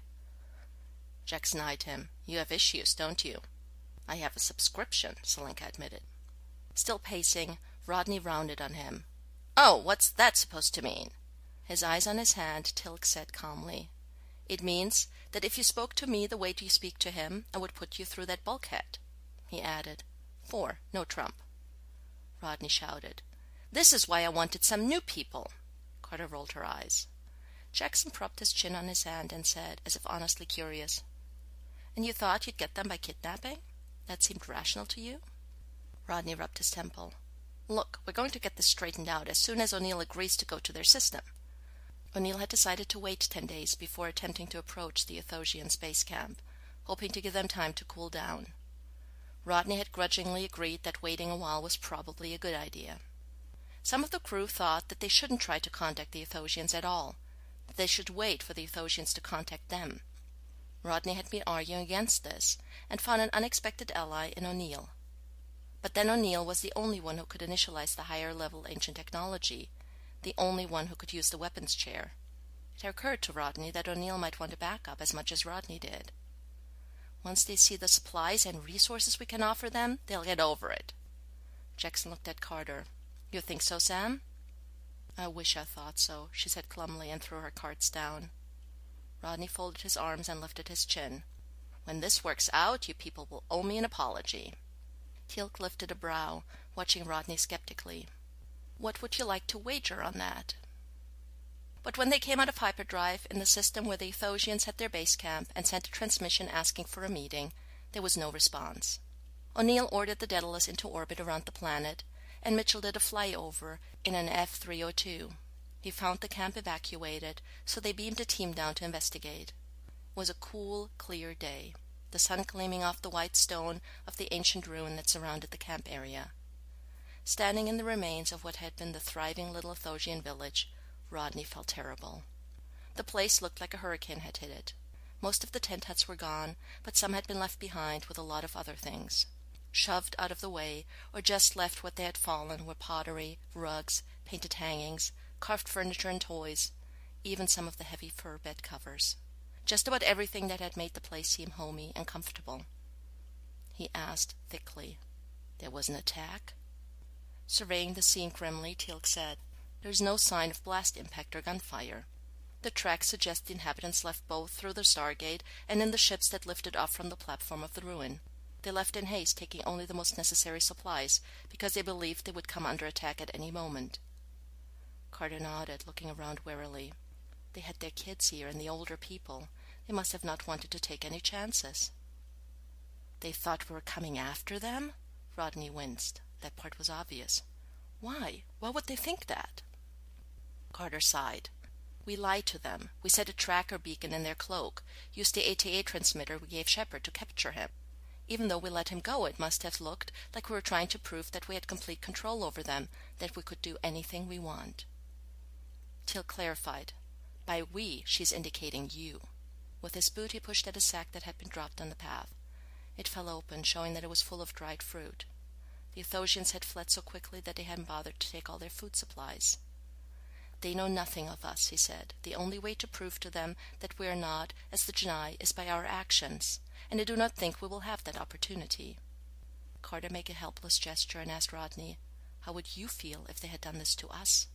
Jackson eyed him. "You have issues, don't you?" "I have a subscription," Zelenka admitted. Still pacing, Rodney rounded on him. "Oh, what's that supposed to mean?" His eyes on his hand, Teal'c said calmly, "It means that if you spoke to me the way you speak to him, I would put you through that bulkhead." He added, 4, no Trump." Rodney shouted, "This is why I wanted some new people." Carter rolled her eyes. Jackson propped his chin on his hand and said, as if honestly curious, "And you thought you'd get them by kidnapping? That seemed rational to you?" Rodney rubbed his temple. "Look, we're going to get this straightened out as soon as O'Neill agrees to go to their system." O'Neill had decided to wait 10 days before attempting to approach the Athosian space camp, hoping to give them time to cool down. Rodney had grudgingly agreed that waiting a while was probably a good idea. Some of the crew thought that they shouldn't try to contact the Athosians at all, that they should wait for the Athosians to contact them. Rodney had been arguing against this, and found an unexpected ally in O'Neill. But then O'Neill was the only one who could initialize the higher-level ancient technology, the only one who could use the weapons chair. It occurred to Rodney that O'Neill might want a backup as much as Rodney did. "Once they see the supplies and resources we can offer them, they'll get over it." Jackson looked at Carter. "You think so, Sam?" "I wish I thought so," she said glumly and threw her cards down. Rodney folded his arms and lifted his chin. "When this works out, you people will owe me an apology." Teal'c lifted a brow, watching Rodney skeptically. "What would you like to wager on that?" But when they came out of hyperdrive in the system where the Athosians had their base camp and sent a transmission asking for a meeting, there was no response. O'Neill ordered the Daedalus into orbit around the planet, and Mitchell did a flyover in an F-302. He found the camp evacuated, so they beamed a team down to investigate. It was a cool, clear day, the sun gleaming off the white stone of the ancient ruin that surrounded the camp area. Standing in the remains of what had been the thriving little Athosian village, Rodney felt terrible. The place looked like a hurricane had hit it. Most of the tent huts were gone, but some had been left behind with a lot of other things. Shoved out of the way, or just left what they had fallen, were pottery, rugs, painted hangings, carved furniture and toys, even some of the heavy fur bed covers. Just about everything that had made the place seem homey and comfortable. He asked thickly, "There was an attack?" Surveying the scene grimly, Teal'c said, "There's no sign of blast impact or gunfire. The tracks suggest the inhabitants left both through the Stargate and in the ships that lifted off from the platform of the ruin. They left in haste, taking only the most necessary supplies, because they believed they would come under attack at any moment." Carter nodded, looking around warily. They had their kids here and the older people. They must have not wanted to take any chances. "They thought we were coming after them?" Rodney winced. That part was obvious. "Why? Why would they think that?" Carter sighed. "We lied to them. We set a tracker beacon in their cloak, used the ATA transmitter we gave Shepard to capture him. Even though we let him go, it must have looked like we were trying to prove that we had complete control over them, that we could do anything we want." Teal'c clarified. "By we, she's indicating you." With his boot he pushed at a sack that had been dropped on the path. It fell open, showing that it was full of dried fruit. The Athosians had fled so quickly that they hadn't bothered to take all their food supplies. "They know nothing of us," he said. "The only way to prove to them that we are not, as the Janai, is by our actions, and I do not think we will have that opportunity." Carter made a helpless gesture and asked Rodney, "How would you feel if they had done this to us?"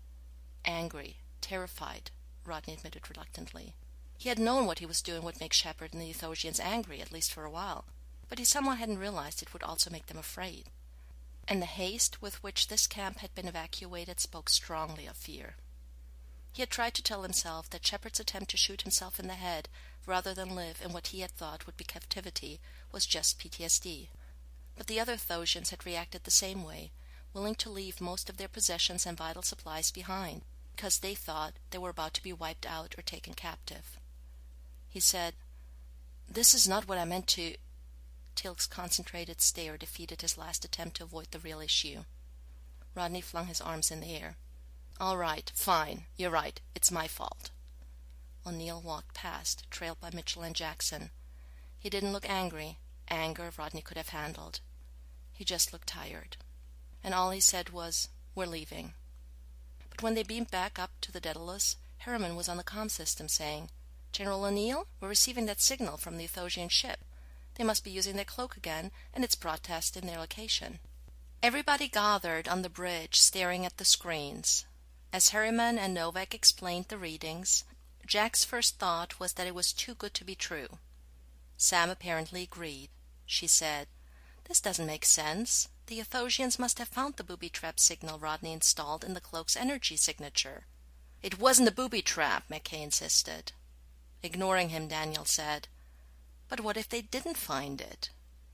"Angry, terrified," Rodney admitted reluctantly. He had known what he was doing would make Shepard and the Athosians angry, at least for a while, but he somewhat hadn't realized it would also make them afraid. And the haste with which this camp had been evacuated spoke strongly of fear. He had tried to tell himself that Shepard's attempt to shoot himself in the head rather than live in what he had thought would be captivity was just PTSD. But the other Athosians had reacted the same way, willing to leave most of their possessions and vital supplies behind, because they thought they were about to be wiped out or taken captive. He said, "This is not what I meant to—" Teal'c's concentrated stare defeated his last attempt to avoid the real issue. Rodney flung his arms in the air. "All right, fine. You're right. It's my fault." O'Neill walked past, trailed by Mitchell and Jackson. He didn't look angry. Anger Rodney could have handled. He just looked tired. And all he said was, "We're leaving." But when they beamed back up to the Daedalus, Harriman was on the comm system saying, "General O'Neill, we're receiving that signal from the Athosian ship. They must be using their cloak again, and it's broadcasting their location." Everybody gathered on the bridge, staring at the screens. As Harriman and Novak explained the readings, Jack's first thought was that it was too good to be true. Sam apparently agreed. She said, "This doesn't make sense. The Athosians must have found the booby-trap signal Rodney installed in the cloak's energy signature." "It wasn't a booby-trap," McKay insisted. Ignoring him, Daniel said, "But what if they didn't find it?"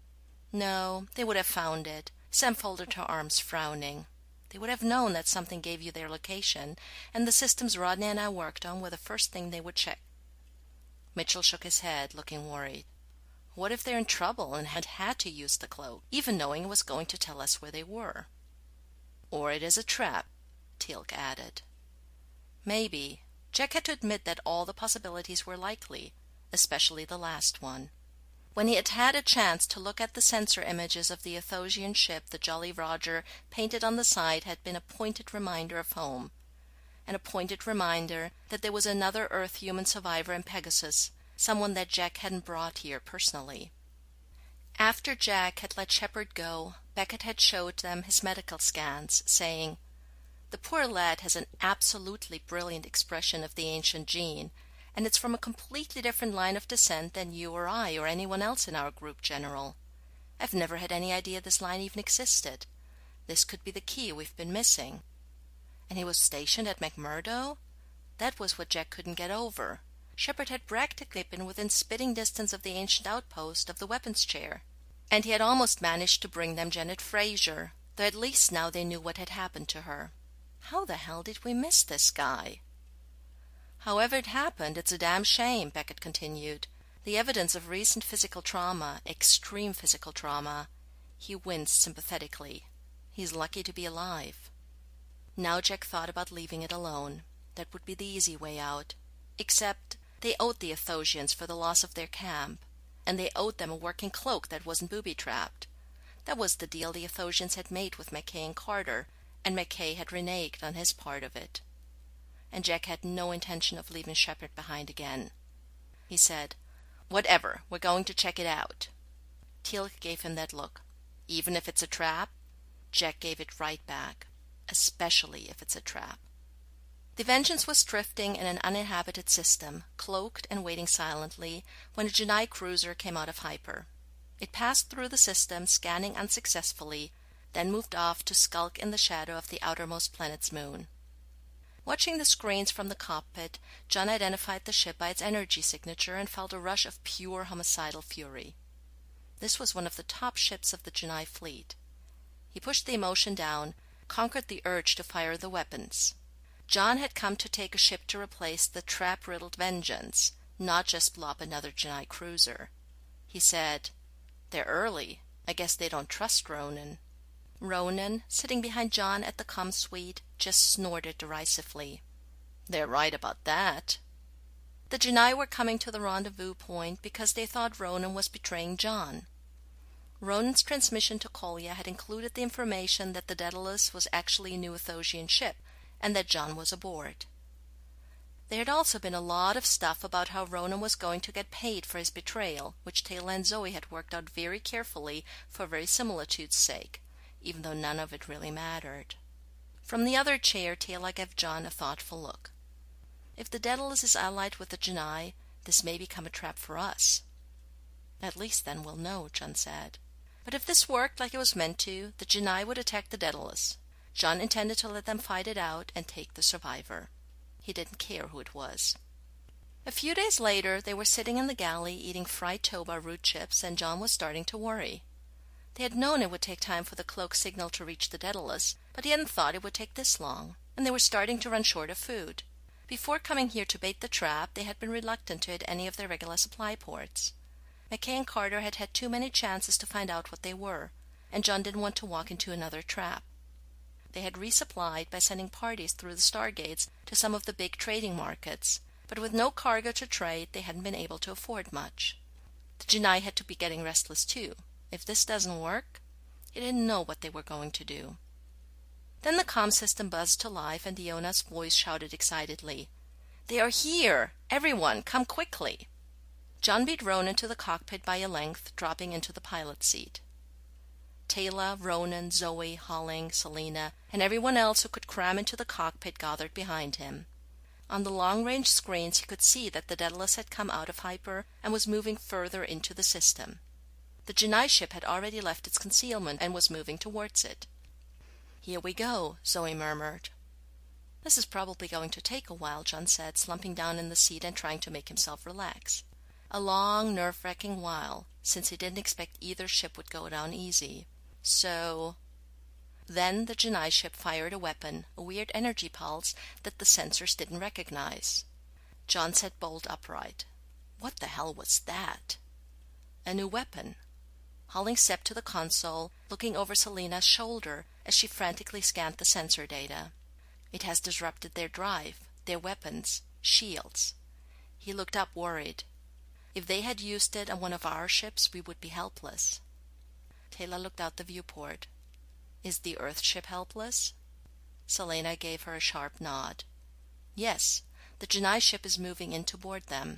"No, they would have found it." Sam folded her arms, frowning. "They would have known that something gave you their location, and the systems Rodney and I worked on were the first thing they would check." Mitchell shook his head, looking worried. "What if they're in trouble and had to use the cloak, even knowing it was going to tell us where they were?" "Or it is a trap," Teal'c added. Maybe. Jack had to admit that all the possibilities were likely, especially the last one. When he had had a chance to look at the sensor images of the Athosian ship, the Jolly Roger painted on the side had been a pointed reminder of home, and a pointed reminder that there was another Earth human survivor in Pegasus, someone that Jack hadn't brought here personally. After Jack had let Shepard go, Beckett had showed them his medical scans, saying, "The poor lad has an absolutely brilliant expression of the ancient gene, and it's from a completely different line of descent than you or I or anyone else in our group, General. I've never had any idea this line even existed. This could be the key we've been missing." And he was stationed at McMurdo? That was what Jack couldn't get over. Shepard had practically been within spitting distance of the ancient outpost of the weapons chair. And he had almost managed to bring them Janet Fraser, though at least now they knew what had happened to her. How the hell did we miss this guy? However it happened, it's a damn shame, Beckett continued. The evidence of recent physical trauma, extreme physical trauma. He winced sympathetically. He's lucky to be alive. Now Jack thought about leaving it alone. That would be the easy way out. Except they owed the Athosians for the loss of their camp, and they owed them a working cloak that wasn't booby-trapped. That was the deal the Athosians had made with Mackay and Carter, and Mackay had reneged on his part of it. And Jack had no intention of leaving Shepard behind again. He said, "Whatever, we're going to check it out." Teal'c gave him that look. "Even if it's a trap?" Jack gave it right back. "Especially if it's a trap." The Vengeance was drifting in an uninhabited system, cloaked and waiting silently, when a Janai cruiser came out of hyper. It passed through the system, scanning unsuccessfully, then moved off to skulk in the shadow of the outermost planet's moon. Watching the screens from the cockpit, John identified the ship by its energy signature and felt a rush of pure homicidal fury. This was one of the top ships of the Janai fleet. He pushed the emotion down, conquered the urge to fire the weapons. John had come to take a ship to replace the trap-riddled Vengeance, not just blow up another Janai cruiser. He said, "They're early. I guess they don't trust Ronan." Ronan, sitting behind John at the comm suite, just snorted derisively. "They're right about that." The Janai were coming to the rendezvous point because they thought Ronan was betraying John. Ronan's transmission to Kolya had included the information that the Daedalus was actually a new Athosian ship, and that John was aboard. There had also been a lot of stuff about how Ronan was going to get paid for his betrayal, which Teyla and Zoe had worked out very carefully for verisimilitude's sake, even though none of it really mattered. From the other chair, Teyla gave John a thoughtful look. "If the Daedalus is allied with the Janai, this may become a trap for us." "At least then we'll know," John said. But if this worked like it was meant to, the Janai would attack the Daedalus. John intended to let them fight it out and take the survivor. He didn't care who it was. A few days later, they were sitting in the galley eating fried toba root chips, and John was starting to worry. They had known it would take time for the cloak signal to reach the Daedalus, but he hadn't thought it would take this long, and they were starting to run short of food. Before coming here to bait the trap, they had been reluctant to hit any of their regular supply ports. Mackay and Carter had had too many chances to find out what they were, and John didn't want to walk into another trap. They had resupplied by sending parties through the stargates to some of the big trading markets, but with no cargo to trade, they hadn't been able to afford much. The Janai had to be getting restless too. If this doesn't work, he didn't know what they were going to do. Then the comm system buzzed to life, and Diona's voice shouted excitedly, "They are here! Everyone, come quickly!" John beat Ronan to the cockpit by a length, dropping into the pilot's seat. Teyla, Ronan, Zoe, Holling, Selena, and everyone else who could cram into the cockpit gathered behind him. On the long-range screens he could see that the Daedalus had come out of hyper and was moving further into the system. The Janai ship had already left its concealment and was moving towards it. "Here we go," Zoe murmured. "This is probably going to take a while," John said, slumping down in the seat and trying to make himself relax. A long, nerve-wracking while, since he didn't expect either ship would go down easy. So... Then the Janai ship fired a weapon, a weird energy pulse that the sensors didn't recognize. John sat bolt upright. What the hell was that? A new weapon. Holling stepped to the console, looking over Selena's shoulder as she frantically scanned the sensor data. It has disrupted their drive, their weapons, shields. He looked up, worried. If they had used it on one of our ships, we would be helpless. Teyla looked out the viewport. "Is the Earth ship helpless?" Selena gave her a sharp nod. "Yes, the Janai ship is moving in to board them."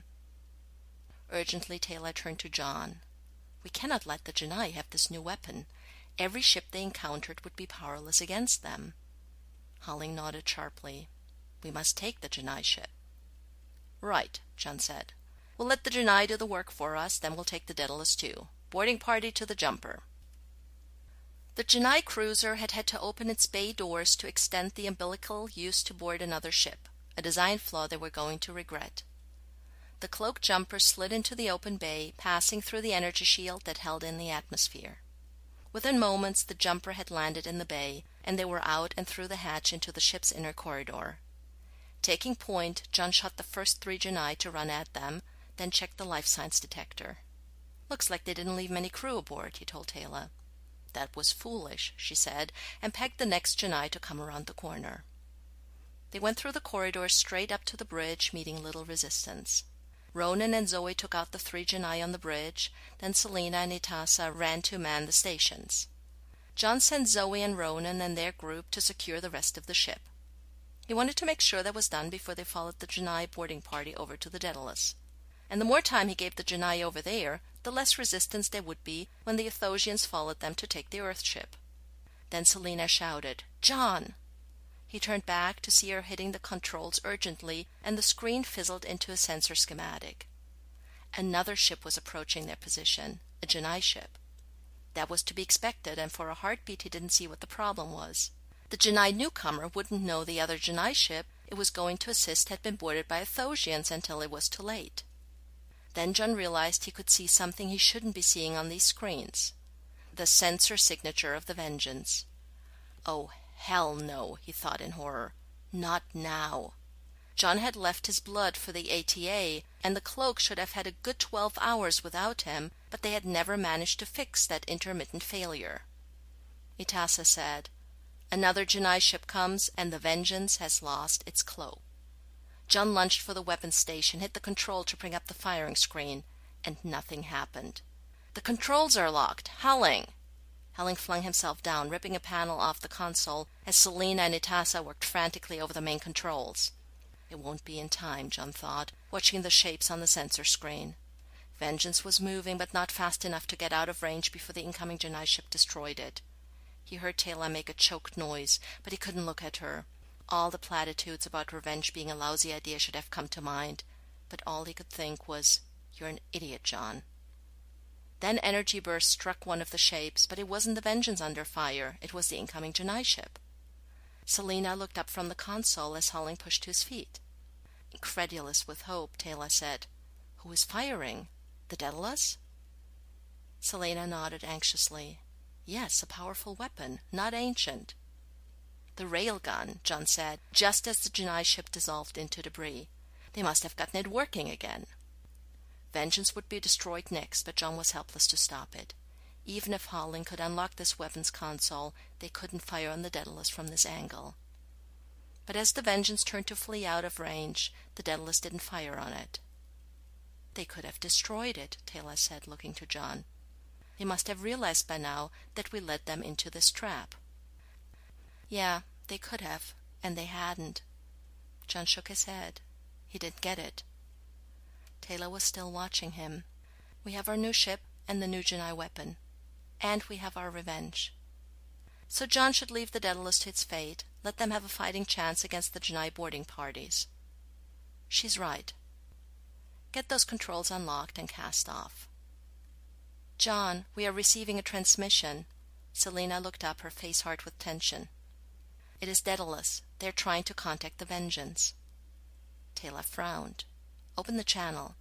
Urgently, Teyla turned to John. "We cannot let the Janai have this new weapon. Every ship they encountered would be powerless against them." Holling nodded sharply. "We must take the Janai ship." "Right," John said. "We'll let the Janai do the work for us, then we'll take the Daedalus too. Boarding party to the jumper." The Janai cruiser had had to open its bay doors to extend the umbilical used to board another ship, a design flaw they were going to regret. The cloaked jumper slid into the open bay, passing through the energy shield that held in the atmosphere. Within moments, the jumper had landed in the bay, and they were out and through the hatch into the ship's inner corridor. Taking point, John shot the first 3 Genii to run at them, then checked the life signs detector. "Looks like they didn't leave many crew aboard," he told Taylor. "That was foolish," she said, and pegged the next Genii to come around the corner. They went through the corridor straight up to the bridge, meeting little resistance. Ronan and Zoe took out the 3 Genii on the bridge, then Selena and Itasa ran to man the stations. John sent Zoe and Ronan and their group to secure the rest of the ship. He wanted to make sure that was done before they followed the Genii boarding party over to the Daedalus. And the more time he gave the Genii over there, the less resistance there would be when the Athosians followed them to take the Earthship. Then Selena shouted, "John!" He turned back to see her hitting the controls urgently, and the screen fizzled into a sensor schematic. Another ship was approaching their position, a Genii ship. That was to be expected, and for a heartbeat he didn't see what the problem was. The Genii newcomer wouldn't know the other Genii ship it was going to assist had been boarded by Athosians until it was too late. Then John realized he could see something he shouldn't be seeing on these screens. The sensor signature of the Vengeance. "Oh, hell no," he thought in horror. "Not now." John had left his blood for the ATA, and the cloak should have had a good 12 hours without him, but they had never managed to fix that intermittent failure. Itasa said, "Another Genii ship comes, and the Vengeance has lost its cloak." John lunged for the weapons station, hit the control to bring up the firing screen, and nothing happened. "The controls are locked! Helling!" Helling flung himself down, ripping a panel off the console as Selena and Itasa worked frantically over the main controls. It won't be in time, John thought, watching the shapes on the sensor screen. Vengeance was moving, but not fast enough to get out of range before the incoming Genii ship destroyed it. He heard Taylor make a choked noise, but he couldn't look at her. All the platitudes about revenge being a lousy idea should have come to mind, but all he could think was, "You're an idiot, John." Then energy burst struck one of the shapes, but it wasn't the Vengeance under fire. It was the incoming Genii ship. Selena looked up from the console as Helling pushed to his feet. Incredulous with hope, Taylor said, "Who is firing? The Daedalus?" Selena nodded anxiously. "Yes, a powerful weapon, not ancient." "The railgun," John said, just as the Genii ship dissolved into debris. "They must have gotten it working again." Vengeance would be destroyed next, but John was helpless to stop it. Even if Helling could unlock this weapons console, they couldn't fire on the Daedalus from this angle. But as the Vengeance turned to flee out of range, the Daedalus didn't fire on it. "They could have destroyed it," Taylor said, looking to John. "They must have realized by now that we led them into this trap." "Yeah, they could have, and they hadn't." John shook his head. He didn't get it. Taylor was still watching him. "We have our new ship and the new Genii weapon. And we have our revenge. So John should leave the Daedalus to its fate, let them have a fighting chance against the Genii boarding parties." "She's right. Get those controls unlocked and cast off." "John, we are receiving a transmission." Selena looked up, her face hard with tension. "It is Daedalus. They are trying to contact the Vengeance." Taylor frowned. "Open the channel."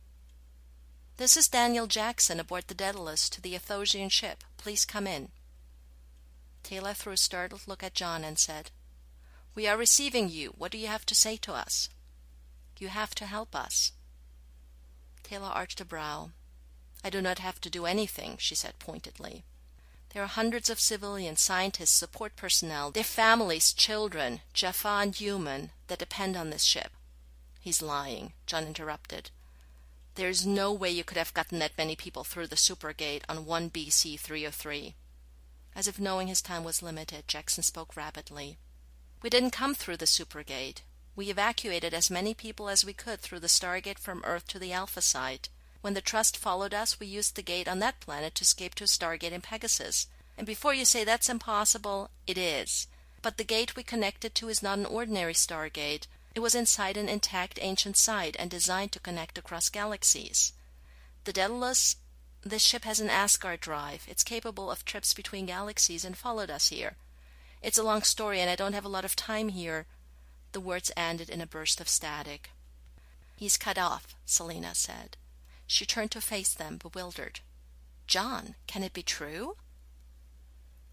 "This is Daniel Jackson aboard the Daedalus to the Athosian ship. Please come in." Taylor threw a startled look at John and said, "We are receiving you. What do you have to say to us?" "You have to help us." Taylor arched a brow. "I do not have to do anything," she said pointedly. "There are hundreds of civilians, scientists, support personnel, their families, children, Jaffa and human, that depend on this ship." "He's lying," John interrupted. "There is no way you could have gotten that many people through the supergate on 1 BC 303. As if knowing his time was limited, Jackson spoke rapidly. "We didn't come through the supergate. We evacuated as many people as we could through the Stargate from Earth to the Alpha site. When the Trust followed us, we used the gate on that planet to escape to a Stargate in Pegasus. And before you say that's impossible, it is. But the gate we connected to is not an ordinary Stargate. It was inside an intact ancient site and designed to connect across galaxies. The Daedalus, this ship has an Asgard drive. It's capable of trips between galaxies and followed us here. It's a long story and I don't have a lot of time here." The words ended in a burst of static. "He's cut off," Selena said. She turned to face them, bewildered. "John, can it be true?"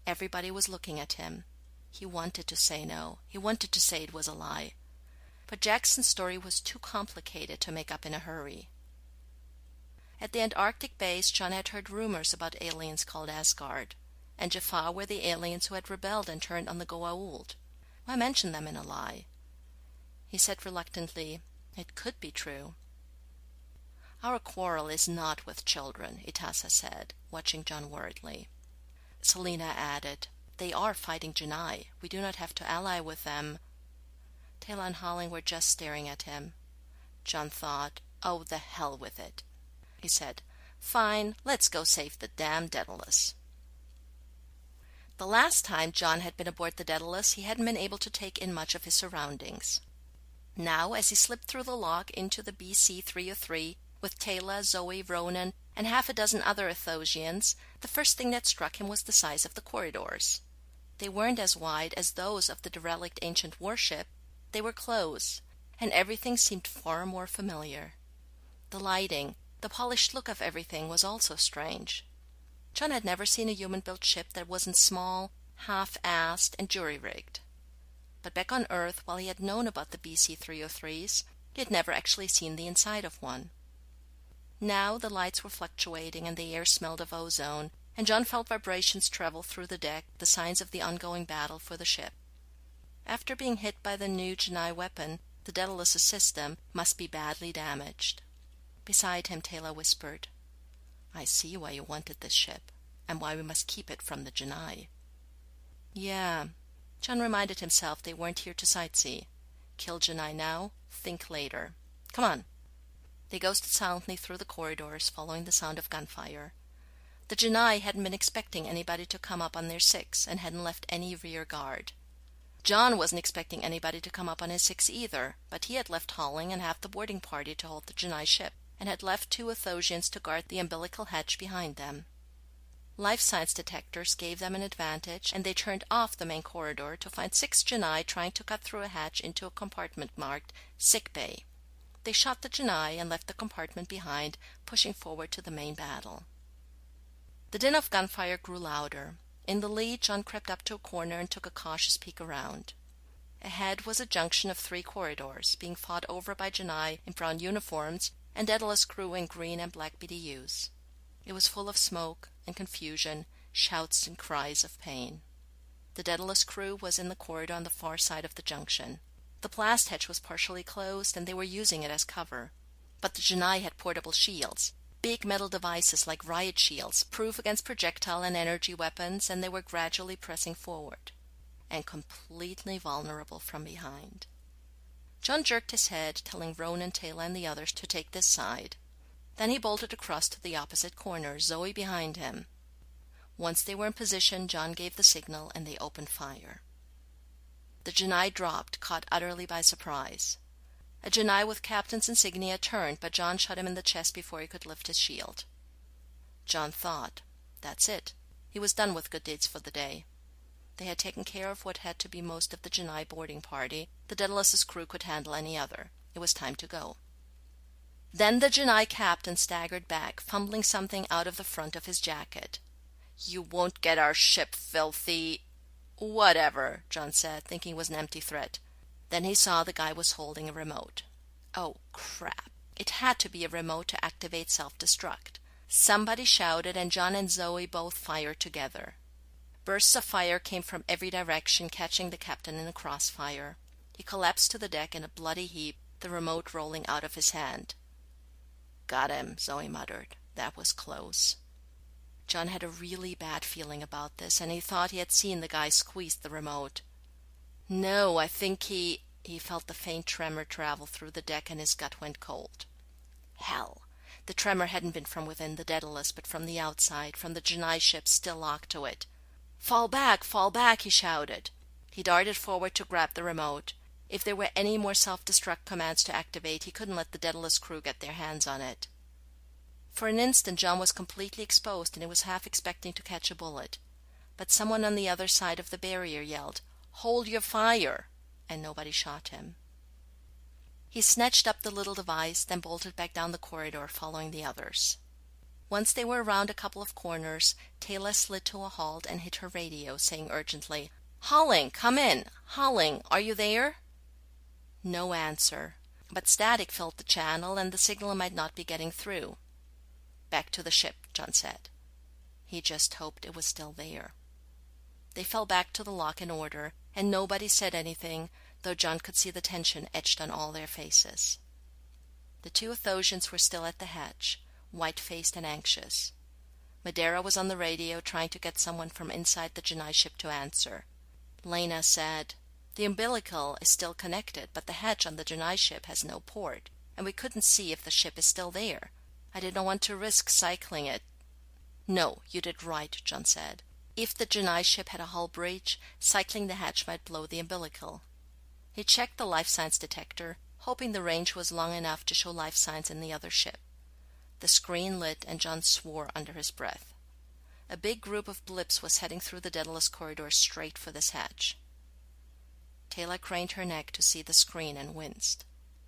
Everybody was looking at him. He wanted to say no. He wanted to say it was a lie. But Jackson's story was too complicated to make up in a hurry. At the Antarctic base, John had heard rumors about aliens called Asgard, and Jaffa were the aliens who had rebelled and turned on the Goa'uld. Why mention them in a lie? He said reluctantly, "It could be true." "Our quarrel is not with children," Itasa said, watching John worriedly. Selina added, "They are fighting Janai. We do not have to ally with them." Taylor and Holling were just staring at him. John thought, "Oh, the hell with it." He said, "Fine, let's go save the damn Daedalus." The last time John had been aboard the Daedalus, he hadn't been able to take in much of his surroundings. Now, as he slipped through the lock into the BC-303 with Taylor, Zoe, Ronan, and half a dozen other Athosians, the first thing that struck him was the size of the corridors. They weren't as wide as those of the derelict ancient warship. They were close, and everything seemed far more familiar. The lighting, the polished look of everything was also strange. John had never seen a human-built ship that wasn't small, half-assed, and jury-rigged. But back on Earth, while he had known about the BC-303s, he had never actually seen the inside of one. Now the lights were fluctuating and the air smelled of ozone, and John felt vibrations travel through the deck, the signs of the ongoing battle for the ship. After being hit by the new Janai weapon, the Daedalus' system must be badly damaged. Beside him, Taylor whispered, "I see why you wanted this ship, and why we must keep it from the Janai." Yeah, John reminded himself they weren't here to sightsee. Kill Janai now, think later. Come on. They ghosted silently through the corridors, following the sound of gunfire. The Janai hadn't been expecting anybody to come up on their six, and hadn't left any rear guard. John wasn't expecting anybody to come up on his six either, but he had left Holling and half the boarding party to hold the Janai ship, and had left 2 Athosians to guard the umbilical hatch behind them. Life science detectors gave them an advantage, and they turned off the main corridor to find 6 Janai trying to cut through a hatch into a compartment marked Sick Bay. They shot the Janai and left the compartment behind, pushing forward to the main battle. The din of gunfire grew louder. In the lead, John crept up to a corner and took a cautious peek around. Ahead was a junction of 3 corridors, being fought over by Janai in brown uniforms and Daedalus crew in green and black BDUs. It was full of smoke and confusion, shouts and cries of pain. The Daedalus crew was in the corridor on the far side of the junction. The blast hatch was partially closed, and they were using it as cover. But the Janai had portable shields, big metal devices like riot shields, proof against projectile and energy weapons, and they were gradually pressing forward, and completely vulnerable from behind. John jerked his head, telling Ronan, Taylor, and the others to take this side. Then he bolted across to the opposite corner, Zoe behind him. Once they were in position, John gave the signal, and they opened fire. The Janai dropped, caught utterly by surprise. A Janai with captain's insignia turned, but John shot him in the chest before he could lift his shield. John thought, that's it. He was done with good deeds for the day. They had taken care of what had to be most of the Janai boarding party. The Daedalus' crew could handle any other. It was time to go. Then the Janai captain staggered back, fumbling something out of the front of his jacket. "You won't get our ship, filthy—" "Whatever," John said, thinking it was an empty threat. Then he saw the guy was holding a remote. Oh, crap. It had to be a remote to activate self-destruct. Somebody shouted, and John and Zoe both fired together. Bursts of fire came from every direction, catching the captain in a crossfire. He collapsed to the deck in a bloody heap, the remote rolling out of his hand. "Got him," Zoe muttered. "That was close." John had a really bad feeling about this, and he thought he had seen the guy squeeze the remote. No, I think he felt the faint tremor travel through the deck, and his gut went cold. Hell! The tremor hadn't been from within the Daedalus, but from the outside, from the Janai ship still locked to it. Fall back! Fall back!" he shouted. He darted forward to grab the remote. If there were any more self-destruct commands to activate, he couldn't let the Daedalus crew get their hands on it. For an instant, John was completely exposed, and he was half expecting to catch a bullet. But someone on the other side of the barrier yelled, "Hold your fire!" and nobody shot him. He snatched up the little device, then bolted back down the corridor, following the others. Once they were around a couple of corners, Taylor slid to a halt and hit her radio, saying urgently, "Holling, come in! Holling, are you there?" No answer, but static filled the channel and the signal might not be getting through. "Back to the ship," John said. He just hoped it was still there. They fell back to the lock in order, and nobody said anything, though John could see the tension etched on all their faces. The two Athosians were still at the hatch, white-faced and anxious. Madeira was on the radio trying to get someone from inside the Genii ship to answer. Lena said, "The umbilical is still connected, but the hatch on the Genii ship has no port, and we couldn't see if the ship is still there. I didn't want to risk cycling it." "No, you did right," John said. "If the Genii ship had a hull breach, cycling the hatch might blow the umbilical." He checked the life signs detector, hoping the range was long enough to show life signs in the other ship. The screen lit, and John swore under his breath. A big group of blips was heading through the Daedalus corridor straight for this hatch. Taylor craned her neck to see the screen and winced.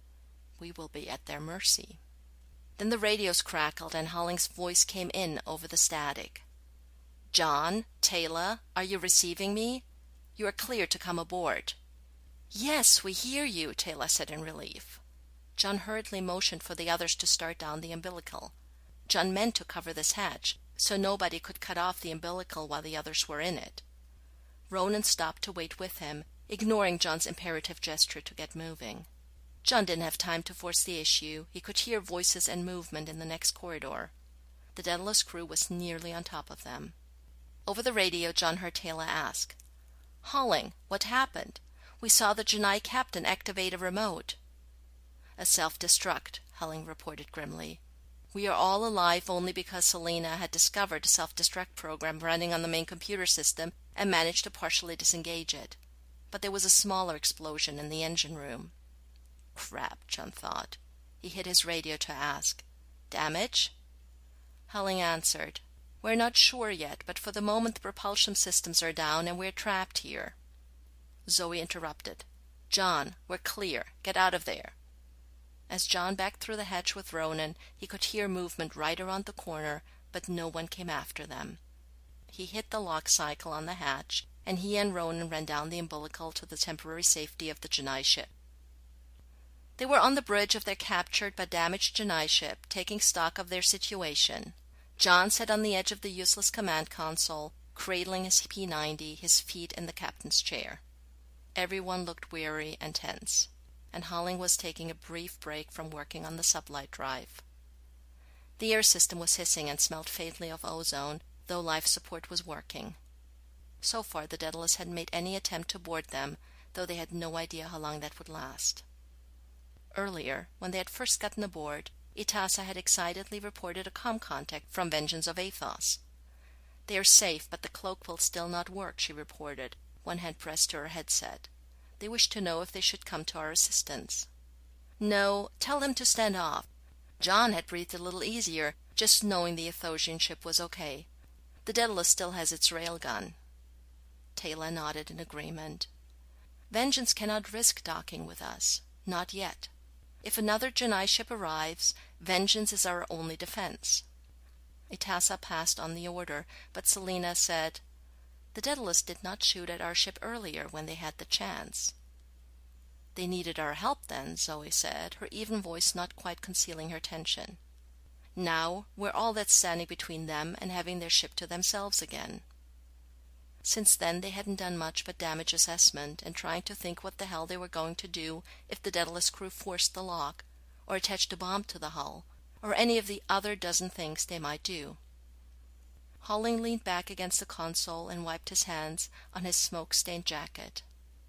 We will be at their mercy. Then the radios crackled, and Holling's voice came in over the static. "John, Taylor, are you receiving me? You are clear to come aboard." "Yes, we hear you," Taylor said in relief. John hurriedly motioned for the others to start down the umbilical. John meant to cover this hatch, so nobody could cut off the umbilical while the others were in it. Ronan stopped to wait with him, ignoring John's imperative gesture to get moving. John didn't have time to force the issue. He could hear voices and movement in the next corridor. The Daedalus crew was nearly on top of them. Over the radio, John heard Taylor ask, "Holling, what happened? We saw the Genii captain activate a remote." "A self-destruct," Holling reported grimly. "We are all alive only because Selena had discovered a self-destruct program running on the main computer system and managed to partially disengage it. But there was a smaller explosion in the engine room." Crap, John thought. He hit his radio to ask, "Damage?" Holling answered, "We're not sure yet, but for the moment the propulsion systems are down and we're trapped here." Zoe interrupted, "John, we're clear. Get out of there." As John backed through the hatch with Ronan, he could hear movement right around the corner, but no one came after them. He hit the lock cycle on the hatch, and he and Ronan ran down the umbilical to the temporary safety of the Genii ship. They were on the bridge of their captured but damaged Genii ship, taking stock of their situation. John sat on the edge of the useless command console, cradling his P-90, his feet in the captain's chair. Everyone looked weary and tense, and Holling was taking a brief break from working on the sublight drive. The air system was hissing and smelled faintly of ozone, though life support was working. So far the Daedalus hadn't made any attempt to board them, though they had no idea how long that would last. Earlier, when they had first gotten aboard, Itasa had excitedly reported a comm contact from Vengeance of Athos. "They are safe, but the cloak will still not work," she reported, one hand pressed to her headset. "They wish to know if they should come to our assistance." "No, tell them to stand off." John had breathed a little easier, just knowing the Athosian ship was okay. "The Daedalus still has its railgun." Taylor nodded in agreement. "Vengeance cannot risk docking with us. Not yet. If another Genii ship arrives, Vengeance is our only defense." Itasa passed on the order, but Selena said, "The Daedalus did not shoot at our ship earlier when they had the chance." "They needed our help then," Zoe said, her even voice not quite concealing her tension. "Now we're all that's standing between them and having their ship to themselves again." Since then they hadn't done much but damage assessment and trying to think what the hell they were going to do if the Daedalus crew forced the lock, or attached a bomb to the hull, or any of the other dozen things they might do. Holling leaned back against the console and wiped his hands on his smoke-stained jacket.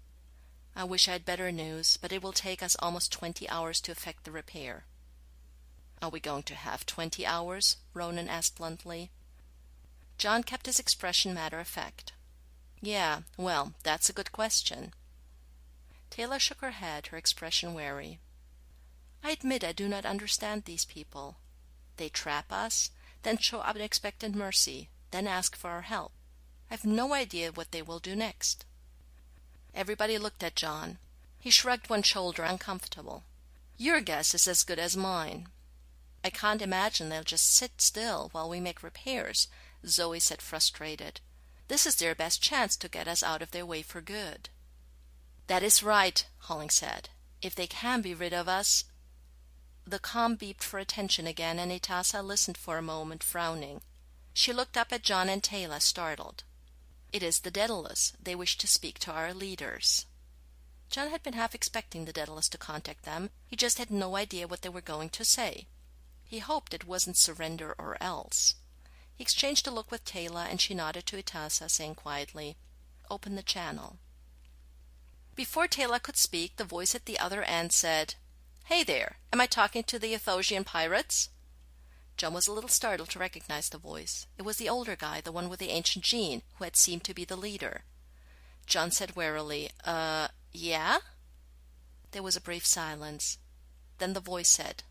"I wish I had better news, but it will take us almost 20 hours to effect the repair." "Are we going to have 20 hours?" Ronan asked bluntly. John kept his expression matter-of-fact. "Yeah, well, that's a good question." Taylor shook her head, her expression wary. "I admit I do not understand these people. They trap us, then show unexpected mercy, then ask for our help. I have no idea what they will do next." Everybody looked at John. He shrugged one shoulder, uncomfortable. "Your guess is as good as mine." I can't imagine they'll just sit still while we make repairs, Zoe said, frustrated. This is their best chance to get us out of their way for good. That is right, Holling said. If they can be rid of us. The comm beeped for attention again, and Itasa listened for a moment, frowning. She looked up at John and Taylor, startled. It is the Daedalus. They wish to speak to our leaders. John had been half expecting the Daedalus to contact them. He just had no idea what they were going to say. He hoped it wasn't surrender or else. He exchanged a look with Taylor, and she nodded to Itasa, saying quietly, "Open the channel." Before Taylor could speak, the voice at the other end said, "Hey there, am I talking to the Athosian pirates?" John was a little startled to recognize the voice. It was the older guy, the one with the ancient gene, who had seemed to be the leader. John said warily, yeah?" There was a brief silence. Then the voice said,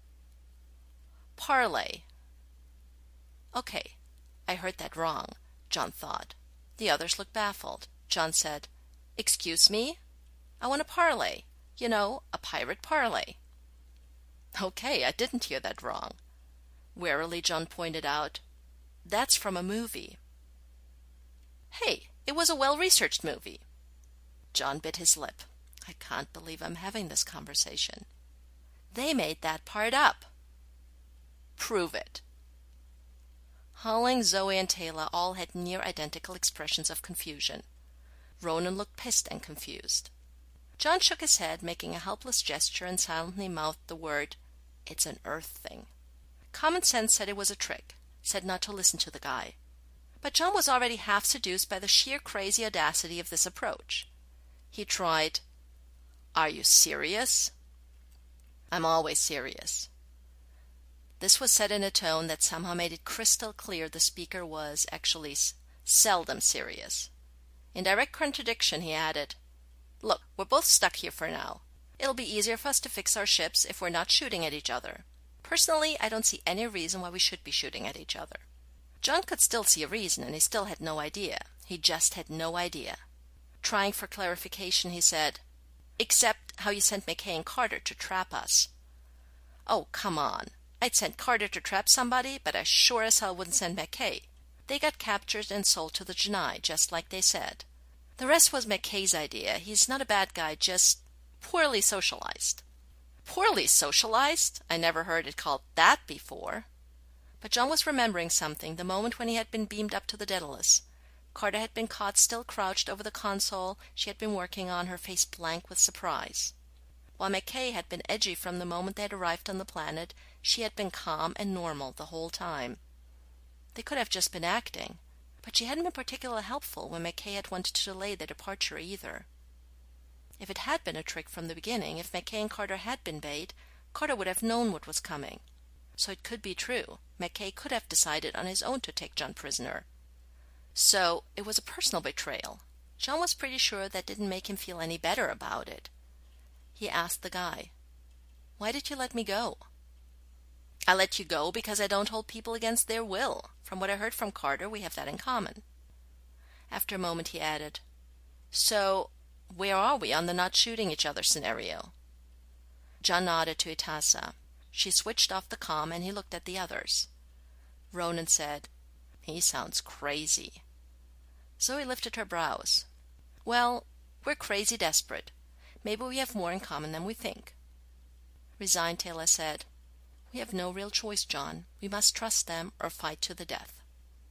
"Parley." "Okay, I heard that wrong," John thought. The others looked baffled. John said, "Excuse me? I want a parley. You know, a pirate parley." "Okay, I didn't hear that wrong." Warily, John pointed out, "That's from a movie." "Hey, it was a well-researched movie." John bit his lip. "I can't believe I'm having this conversation." "They made that part up." "Prove it." Holling, Zoe, and Taylor all had near-identical expressions of confusion. Ronan looked pissed and confused. John shook his head, making a helpless gesture, and silently mouthed the word, "It's an Earth thing." Common sense said it was a trick, said not to listen to the guy. But John was already half seduced by the sheer crazy audacity of this approach. He tried, "Are you serious?" "I'm always serious." This was said in a tone that somehow made it crystal clear the speaker was, actually, seldom serious. In direct contradiction, he added, "Look, we're both stuck here for now. It'll be easier for us to fix our ships if we're not shooting at each other. Personally, I don't see any reason why we should be shooting at each other." John could still see a reason, and he still had no idea. He just had no idea. Trying for clarification, he said, "Except how you sent McKay and Carter to trap us." "Oh, come on. I'd send Carter to trap somebody, but I sure as hell wouldn't send McKay. They got captured and sold to the Janai, just like they said. The rest was McKay's idea. He's not a bad guy, just poorly socialized." "Poorly socialized? I never heard it called that before." But John was remembering something, the moment when he had been beamed up to the Daedalus. Carter had been caught still crouched over the console she had been working on, her face blank with surprise. While McKay had been edgy from the moment they had arrived on the planet, she had been calm and normal the whole time. They could have just been acting, but she hadn't been particularly helpful when McKay had wanted to delay their departure either. If it had been a trick from the beginning, if McKay and Carter had been bait, Carter would have known what was coming. So it could be true. McKay could have decided on his own to take John prisoner. So it was a personal betrayal. John was pretty sure that didn't make him feel any better about it. He asked the guy, "Why did you let me go?" "I let you go because I don't hold people against their will. From what I heard from Carter, we have that in common." After a moment he added, "So where are we on the not shooting each other scenario?" John nodded to Itasa. She switched off the comm, and he looked at the others. Ronan said, "He sounds crazy." Zoe lifted her brows. "Well, we're crazy desperate. Maybe we have more in common than we think." Resigned, Taylor said, "We have no real choice, John. We must trust them or fight to the death."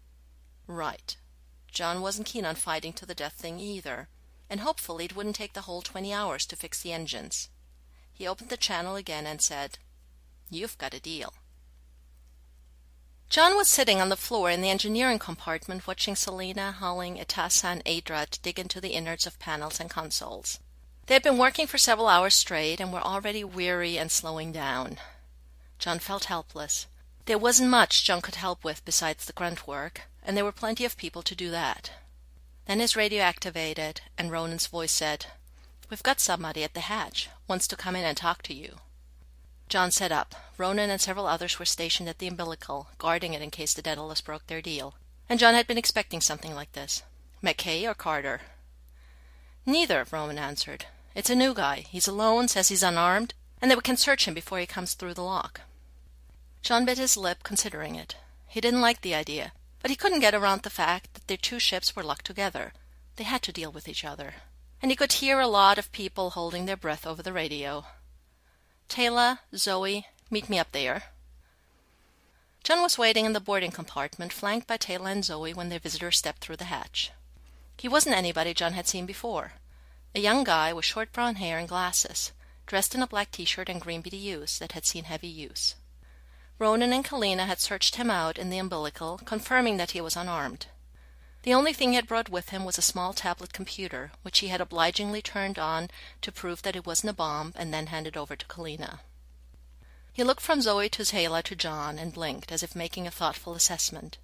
Right. John wasn't keen on fighting to the death thing either, and hopefully it wouldn't take the whole 20 hours to fix the engines. He opened the channel again and said, "You've got a deal." John was sitting on the floor in the engineering compartment watching Selena, Holling, Itasa, and Adrat dig into the innards of panels and consoles. They had been working for several hours straight and were already weary and slowing down. John felt helpless. There wasn't much John could help with besides the grunt work, and there were plenty of people to do that. Then his radio activated, and Ronan's voice said, "We've got somebody at the hatch. Wants to come in and talk to you." John sat up. Ronan and several others were stationed at the umbilical, guarding it in case the Daedalus broke their deal. And John had been expecting something like this. McKay or Carter? "Neither," Ronan answered. "It's a new guy. He's alone, says he's unarmed, and that we can search him before he comes through the lock." John bit his lip, considering it. He didn't like the idea, but he couldn't get around the fact that their two ships were locked together. They had to deal with each other. And he could hear a lot of people holding their breath over the radio. "Taylor, Zoe, meet me up there." John was waiting in the boarding compartment, flanked by Taylor and Zoe, when their visitor stepped through the hatch. He wasn't anybody John had seen before. A young guy with short brown hair and glasses, dressed in a black t-shirt and green BDUs that had seen heavy use. Ronan and Kalina had searched him out in the umbilical, confirming that he was unarmed. The only thing he had brought with him was a small tablet computer, which he had obligingly turned on to prove that it wasn't a bomb, and then handed over to Kalina. He looked from Zoe to Taylor to John and blinked, as if making a thoughtful assessment.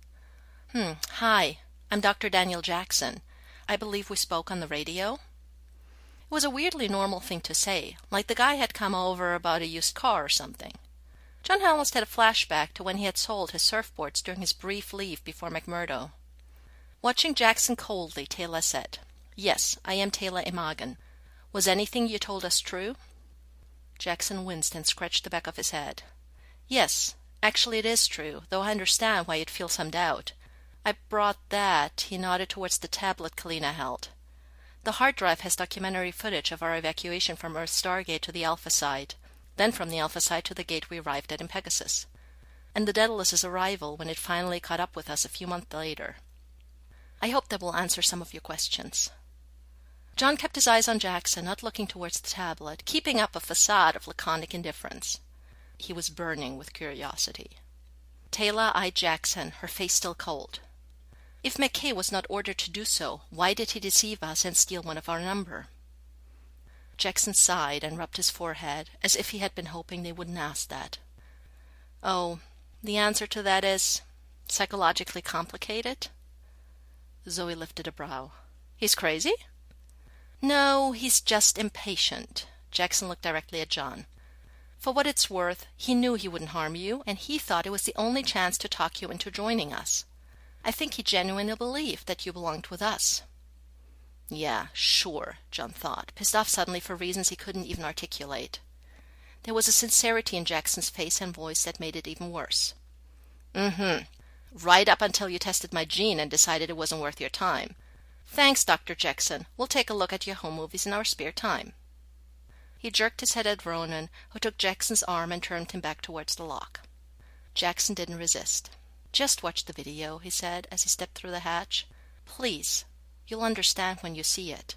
Hi, I'm Dr. Daniel Jackson. I believe we spoke on the radio." It was a weirdly normal thing to say, like the guy had come over about a used car or something. John almost had a flashback to when he had sold his surfboards during his brief leave before McMurdo. Watching Jackson coldly, Taylor said, "Yes, I am Taylor Emagen. Was anything you told us true?" Jackson winced and scratched the back of his head. "Yes, actually it is true, though I understand why you'd feel some doubt. I brought that," he nodded towards the tablet Kalina held. "The hard drive has documentary footage of our evacuation from Earth's Stargate to the Alpha side, then from the Alpha side to the gate we arrived at in Pegasus, and the Daedalus's arrival when it finally caught up with us a few months later. I hope that will answer some of your questions." John kept his eyes on Jackson, not looking towards the tablet, keeping up a facade of laconic indifference. He was burning with curiosity. Taylor eyed Jackson, her face still cold. "If McKay was not ordered to do so, why did he deceive us and steal one of our number?" Jackson sighed and rubbed his forehead, as if he had been hoping they wouldn't ask that. "Oh, the answer to that is psychologically complicated." Zoe lifted a brow. "He's crazy?" "No, he's just impatient." Jackson looked directly at John. "For what it's worth, he knew he wouldn't harm you, and he thought it was the only chance to talk you into joining us. I think he genuinely believed that you belonged with us." "Yeah, sure," John thought, pissed off suddenly for reasons he couldn't even articulate. There was a sincerity in Jackson's face and voice that made it even worse. Right up until you tested my gene and decided it wasn't worth your time. Thanks, Dr. Jackson. We'll take a look at your home movies in our spare time." He jerked his head at Ronan, who took Jackson's arm and turned him back towards the lock. Jackson didn't resist. "Just watch the video," he said as he stepped through the hatch. "Please. You'll understand when you see it."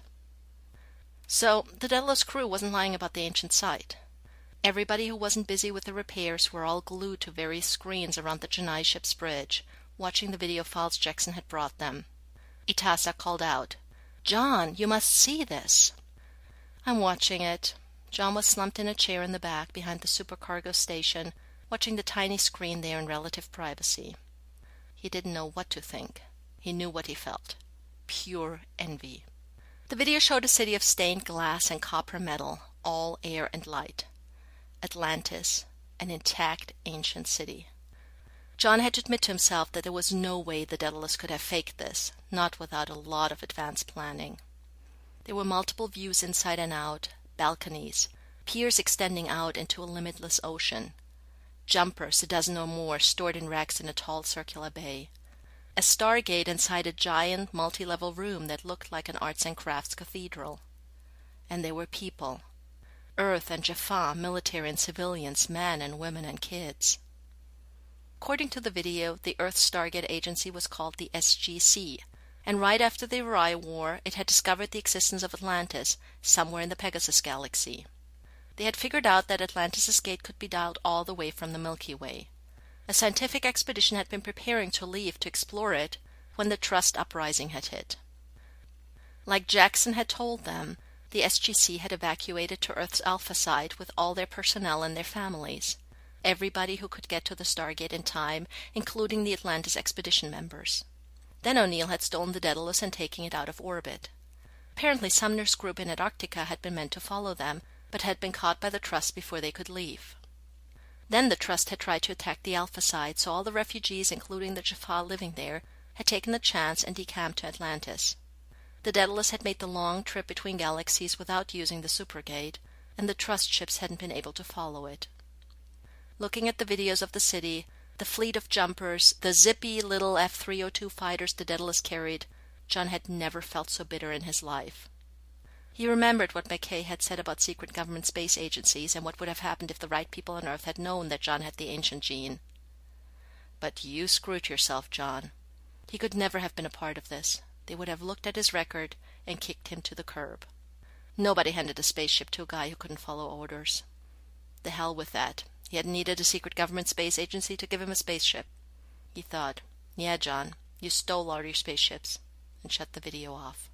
So, the Daedalus crew wasn't lying about the ancient site. Everybody who wasn't busy with the repairs were all glued to various screens around the Chennai ship's bridge, watching the video files Jackson had brought them. Itasa called out, "John, you must see this." "I'm watching it." John was slumped in a chair in the back behind the supercargo station, watching the tiny screen there in relative privacy. He didn't know what to think. He knew what he felt. Pure envy. The video showed a city of stained glass and copper metal, all air and light. Atlantis, an intact ancient city. John had to admit to himself that there was no way the Daedalus could have faked this, not without a lot of advanced planning. There were multiple views inside and out, balconies, piers extending out into a limitless ocean, jumpers, a dozen or more stored in racks in a tall circular bay, a stargate inside a giant multi-level room that looked like an arts and crafts cathedral. And there were people. Earth and Jaffa, military and civilians, men and women and kids. According to the video, the Earth Stargate Agency was called the SGC, and right after the Uriah War, it had discovered the existence of Atlantis somewhere in the Pegasus galaxy. They had figured out that Atlantis' gate could be dialed all the way from the Milky Way. A scientific expedition had been preparing to leave to explore it when the Trust uprising had hit. Like Jackson had told them, the SGC had evacuated to Earth's Alpha site with all their personnel and their families. Everybody who could get to the Stargate in time, including the Atlantis expedition members. Then O'Neill had stolen the Daedalus and taken it out of orbit. Apparently Sumner's group in Antarctica had been meant to follow them, but had been caught by the Trust before they could leave. Then the Trust had tried to attack the Alpha side, so all the refugees, including the Jaffa living there, had taken the chance and decamped to Atlantis. The Daedalus had made the long trip between galaxies without using the Supergate, and the Trust ships hadn't been able to follow it. looking at the videos of the city, the fleet of jumpers, the zippy little F-302 fighters the Daedalus carried, John had never felt so bitter in his life. He remembered what McKay had said about secret government space agencies and what would have happened if the right people on Earth had known that John had the ancient gene. But you screwed yourself, John. He could never have been a part of this. They would have looked at his record and kicked him to the curb. Nobody handed a spaceship to a guy who couldn't follow orders. The hell with that. He had needed a secret government space agency to give him a spaceship. He thought, yeah, John, you stole all your spaceships, and shut the video off.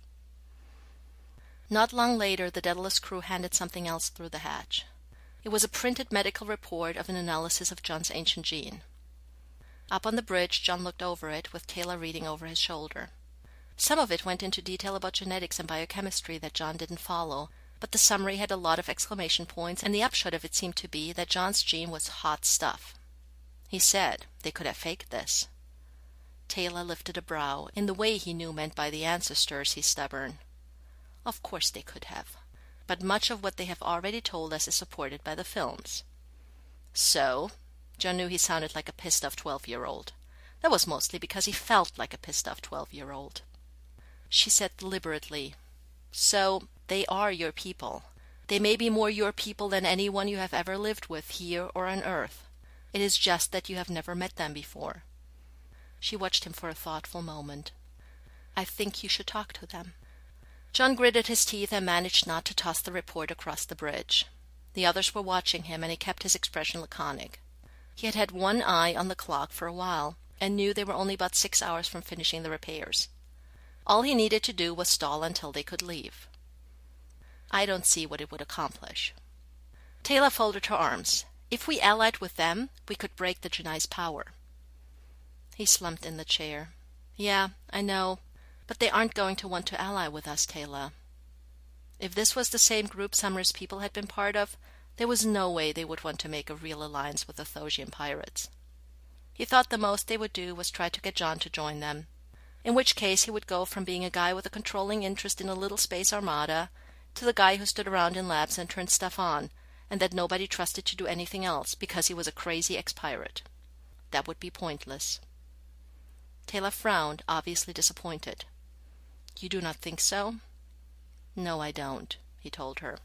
Not long later, the Daedalus crew handed something else through the hatch. It was a printed medical report of an analysis of John's ancient gene. Up on the bridge, John looked over it, with Taylor reading over his shoulder. Some of it went into detail about genetics and biochemistry that John didn't follow, but the summary had a lot of exclamation points, and the upshot of it seemed to be that John's gene was hot stuff. He said they could have faked this. Taylor lifted a brow, in the way he knew meant by the ancestors he's stubborn. Of course they could have, but much of what they have already told us is supported by the films. So, John knew he sounded like a pissed-off 12-year-old. That was mostly because he felt like a pissed-off 12-year-old. She said deliberately, so they are your people. They may be more your people than anyone you have ever lived with here or on Earth. It is just that you have never met them before. She watched him for a thoughtful moment. I think you should talk to them. John gritted his teeth and managed not to toss the report across the bridge. The others were watching him, and he kept his expression laconic. He had had one eye on the clock for a while, and knew they were only about 6 hours from finishing the repairs. All he needed to do was stall until they could leave. I don't see what it would accomplish. Taylor folded her arms. If we allied with them, we could break the Genai's power. He slumped in the chair. Yeah, I know, but they aren't going to want to ally with us, Taylor. If this was the same group Summers' people had been part of, there was no way they would want to make a real alliance with the Thosian pirates. He thought the most they would do was try to get John to join them, in which case he would go from being a guy with a controlling interest in a little space armada to the guy who stood around in labs and turned stuff on, and that nobody trusted to do anything else because he was a crazy ex-pirate. That would be pointless. Taylor frowned, obviously disappointed. You do not think so? No, I don't, he told her.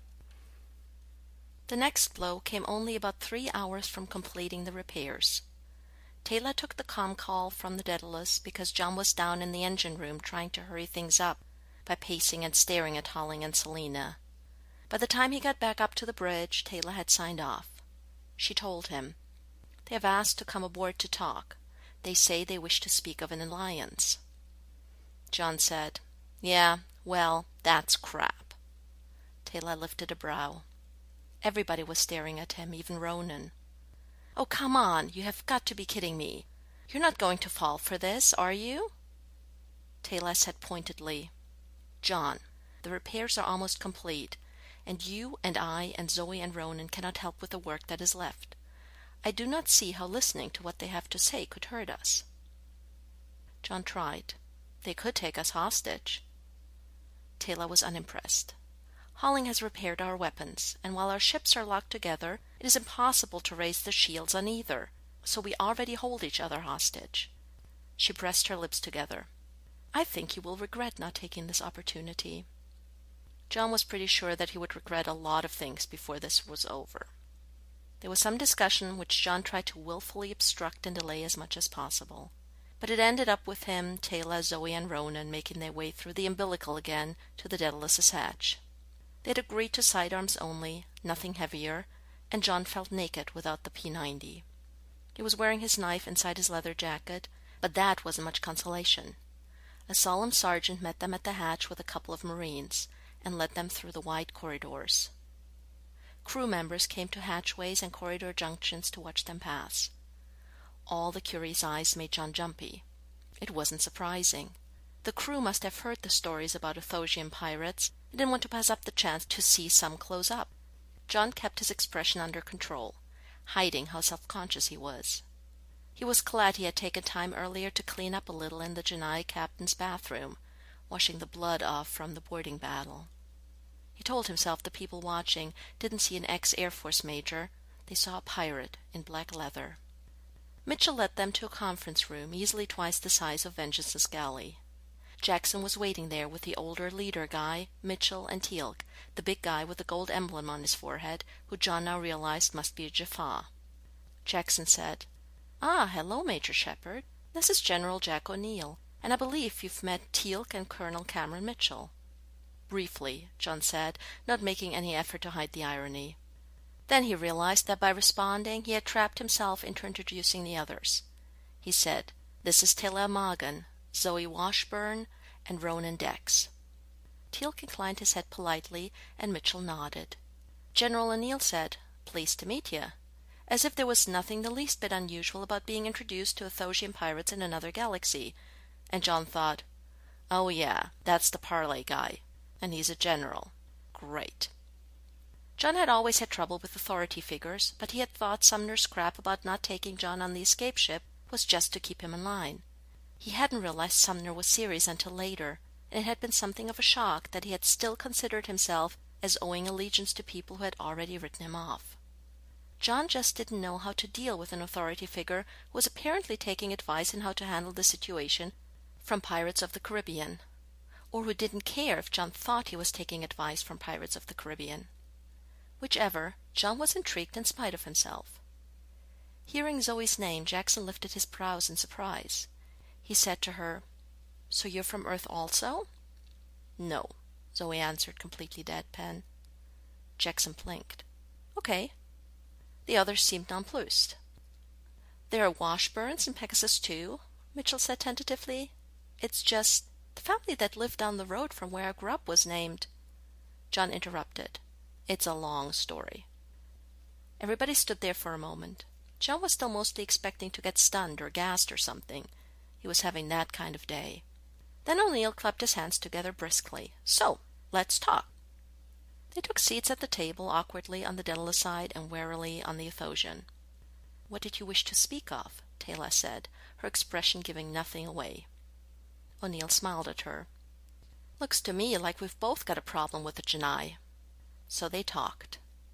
The next blow came only about 3 hours from completing the repairs. Taylor took the comm call from the Daedalus because John was down in the engine room trying to hurry things up by pacing and staring at Holling and Selena. By the time he got back up to the bridge, Taylor had signed off. She told him, They have asked to come aboard to talk. They say they wish to speak of an alliance. John said, Yeah, well, that's crap. Taylor lifted a brow. Everybody was staring at him, even Ronan. Oh, come on, you have got to be kidding me. You're not going to fall for this, are you? Taylor said pointedly, John, the repairs are almost complete, and you and I and Zoe and Ronan cannot help with the work that is left. I do not see how listening to what they have to say could hurt us. John tried. They could take us hostage. Taylor was unimpressed. Holling has repaired our weapons, and while our ships are locked together, it is impossible to raise the shields on either, so we already hold each other hostage. She pressed her lips together. I think you will regret not taking this opportunity. John was pretty sure that he would regret a lot of things before this was over. There was some discussion which John tried to willfully obstruct and delay as much as possible. But it ended up with him, Taylor, Zoe, and Ronan making their way through the umbilical again to the Daedalus's hatch. They had agreed to sidearms only, nothing heavier, and John felt naked without the P90. He was wearing his knife inside his leather jacket, but that wasn't much consolation. A solemn sergeant met them at the hatch with a couple of Marines, and led them through the wide corridors. Crew members came to hatchways and corridor junctions to watch them pass. All the curious eyes made John jumpy. It wasn't surprising. The crew must have heard the stories about Athosian pirates and didn't want to pass up the chance to see some close up. John kept his expression under control, hiding how self-conscious he was. He was glad he had taken time earlier to clean up a little in the Genai captain's bathroom, washing the blood off from the boarding battle. He told himself the people watching didn't see an ex-Air Force major. they saw a pirate in black leather. Mitchell led them to a conference room easily twice the size of Vengeance's galley. Jackson was waiting there with the older leader guy, Mitchell, and Teal'c, the big guy with the gold emblem on his forehead, who John now realized must be a Jaffa. Jackson said, "Ah, hello, Major Shepard. This is General Jack O'Neill, and I believe you've met Teal'c and Colonel Cameron Mitchell." "Briefly," John said, not making any effort to hide the irony. Then he realized that by responding he had trapped himself into introducing the others. He said, "This is Taylor Magan, Zoe Washburn, and Ronan Dex." Teal'c inclined his head politely, and Mitchell nodded. General O'Neill said, "Pleased to meet you," as if there was nothing the least bit unusual about being introduced to Athosian pirates in another galaxy, and John thought, "Oh yeah, that's the Parley guy, and he's a general. Great." John had always had trouble with authority figures, but he had thought Sumner's crap about not taking John on the escape ship was just to keep him in line. He hadn't realized Sumner was serious until later, and it had been something of a shock that he had still considered himself as owing allegiance to people who had already written him off. John just didn't know how to deal with an authority figure who was apparently taking advice on how to handle the situation from Pirates of the Caribbean, or who didn't care if John thought he was taking advice from Pirates of the Caribbean. Whichever, John was intrigued in spite of himself. Hearing Zoe's name, Jackson lifted his brows in surprise. He said to her, "So you're from Earth also?" "No," Zoe answered, completely deadpan. Jackson blinked. "Okay." The others seemed nonplussed. "There are Washburns in Pegasus too," Mitchell said tentatively. "It's just the family that lived down the road from where I grew up was named—" John interrupted. "It's a long story." Everybody stood there for a moment. John was still mostly expecting to get stunned or gassed or something. He was having that kind of day. Then O'Neill clapped his hands together briskly. "So, let's talk." They took seats at the table, awkwardly on the Daedalus side and warily on the Athosian. "What did you wish to speak of?" Taylor said, her expression giving nothing away. O'Neill smiled at her. "Looks to me like we've both got a problem with the Janai." So they talked.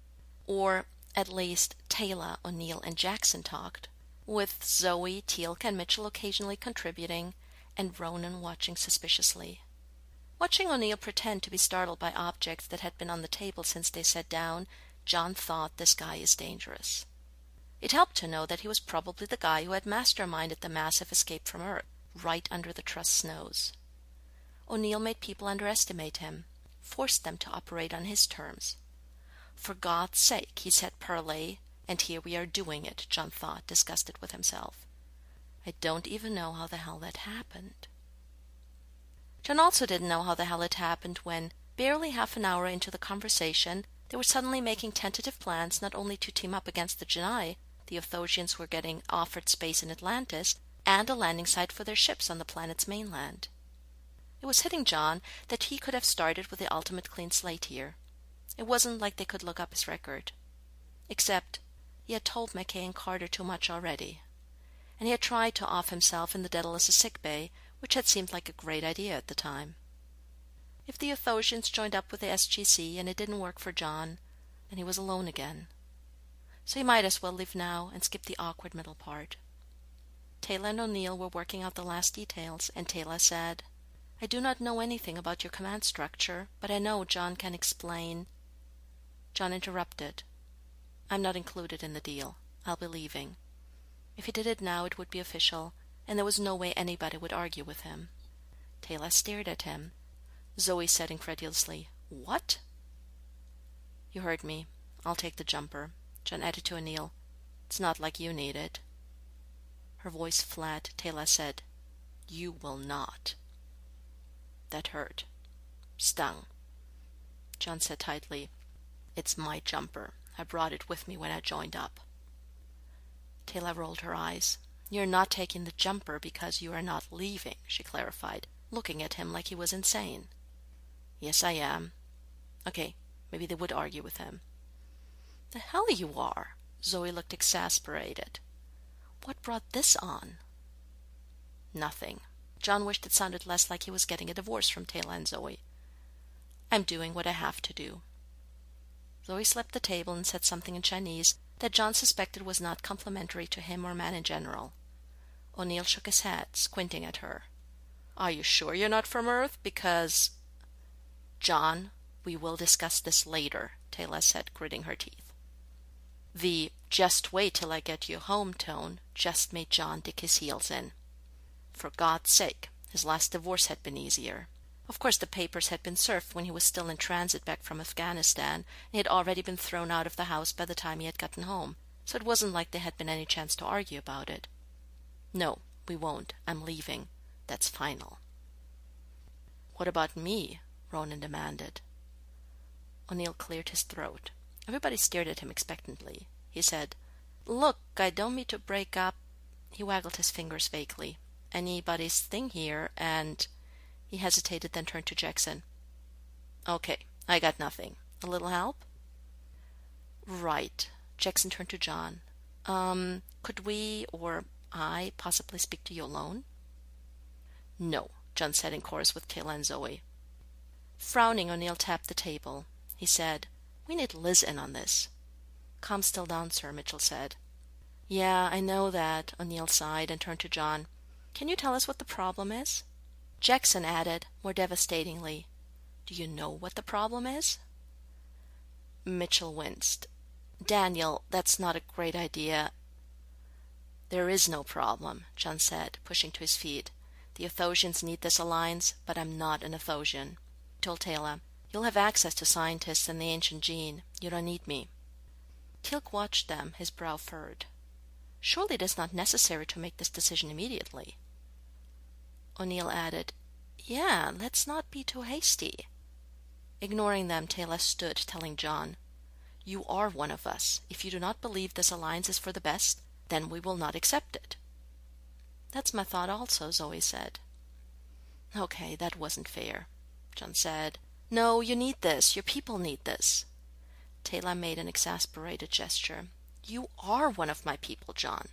Or, at least, Taylor, O'Neill, and Jackson talked, with Zoe, Teal'c, and Mitchell occasionally contributing, and Ronan watching suspiciously. Watching O'Neill pretend to be startled by objects that had been on the table since they sat down, John thought, this guy is dangerous. It helped to know that he was probably the guy who had masterminded the massive escape from Earth, right under the Trust's nose. O'Neill made people underestimate him, forced them to operate on his terms. For God's sake, he said parley, and here we are doing it, John thought, disgusted with himself. I don't even know how the hell that happened. John also didn't know how the hell it happened when, barely half an hour into the conversation, they were suddenly making tentative plans not only to team up against the Janai, the Athosians were getting offered space in Atlantis, and a landing site for their ships on the planet's mainland. It was hitting John that he could have started with the ultimate clean slate here. It wasn't like they could look up his record. Except he had told McKay and Carter too much already, and he had tried to off himself in the Daedalus' sick bay, which had seemed like a great idea at the time. If the Athosians joined up with the SGC and it didn't work for John, then he was alone again. So he might as well leave now and skip the awkward middle part. Taylor and O'Neill were working out the last details, and Taylor said, I do not know anything about your command structure, but I know John can explain. John interrupted. I'm not included in the deal. I'll be leaving. If he did it now, it would be official, and there was no way anybody would argue with him. Taylor stared at him. Zoe said incredulously, What? You heard me. I'll take the jumper. John added to O'Neill. It's not like you need it. Her voice flat, Taylor said, You will not. That hurt. Stung. John said tightly, It's my jumper. I brought it with me when I joined up. Taylor rolled her eyes. You're not taking the jumper because you are not leaving, she clarified, looking at him like he was insane. Yes, I am. Okay, maybe they would argue with him. The hell you are! Zoe looked exasperated. What brought this on? Nothing. John wished it sounded less like he was getting a divorce from Taylor and Zoe. I'm doing what I have to do. Zoe slapped the table and said something in Chinese, that John suspected was not complimentary to him or man in general. O'Neill shook his head, squinting at her. "Are you sure you're not from Earth? Because—" "John, we will discuss this later," Taylor said, gritting her teeth. The "just wait till I get you home" tone just made John dig his heels in. For God's sake, his last divorce had been easier. Of course, the papers had been served when he was still in transit back from Afghanistan, and he had already been thrown out of the house by the time he had gotten home, so it wasn't like there had been any chance to argue about it. "No, we won't. I'm leaving. That's final." "What about me?" Ronan demanded. O'Neill cleared his throat. Everybody stared at him expectantly. He said, "Look, I don't mean to break up—" He waggled his fingers vaguely. "Anybody's thing here, and—" He hesitated, then turned to Jackson. "Okay, I got nothing. A little help?" "Right." Jackson turned to John. Could we, or I, possibly speak to you alone?" "No," John said in chorus with Taylor and Zoe. Frowning, O'Neill tapped the table. He said, "We need Liz in on this." "Calm still down, sir," Mitchell said. "Yeah, I know that," O'Neill sighed and turned to John. "Can you tell us what the problem is?" Jackson added, more devastatingly, "Do you know what the problem is?" Mitchell winced. "Daniel, that's not a great idea." "There is no problem," John said, pushing to his feet. "The Athosians need this alliance, but I'm not an Athosian." He told Taylor, "You'll have access to scientists and the ancient gene. You don't need me." Teal'c watched them, his brow furrowed. "Surely it is not necessary to make this decision immediately." O'Neill added, "Yeah, let's not be too hasty." Ignoring them, Taylor stood, telling John, "You are one of us. If you do not believe this alliance is for the best, then we will not accept it." "That's my thought also," Zoe said. "Okay, that wasn't fair." John said, "No, you need this. Your people need this." Taylor made an exasperated gesture. "You are one of my people, John."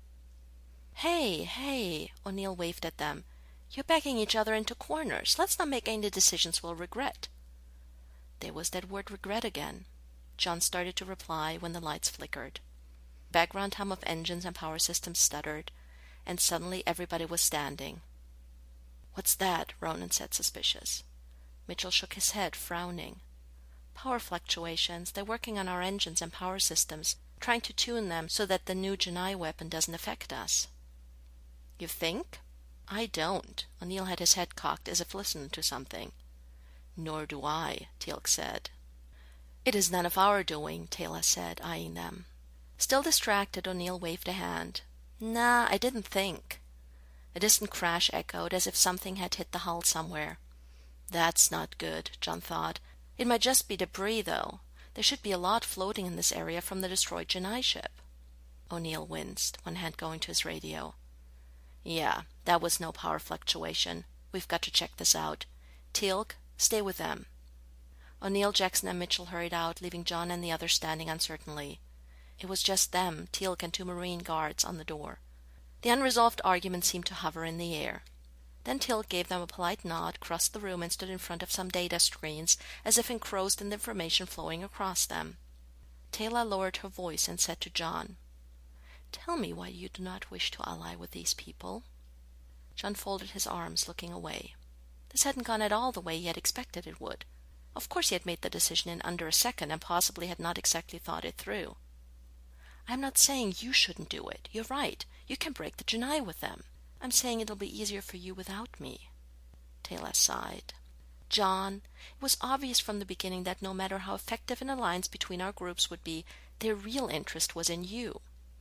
Hey, O'Neill waved at them. "You're backing each other into corners. Let's not make any decisions we'll regret." There was that word regret again. John started to reply when the lights flickered. Background hum of engines and power systems stuttered, and suddenly everybody was standing. "What's that?" Ronan said, suspicious. Mitchell shook his head, frowning. "Power fluctuations. They're working on our engines and power systems, trying to tune them so that the new Janai weapon doesn't affect us." "You think?" "I don't." O'Neill had his head cocked as if listening to something. "Nor do I," Teal'c said. "It is none of our doing," Taylor said, eyeing them. Still distracted, O'Neill waved a hand. "Nah, I didn't think." A distant crash echoed as if something had hit the hull somewhere. "That's not good," John thought. "It might just be debris, though. There should be a lot floating in this area from the destroyed Janai ship." O'Neill winced, one hand going to his radio. "Yeah, that was no power fluctuation. We've got to check this out. Teal'c, stay with them." O'Neill, Jackson, and Mitchell hurried out, leaving John and the others standing uncertainly. It was just them, Teal'c and 2 Marine guards, on the door. The unresolved argument seemed to hover in the air. Then Teal'c gave them a polite nod, crossed the room, and stood in front of some data screens, as if engrossed in the information flowing across them. Taylor lowered her voice and said to John, "Tell me why you do not wish to ally with these people." John folded his arms, looking away. This hadn't gone at all the way he had expected it would. Of course he had made the decision in under a second and possibly had not exactly thought it through. "I'm not saying you shouldn't do it. You're right. You can break the Janai with them. I'm saying it'll be easier for you without me." Taylor sighed. "John, it was obvious from the beginning that no matter how effective an alliance between our groups would be, their real interest was in you."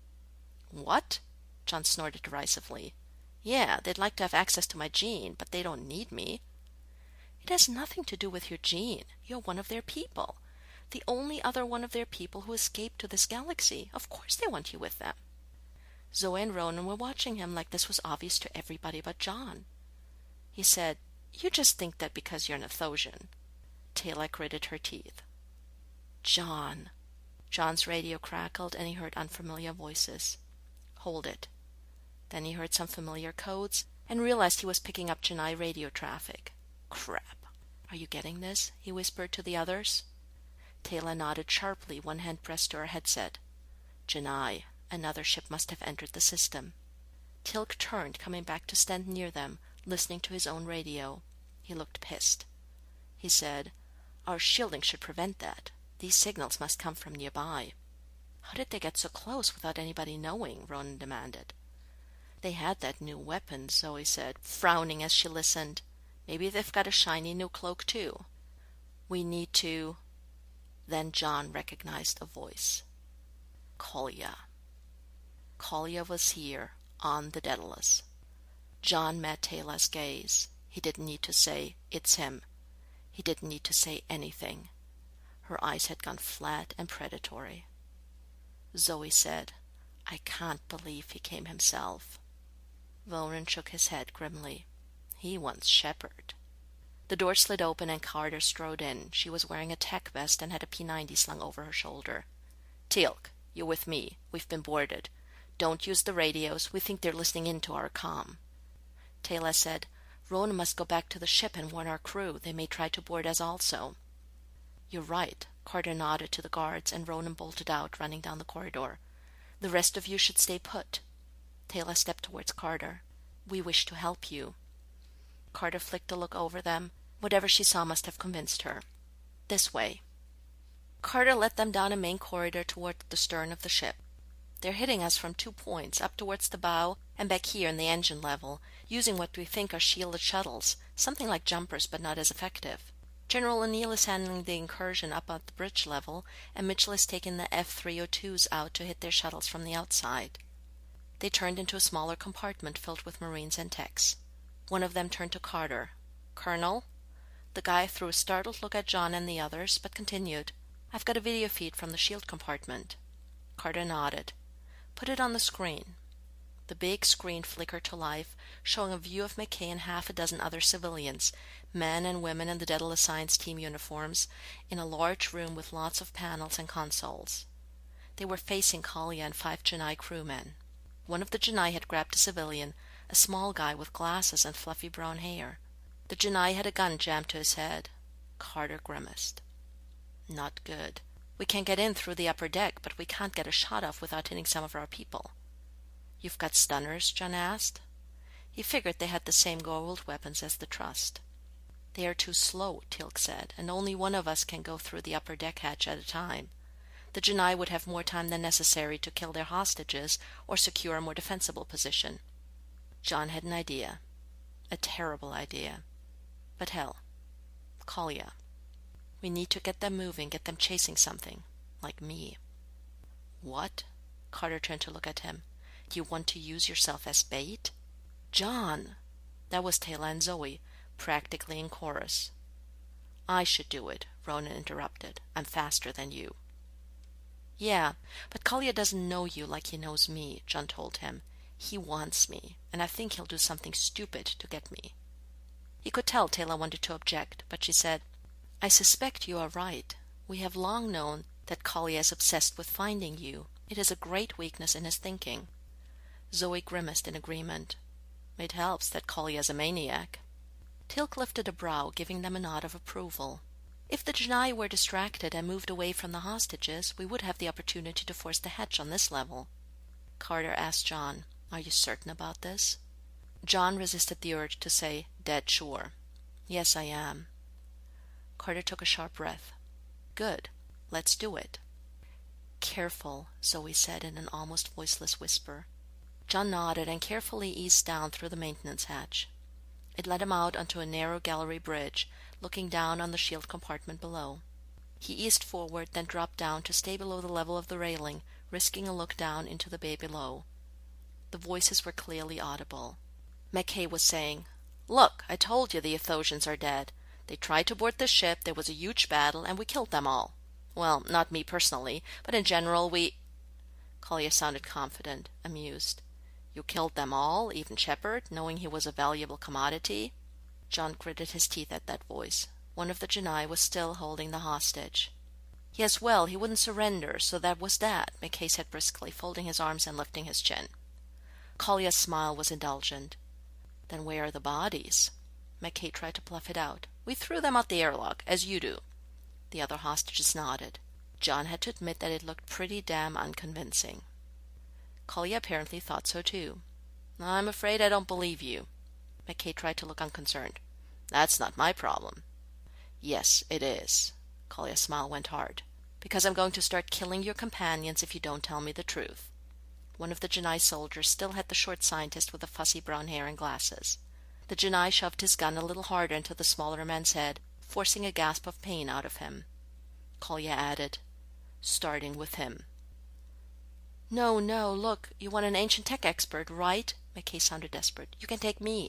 "What?" John snorted derisively. "Yeah, they'd like to have access to my gene, but they don't need me." "It has nothing to do with your gene. You're one of their people. The only other one of their people who escaped to this galaxy. Of course they want you with them." Zoe and Ronan were watching him like this was obvious to everybody but John. He said, "You just think that because you're an Athosian." Taylor gritted her teeth. "John." John's radio crackled and he heard unfamiliar voices. "Hold it." Then he heard some familiar codes and realized he was picking up Janai radio traffic. "Crap. Are you getting this?" he whispered to the others. Taylor nodded sharply, one hand pressed to her headset. Janai. Another ship must have entered the system. Teal'c turned, coming back to stand near them, listening to his own radio. He looked pissed. He said, "Our shielding should prevent that. These signals must come from nearby." "How did they get so close without anybody knowing?" Ronan demanded. "They had that new weapon," Zoe said, frowning as she listened. "Maybe they've got a shiny new cloak, too. We need to—" Then John recognized a voice. Kolya. Kolya was here, on the Daedalus. John met Teyla's gaze. He didn't need to say, "It's him." He didn't need to say anything. Her eyes had gone flat and predatory. Zoe said, "I can't believe he came himself." Ronan shook his head grimly. "He wants Shepard." The door slid open and Carter strode in. She was wearing a tech vest and had a P90 slung over her shoulder. "Teal'c, you're with me. We've been boarded. Don't use the radios. We think they're listening in to our comm." Teyla said, "Ronan must go back to the ship and warn our crew. They may try to board us also." "You're right." Carter nodded to the guards, and Ronan bolted out, running down the corridor. "The rest of you should stay put." Teyla stepped towards Carter. "We wish to help you." Carter flicked a look over them. Whatever she saw must have convinced her. "This way." Carter led them down a main corridor toward the stern of the ship. "They're hitting us from 2 points, up towards the bow and back here in the engine level, using what we think are shielded shuttles, something like jumpers but not as effective. General O'Neill is handling the incursion up at the bridge level, and Mitchell is taking the F-302s out to hit their shuttles from the outside." They turned into a smaller compartment filled with Marines and techs. One of them turned to Carter. "Colonel?" The guy threw a startled look at John and the others, but continued, "I've got a video feed from the shield compartment." Carter nodded. "Put it on the screen." The big screen flickered to life, showing a view of McKay and half a dozen other civilians, men and women in the Daedalus Science Team uniforms, in a large room with lots of panels and consoles. They were facing Kolya and 5 Janai crewmen. One of the Janai had grabbed a civilian, a small guy with glasses and fluffy brown hair. The Janai had a gun jammed to his head. Carter grimaced. "Not good. We can get in through the upper deck, but we can't get a shot off without hitting some of our people." "You've got stunners?" John asked. He figured they had the same gold weapons as the Trust. "They are too slow," Teal'c said, "and only one of us can go through the upper deck hatch at a time. The Janai would have more time than necessary to kill their hostages or secure a more defensible position." John had an idea. A terrible idea. But hell. Kolya. "We need to get them moving, get them chasing something. Like me." "What?" Carter turned to look at him. "You want to use yourself as bait?" "John!" That was Teyla and Zoe, practically in chorus. "I should do it," Ronan interrupted. "I'm faster than you." "Yeah, but Kolya doesn't know you like he knows me," John told him. "He wants me, and I think he'll do something stupid to get me." He could tell Teyla wanted to object, but she said, "I suspect you are right. We have long known that Kolya is obsessed with finding you. It is a great weakness in his thinking." Zoe grimaced in agreement. "It helps that Kolya is a maniac." Teal'c lifted a brow, giving them a nod of approval. "If the Janai were distracted and moved away from the hostages, we would have the opportunity to force the hatch on this level." Carter asked John, "Are you certain about this?" John resisted the urge to say, "Dead sure." "Yes, I am." Carter took a sharp breath. "Good. Let's do it." "Careful," Zoe said in an almost voiceless whisper. John nodded and carefully eased down through the maintenance hatch. It led him out onto a narrow gallery bridge, looking down on the shield compartment below. He eased forward, then dropped down to stay below the level of the railing, risking a look down into the bay below. The voices were clearly audible. McKay was saying, "Look, I told you the Athosians are dead. They tried to board the ship, there was a huge battle, and we killed them all. Well, not me personally, but in general we—" Kolya sounded confident, amused. "You killed them all, even Shepard, knowing he was a valuable commodity?" John gritted his teeth at that voice. One of the Janai was still holding the hostage. "Yes, well, he wouldn't surrender, so that was that," McKay said briskly, folding his arms and lifting his chin. Kolya's smile was indulgent. "Then where are the bodies?" McKay tried to bluff it out. "We threw them out the airlock, as you do." The other hostages nodded. John had to admit that it looked pretty damn unconvincing. Collier apparently thought so too. "I'm afraid I don't believe you." McKay tried to look unconcerned. "That's not my problem." "Yes, it is." Collier's smile went hard. "Because I'm going to start killing your companions if you don't tell me the truth." One of the Janai soldiers still had the short scientist with the fussy brown hair and glasses. The Janai shoved his gun a little harder into the smaller man's head, forcing a gasp of pain out of him. Collier added, "Starting with him." No, look, you want an ancient tech expert, right?" McKay sounded desperate. "You can take me."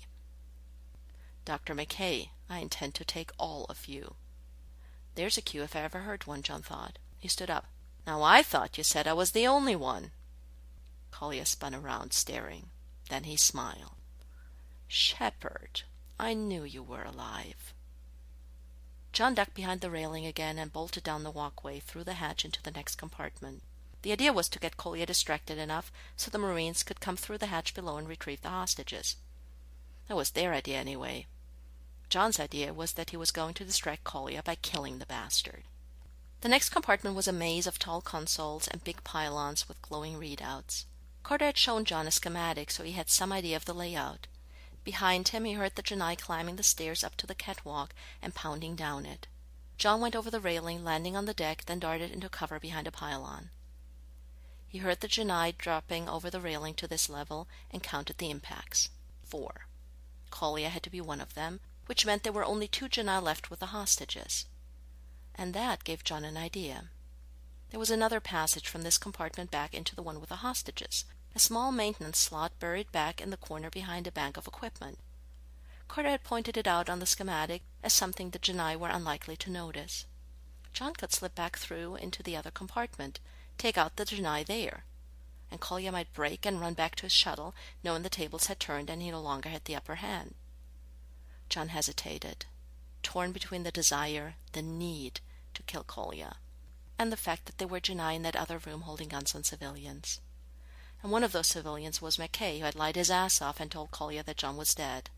"Dr. McKay, I intend to take all of you." There's a cue if I ever heard one, John thought. He stood up. "Now I thought you said I was the only one." Collier spun around, staring. Then he smiled. "Shepard, I knew you were alive." John ducked behind the railing again and bolted down the walkway through the hatch into the next compartment. The idea was to get Collier distracted enough so the Marines could come through the hatch below and retrieve the hostages. That was their idea anyway. John's idea was that he was going to distract Collier by killing the bastard. The next compartment was a maze of tall consoles and big pylons with glowing readouts. Carter had shown John a schematic, so he had some idea of the layout. Behind him he heard the Janai climbing the stairs up to the catwalk and pounding down it. John went over the railing, landing on the deck, then darted into cover behind a pylon. He heard the Janai dropping over the railing to this level and counted the impacts. 4. Collier had to be one of them, which meant there were only 2 Janai left with the hostages. And that gave John an idea. There was another passage from this compartment back into the one with the hostages, a small maintenance slot buried back in the corner behind a bank of equipment. Carter had pointed it out on the schematic as something the Janai were unlikely to notice. John could slip back through into the other compartment, take out the Janai there, and Collier might break and run back to his shuttle, knowing the tables had turned and he no longer had the upper hand. John hesitated, torn between the desire, the need to kill Collier, and the fact that there were Janai in that other room holding guns on civilians. And one of those civilians was McKay, who had lied his ass off and told Collier that John was dead.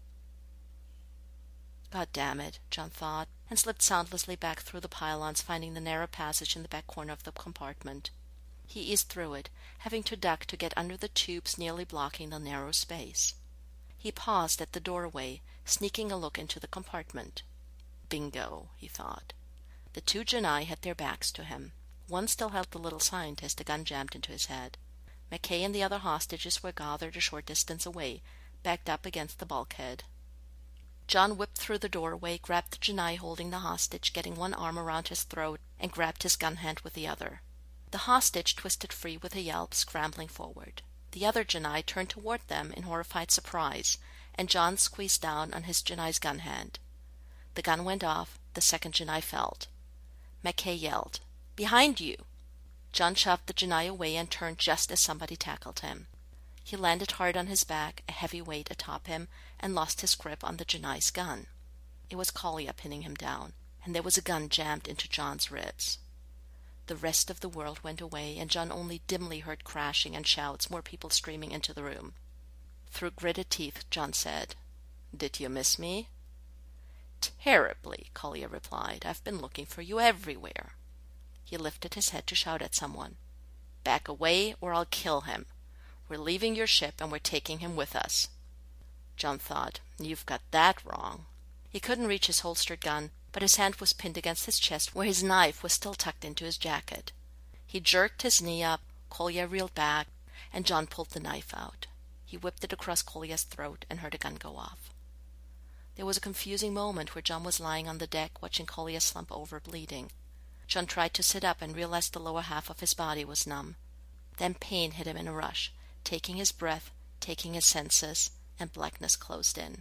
God damn it, John thought, and slipped soundlessly back through the pylons, finding the narrow passage in the back corner of the compartment. He eased through it, having to duck to get under the tubes nearly blocking the narrow space. He paused at the doorway, sneaking a look into the compartment. Bingo, he thought. The 2 Janai had their backs to him. One still held the little scientist, a gun jammed into his head. McKay and the other hostages were gathered a short distance away, backed up against the bulkhead. John whipped through the doorway, grabbed the Janai holding the hostage, getting one arm around his throat, and grabbed his gun hand with the other. The hostage twisted free with a yelp, scrambling forward. The other Janai turned toward them in horrified surprise, and John squeezed down on his Janai's gun hand. The gun went off. The second Janai fell. McKay yelled, "Behind you!" John shoved the Janai away and turned just as somebody tackled him. He landed hard on his back, a heavy weight atop him, and lost his grip on the Janai's gun. It was Collier pinning him down, and there was a gun jammed into John's ribs. The rest of the world went away, and John only dimly heard crashing and shouts, more people streaming into the room. Through gritted teeth, John said, "Did you miss me?" "Terribly," Collier replied. "I've been looking for you everywhere." He lifted his head to shout at someone. "Back away or I'll kill him. We're leaving your ship and we're taking him with us." John thought, "You've got that wrong." He couldn't reach his holstered gun, but his hand was pinned against his chest where his knife was still tucked into his jacket. He jerked his knee up, Collier reeled back, and John pulled the knife out. He whipped it across Collier's throat and heard a gun go off. There was a confusing moment where John was lying on the deck watching Collier slump over bleeding. John tried to sit up and realized the lower half of his body was numb. Then pain hit him in a rush, taking his breath, taking his senses, and blackness closed in.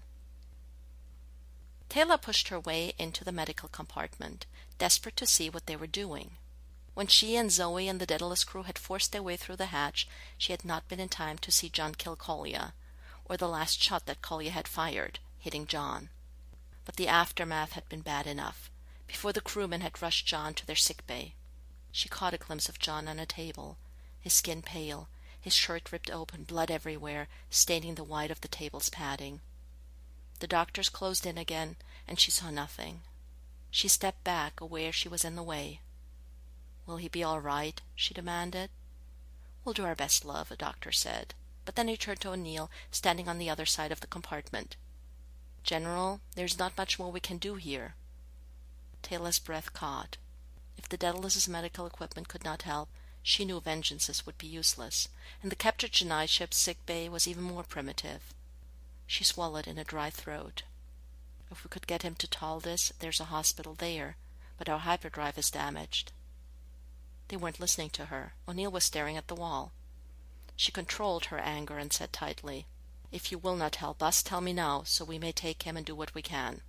Taylor pushed her way into the medical compartment, desperate to see what they were doing. When she and Zoe and the Daedalus crew had forced their way through the hatch, she had not been in time to see John kill Collier, or the last shot that Collier had fired, hitting John. But the aftermath had been bad enough, before the crewmen had rushed John to their sick bay. She caught a glimpse of John on a table, his skin pale, his shirt ripped open, blood everywhere, staining the white of the table's padding. The doctors closed in again, and she saw nothing. She stepped back, aware she was in the way. "Will he be all right?" she demanded. "We'll do our best, love," the doctor said. But then he turned to O'Neill, standing on the other side of the compartment. "General, there's not much more we can do here." Taylor's breath caught. If the Daedalus's medical equipment could not help, she knew vengeances would be useless, and the captured Genii ship's sick bay was even more primitive. She swallowed in a dry throat. "If we could get him to Taldis, there's a hospital there, but our hyperdrive is damaged." They weren't listening to her. O'Neill was staring at the wall. She controlled her anger and said tightly, "If you will not help us, tell me now, so we may take him and do what we can."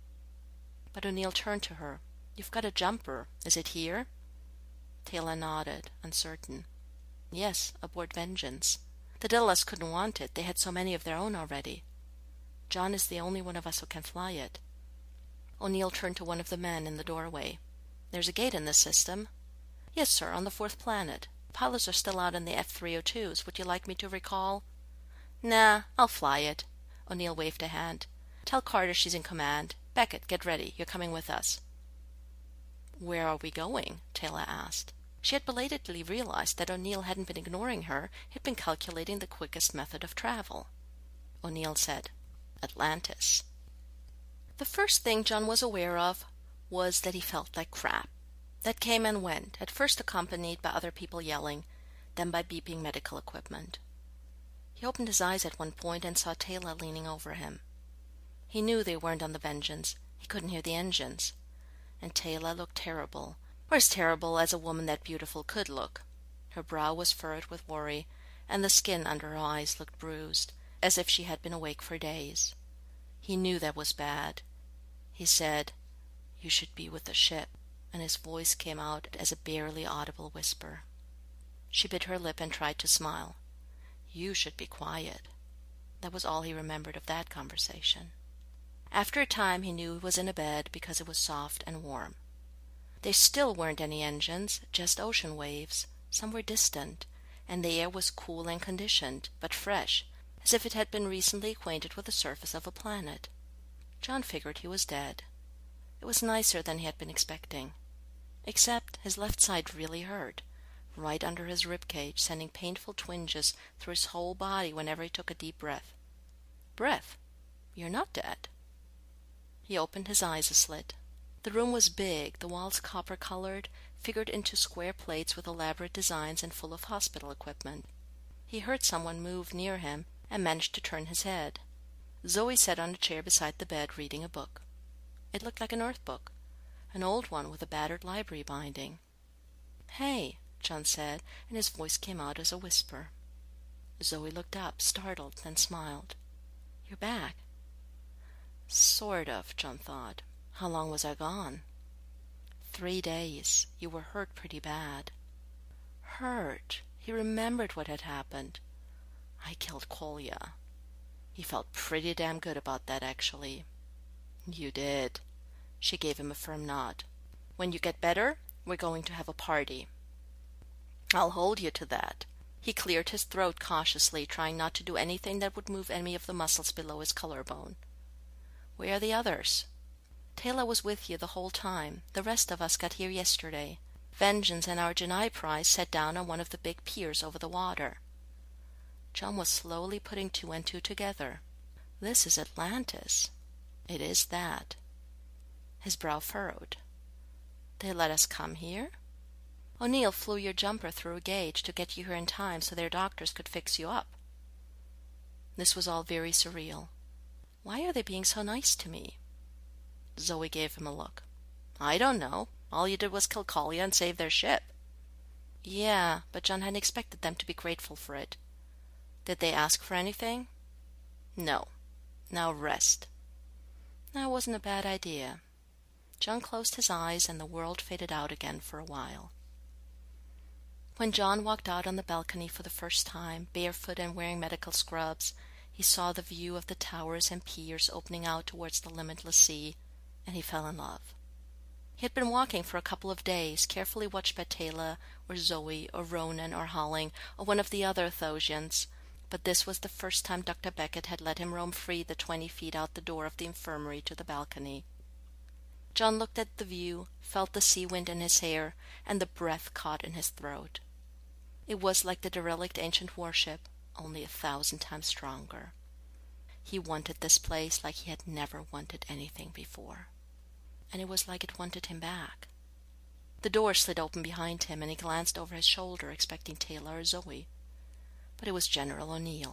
But O'Neill turned to her. "You've got a jumper. Is it here?" Taylor nodded, uncertain. "Yes, aboard Vengeance. The Daedalus couldn't want it. They had so many of their own already. John is the only one of us who can fly it." O'Neill turned to one of the men in the doorway. "There's a gate in this system." "Yes, sir, on the 4th planet. Pilots are still out in the F-302s. Would you like me to recall?" "Nah, I'll fly it." O'Neill waved a hand. "Tell Carter she's in command. Beckett, get ready. You're coming with us." "Where are we going?" Taylor asked. She had belatedly realized that O'Neill hadn't been ignoring her. He'd been calculating the quickest method of travel. O'Neill said, "Atlantis." The first thing John was aware of was that he felt like crap. That came and went, at first accompanied by other people yelling, then by beeping medical equipment. He opened his eyes at one point and saw Taylor leaning over him. He knew they weren't on the Vengeance. He couldn't hear the engines. And Taylor looked terrible, or as terrible as a woman that beautiful could look. Her brow was furrowed with worry, and the skin under her eyes looked bruised, as if she had been awake for days. He knew that was bad. He said, "You should be with the ship," and his voice came out as a barely audible whisper. She bit her lip and tried to smile. "You should be quiet." That was all he remembered of that conversation. After a time he knew he was in a bed because it was soft and warm. There still weren't any engines, just ocean waves. Some were distant, and the air was cool and conditioned, but fresh, as if it had been recently acquainted with the surface of a planet. John figured he was dead. It was nicer than he had been expecting. Except his left side really hurt, right under his rib cage, sending painful twinges through his whole body whenever he took a deep breath. "Breath? You're not dead." He opened his eyes a slit. The room was big, the walls copper-colored, figured into square plates with elaborate designs and full of hospital equipment. He heard someone move near him and managed to turn his head. Zoe sat on a chair beside the bed reading a book. It looked like an Earth book, an old one with a battered library binding. "Hey," John said, and his voice came out as a whisper. Zoe looked up, startled, then smiled. "You're back." "Sort of," John thought. "How long was I gone?" 3 days. You were hurt pretty bad." Hurt? He remembered what had happened. "I killed Kolya." He felt pretty damn good about that, actually. "You did." She gave him a firm nod. "When you get better, we're going to have a party." "I'll hold you to that." He cleared his throat cautiously, trying not to do anything that would move any of the muscles below his collarbone. "Where are the others?" "Taylor was with you the whole time. The rest of us got here yesterday. Vengeance and our Genii prize sat down on one of the big piers over the water." John was slowly putting 2 and 2 together. "This is Atlantis." "It is that." His brow furrowed. "They let us come here?" "O'Neill flew your jumper through a gate to get you here in time so their doctors could fix you up." This was all very surreal. "Why are they being so nice to me?" Zoe gave him a look. "I don't know. All you did was kill Kolya and save their ship." "Yeah, but John hadn't expected them to be grateful for it." "Did they ask for anything?" "No. Now rest." That wasn't a bad idea. John closed his eyes and the world faded out again for a while. When John walked out on the balcony for the first time, barefoot and wearing medical scrubs, he saw the view of the towers and piers opening out towards the limitless sea, and he fell in love. He had been walking for a couple of days, carefully watched by Taylor, or Zoe, or Ronan, or Holling, or one of the other Athosians, but this was the first time Dr. Beckett had let him roam free the 20 feet out the door of the infirmary to the balcony. John looked at the view, felt the sea wind in his hair, and the breath caught in his throat. It was like the derelict ancient warship, only 1,000 times stronger. He wanted this place like he had never wanted anything before. And it was like it wanted him back. The door slid open behind him, and he glanced over his shoulder, expecting Taylor or Zoe. But it was General O'Neill.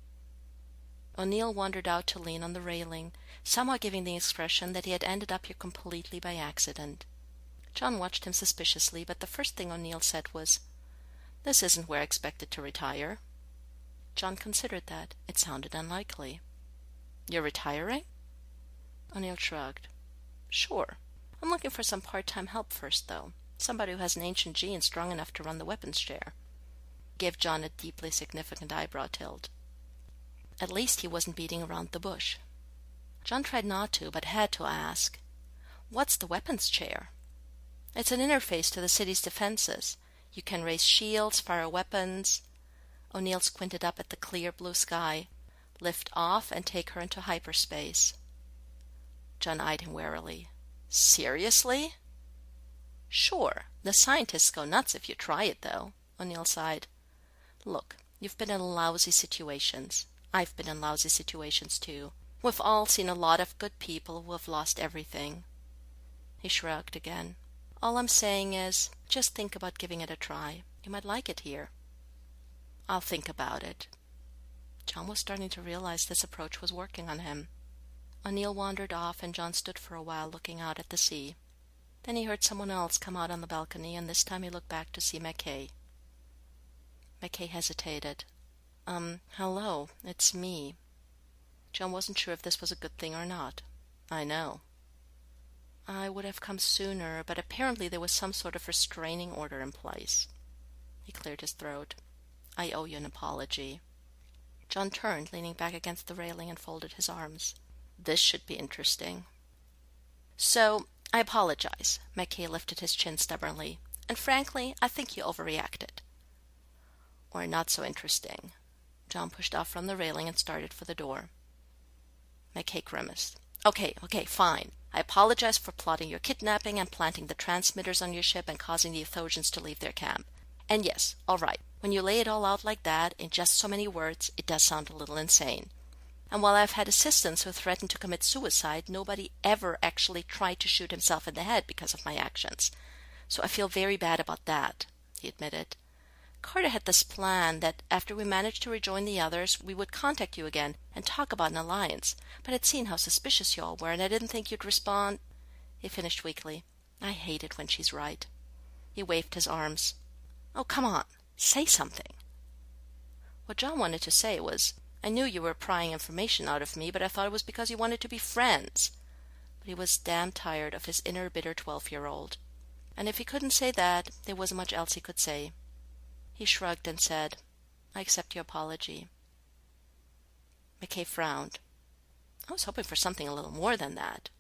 O'Neill wandered out to lean on the railing, somewhat giving the expression that he had ended up here completely by accident. John watched him suspiciously, but the first thing O'Neill said was, "This isn't where I expected to retire." John considered that. It sounded unlikely. "You're retiring?" O'Neill shrugged. "Sure. I'm looking for some part-time help first, though. Somebody who has an ancient gene strong enough to run the weapons chair." Gave John a deeply significant eyebrow tilt. At least he wasn't beating around the bush. John tried not to, but had to ask, "What's the weapons chair?" "It's an interface to the city's defenses. You can raise shields, fire weapons." O'Neill squinted up at the clear blue sky. "Lift off and take her into hyperspace." John eyed him warily. "Seriously?" "Sure. The scientists go nuts if you try it, though." O'Neill sighed. "Look, you've been in lousy situations. I've been in lousy situations, too. We've all seen a lot of good people who have lost everything." He shrugged again. "All I'm saying is, just think about giving it a try. You might like it here." "I'll think about it." John was starting to realize this approach was working on him. O'Neill wandered off, and John stood for a while looking out at the sea. Then he heard someone else come out on the balcony, and this time he looked back to see McKay. McKay hesitated. Hello, it's me." John wasn't sure if this was a good thing or not. "I know." "I would have come sooner, but apparently there was some sort of restraining order in place." He cleared his throat. "I owe you an apology." John turned, leaning back against the railing, and folded his arms. "This should be interesting." "So, I apologize." McKay lifted his chin stubbornly. "And frankly, I think you overreacted." "Or not so interesting." John pushed off from the railing and started for the door. McKay grimaced. Okay, fine. I apologize for plotting your kidnapping and planting the transmitters on your ship and causing the Athosians to leave their camp. And yes, all right, when you lay it all out like that, in just so many words, it does sound a little insane. And while I've had assistants who threatened to commit suicide, nobody ever actually tried to shoot himself in the head because of my actions. So I feel very bad about that," he admitted. "Carter had this plan that after we managed to rejoin the others, we would contact you again and talk about an alliance. But I'd seen how suspicious you all were, and I didn't think you'd respond." He finished weakly. "I hate it when she's right." He waved his arms. "Oh, come on, say something." What John wanted to say was, "I knew you were prying information out of me, but I thought it was because you wanted to be friends." But he was damn tired of his inner bitter 12-year-old. And if he couldn't say that, there wasn't much else he could say. He shrugged and said, "I accept your apology." McKay frowned. "I was hoping for something a little more than that."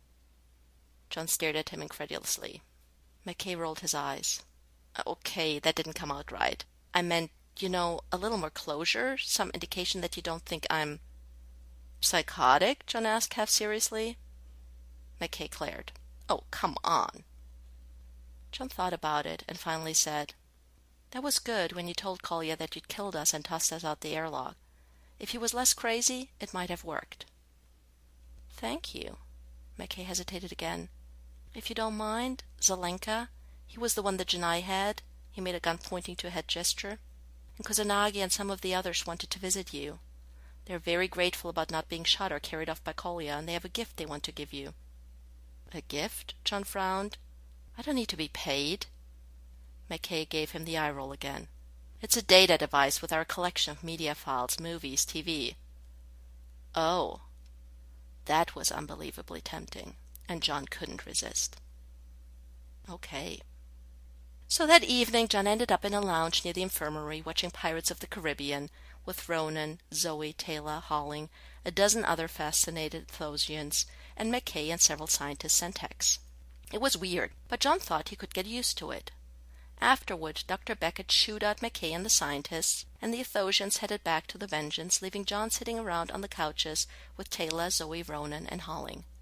John stared at him incredulously. McKay rolled his eyes. "Okay, that didn't come out right. I meant, a little more closure, some indication that you don't think I'm—" "Psychotic?" John asked half seriously. McKay glared. "Oh, come on." John thought about it and finally said, "That was good when you told Kolya that you'd killed us and tossed us out the airlock. If he was less crazy, it might have worked." "Thank you." McKay hesitated again. "If you don't mind, Zelenka, he was the one that Janai had." He made a gun pointing to a head gesture. "And Kusanagi and some of the others wanted to visit you. They're very grateful about not being shot or carried off by Kolya, and they have a gift they want to give you." "A gift?" John frowned. "I don't need to be paid." McKay gave him the eye roll again. "It's a data device with our collection of media files, movies, TV." Oh. That was unbelievably tempting, and John couldn't resist. Okay. So that evening, John ended up in a lounge near the infirmary watching Pirates of the Caribbean with Ronan, Zoe, Taylor, Halling, a dozen other fascinated Athosians, and McKay and several scientists and techs. It was weird, but John thought he could get used to it. Afterward, Dr. Beckett shooed out McKay and the scientists, and the Athosians headed back to the Vengeance, leaving John sitting around on the couches with Taylor, Zoe, Ronan, and Halling.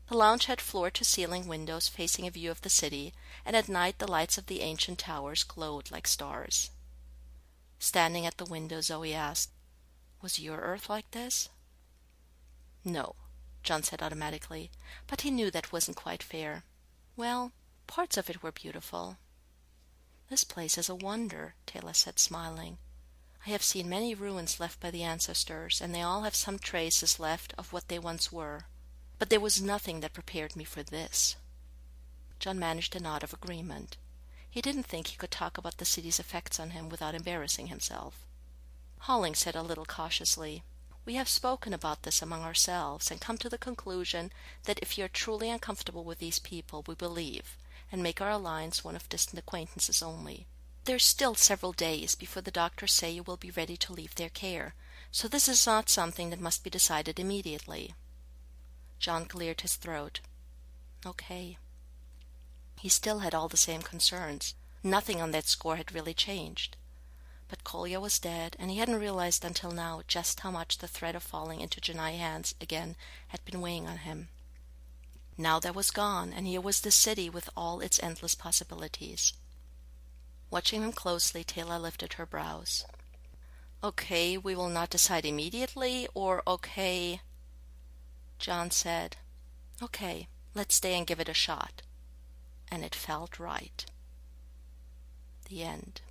The lounge had floor-to-ceiling windows facing a view of the city, and at night the lights of the ancient towers glowed like stars. Standing at the window, Zoe asked, "Was your Earth like this?" "No," John said automatically, but he knew that wasn't quite fair. "Well, parts of it were beautiful." "This place is a wonder," Taylor said, smiling. "I have seen many ruins left by the ancestors, and they all have some traces left of what they once were. But there was nothing that prepared me for this." John managed a nod of agreement. He didn't think he could talk about the city's effects on him without embarrassing himself. Holling said a little cautiously, "We have spoken about this among ourselves and come to the conclusion that if you are truly uncomfortable with these people, we will leave and make our alliance one of distant acquaintances only. There's still several days before the doctors say you will be ready to leave their care, so this is not something that must be decided immediately." John cleared his throat. "Okay." He still had all the same concerns. Nothing on that score had really changed. But Kolya was dead, and he hadn't realized until now just how much the threat of falling into Janai hands again had been weighing on him. Now that was gone, and here was the city with all its endless possibilities. Watching him closely, Taylor lifted her brows. "Okay, we will not decide immediately, or okay?" John said, "Okay, let's stay and give it a shot." And it felt right. The end.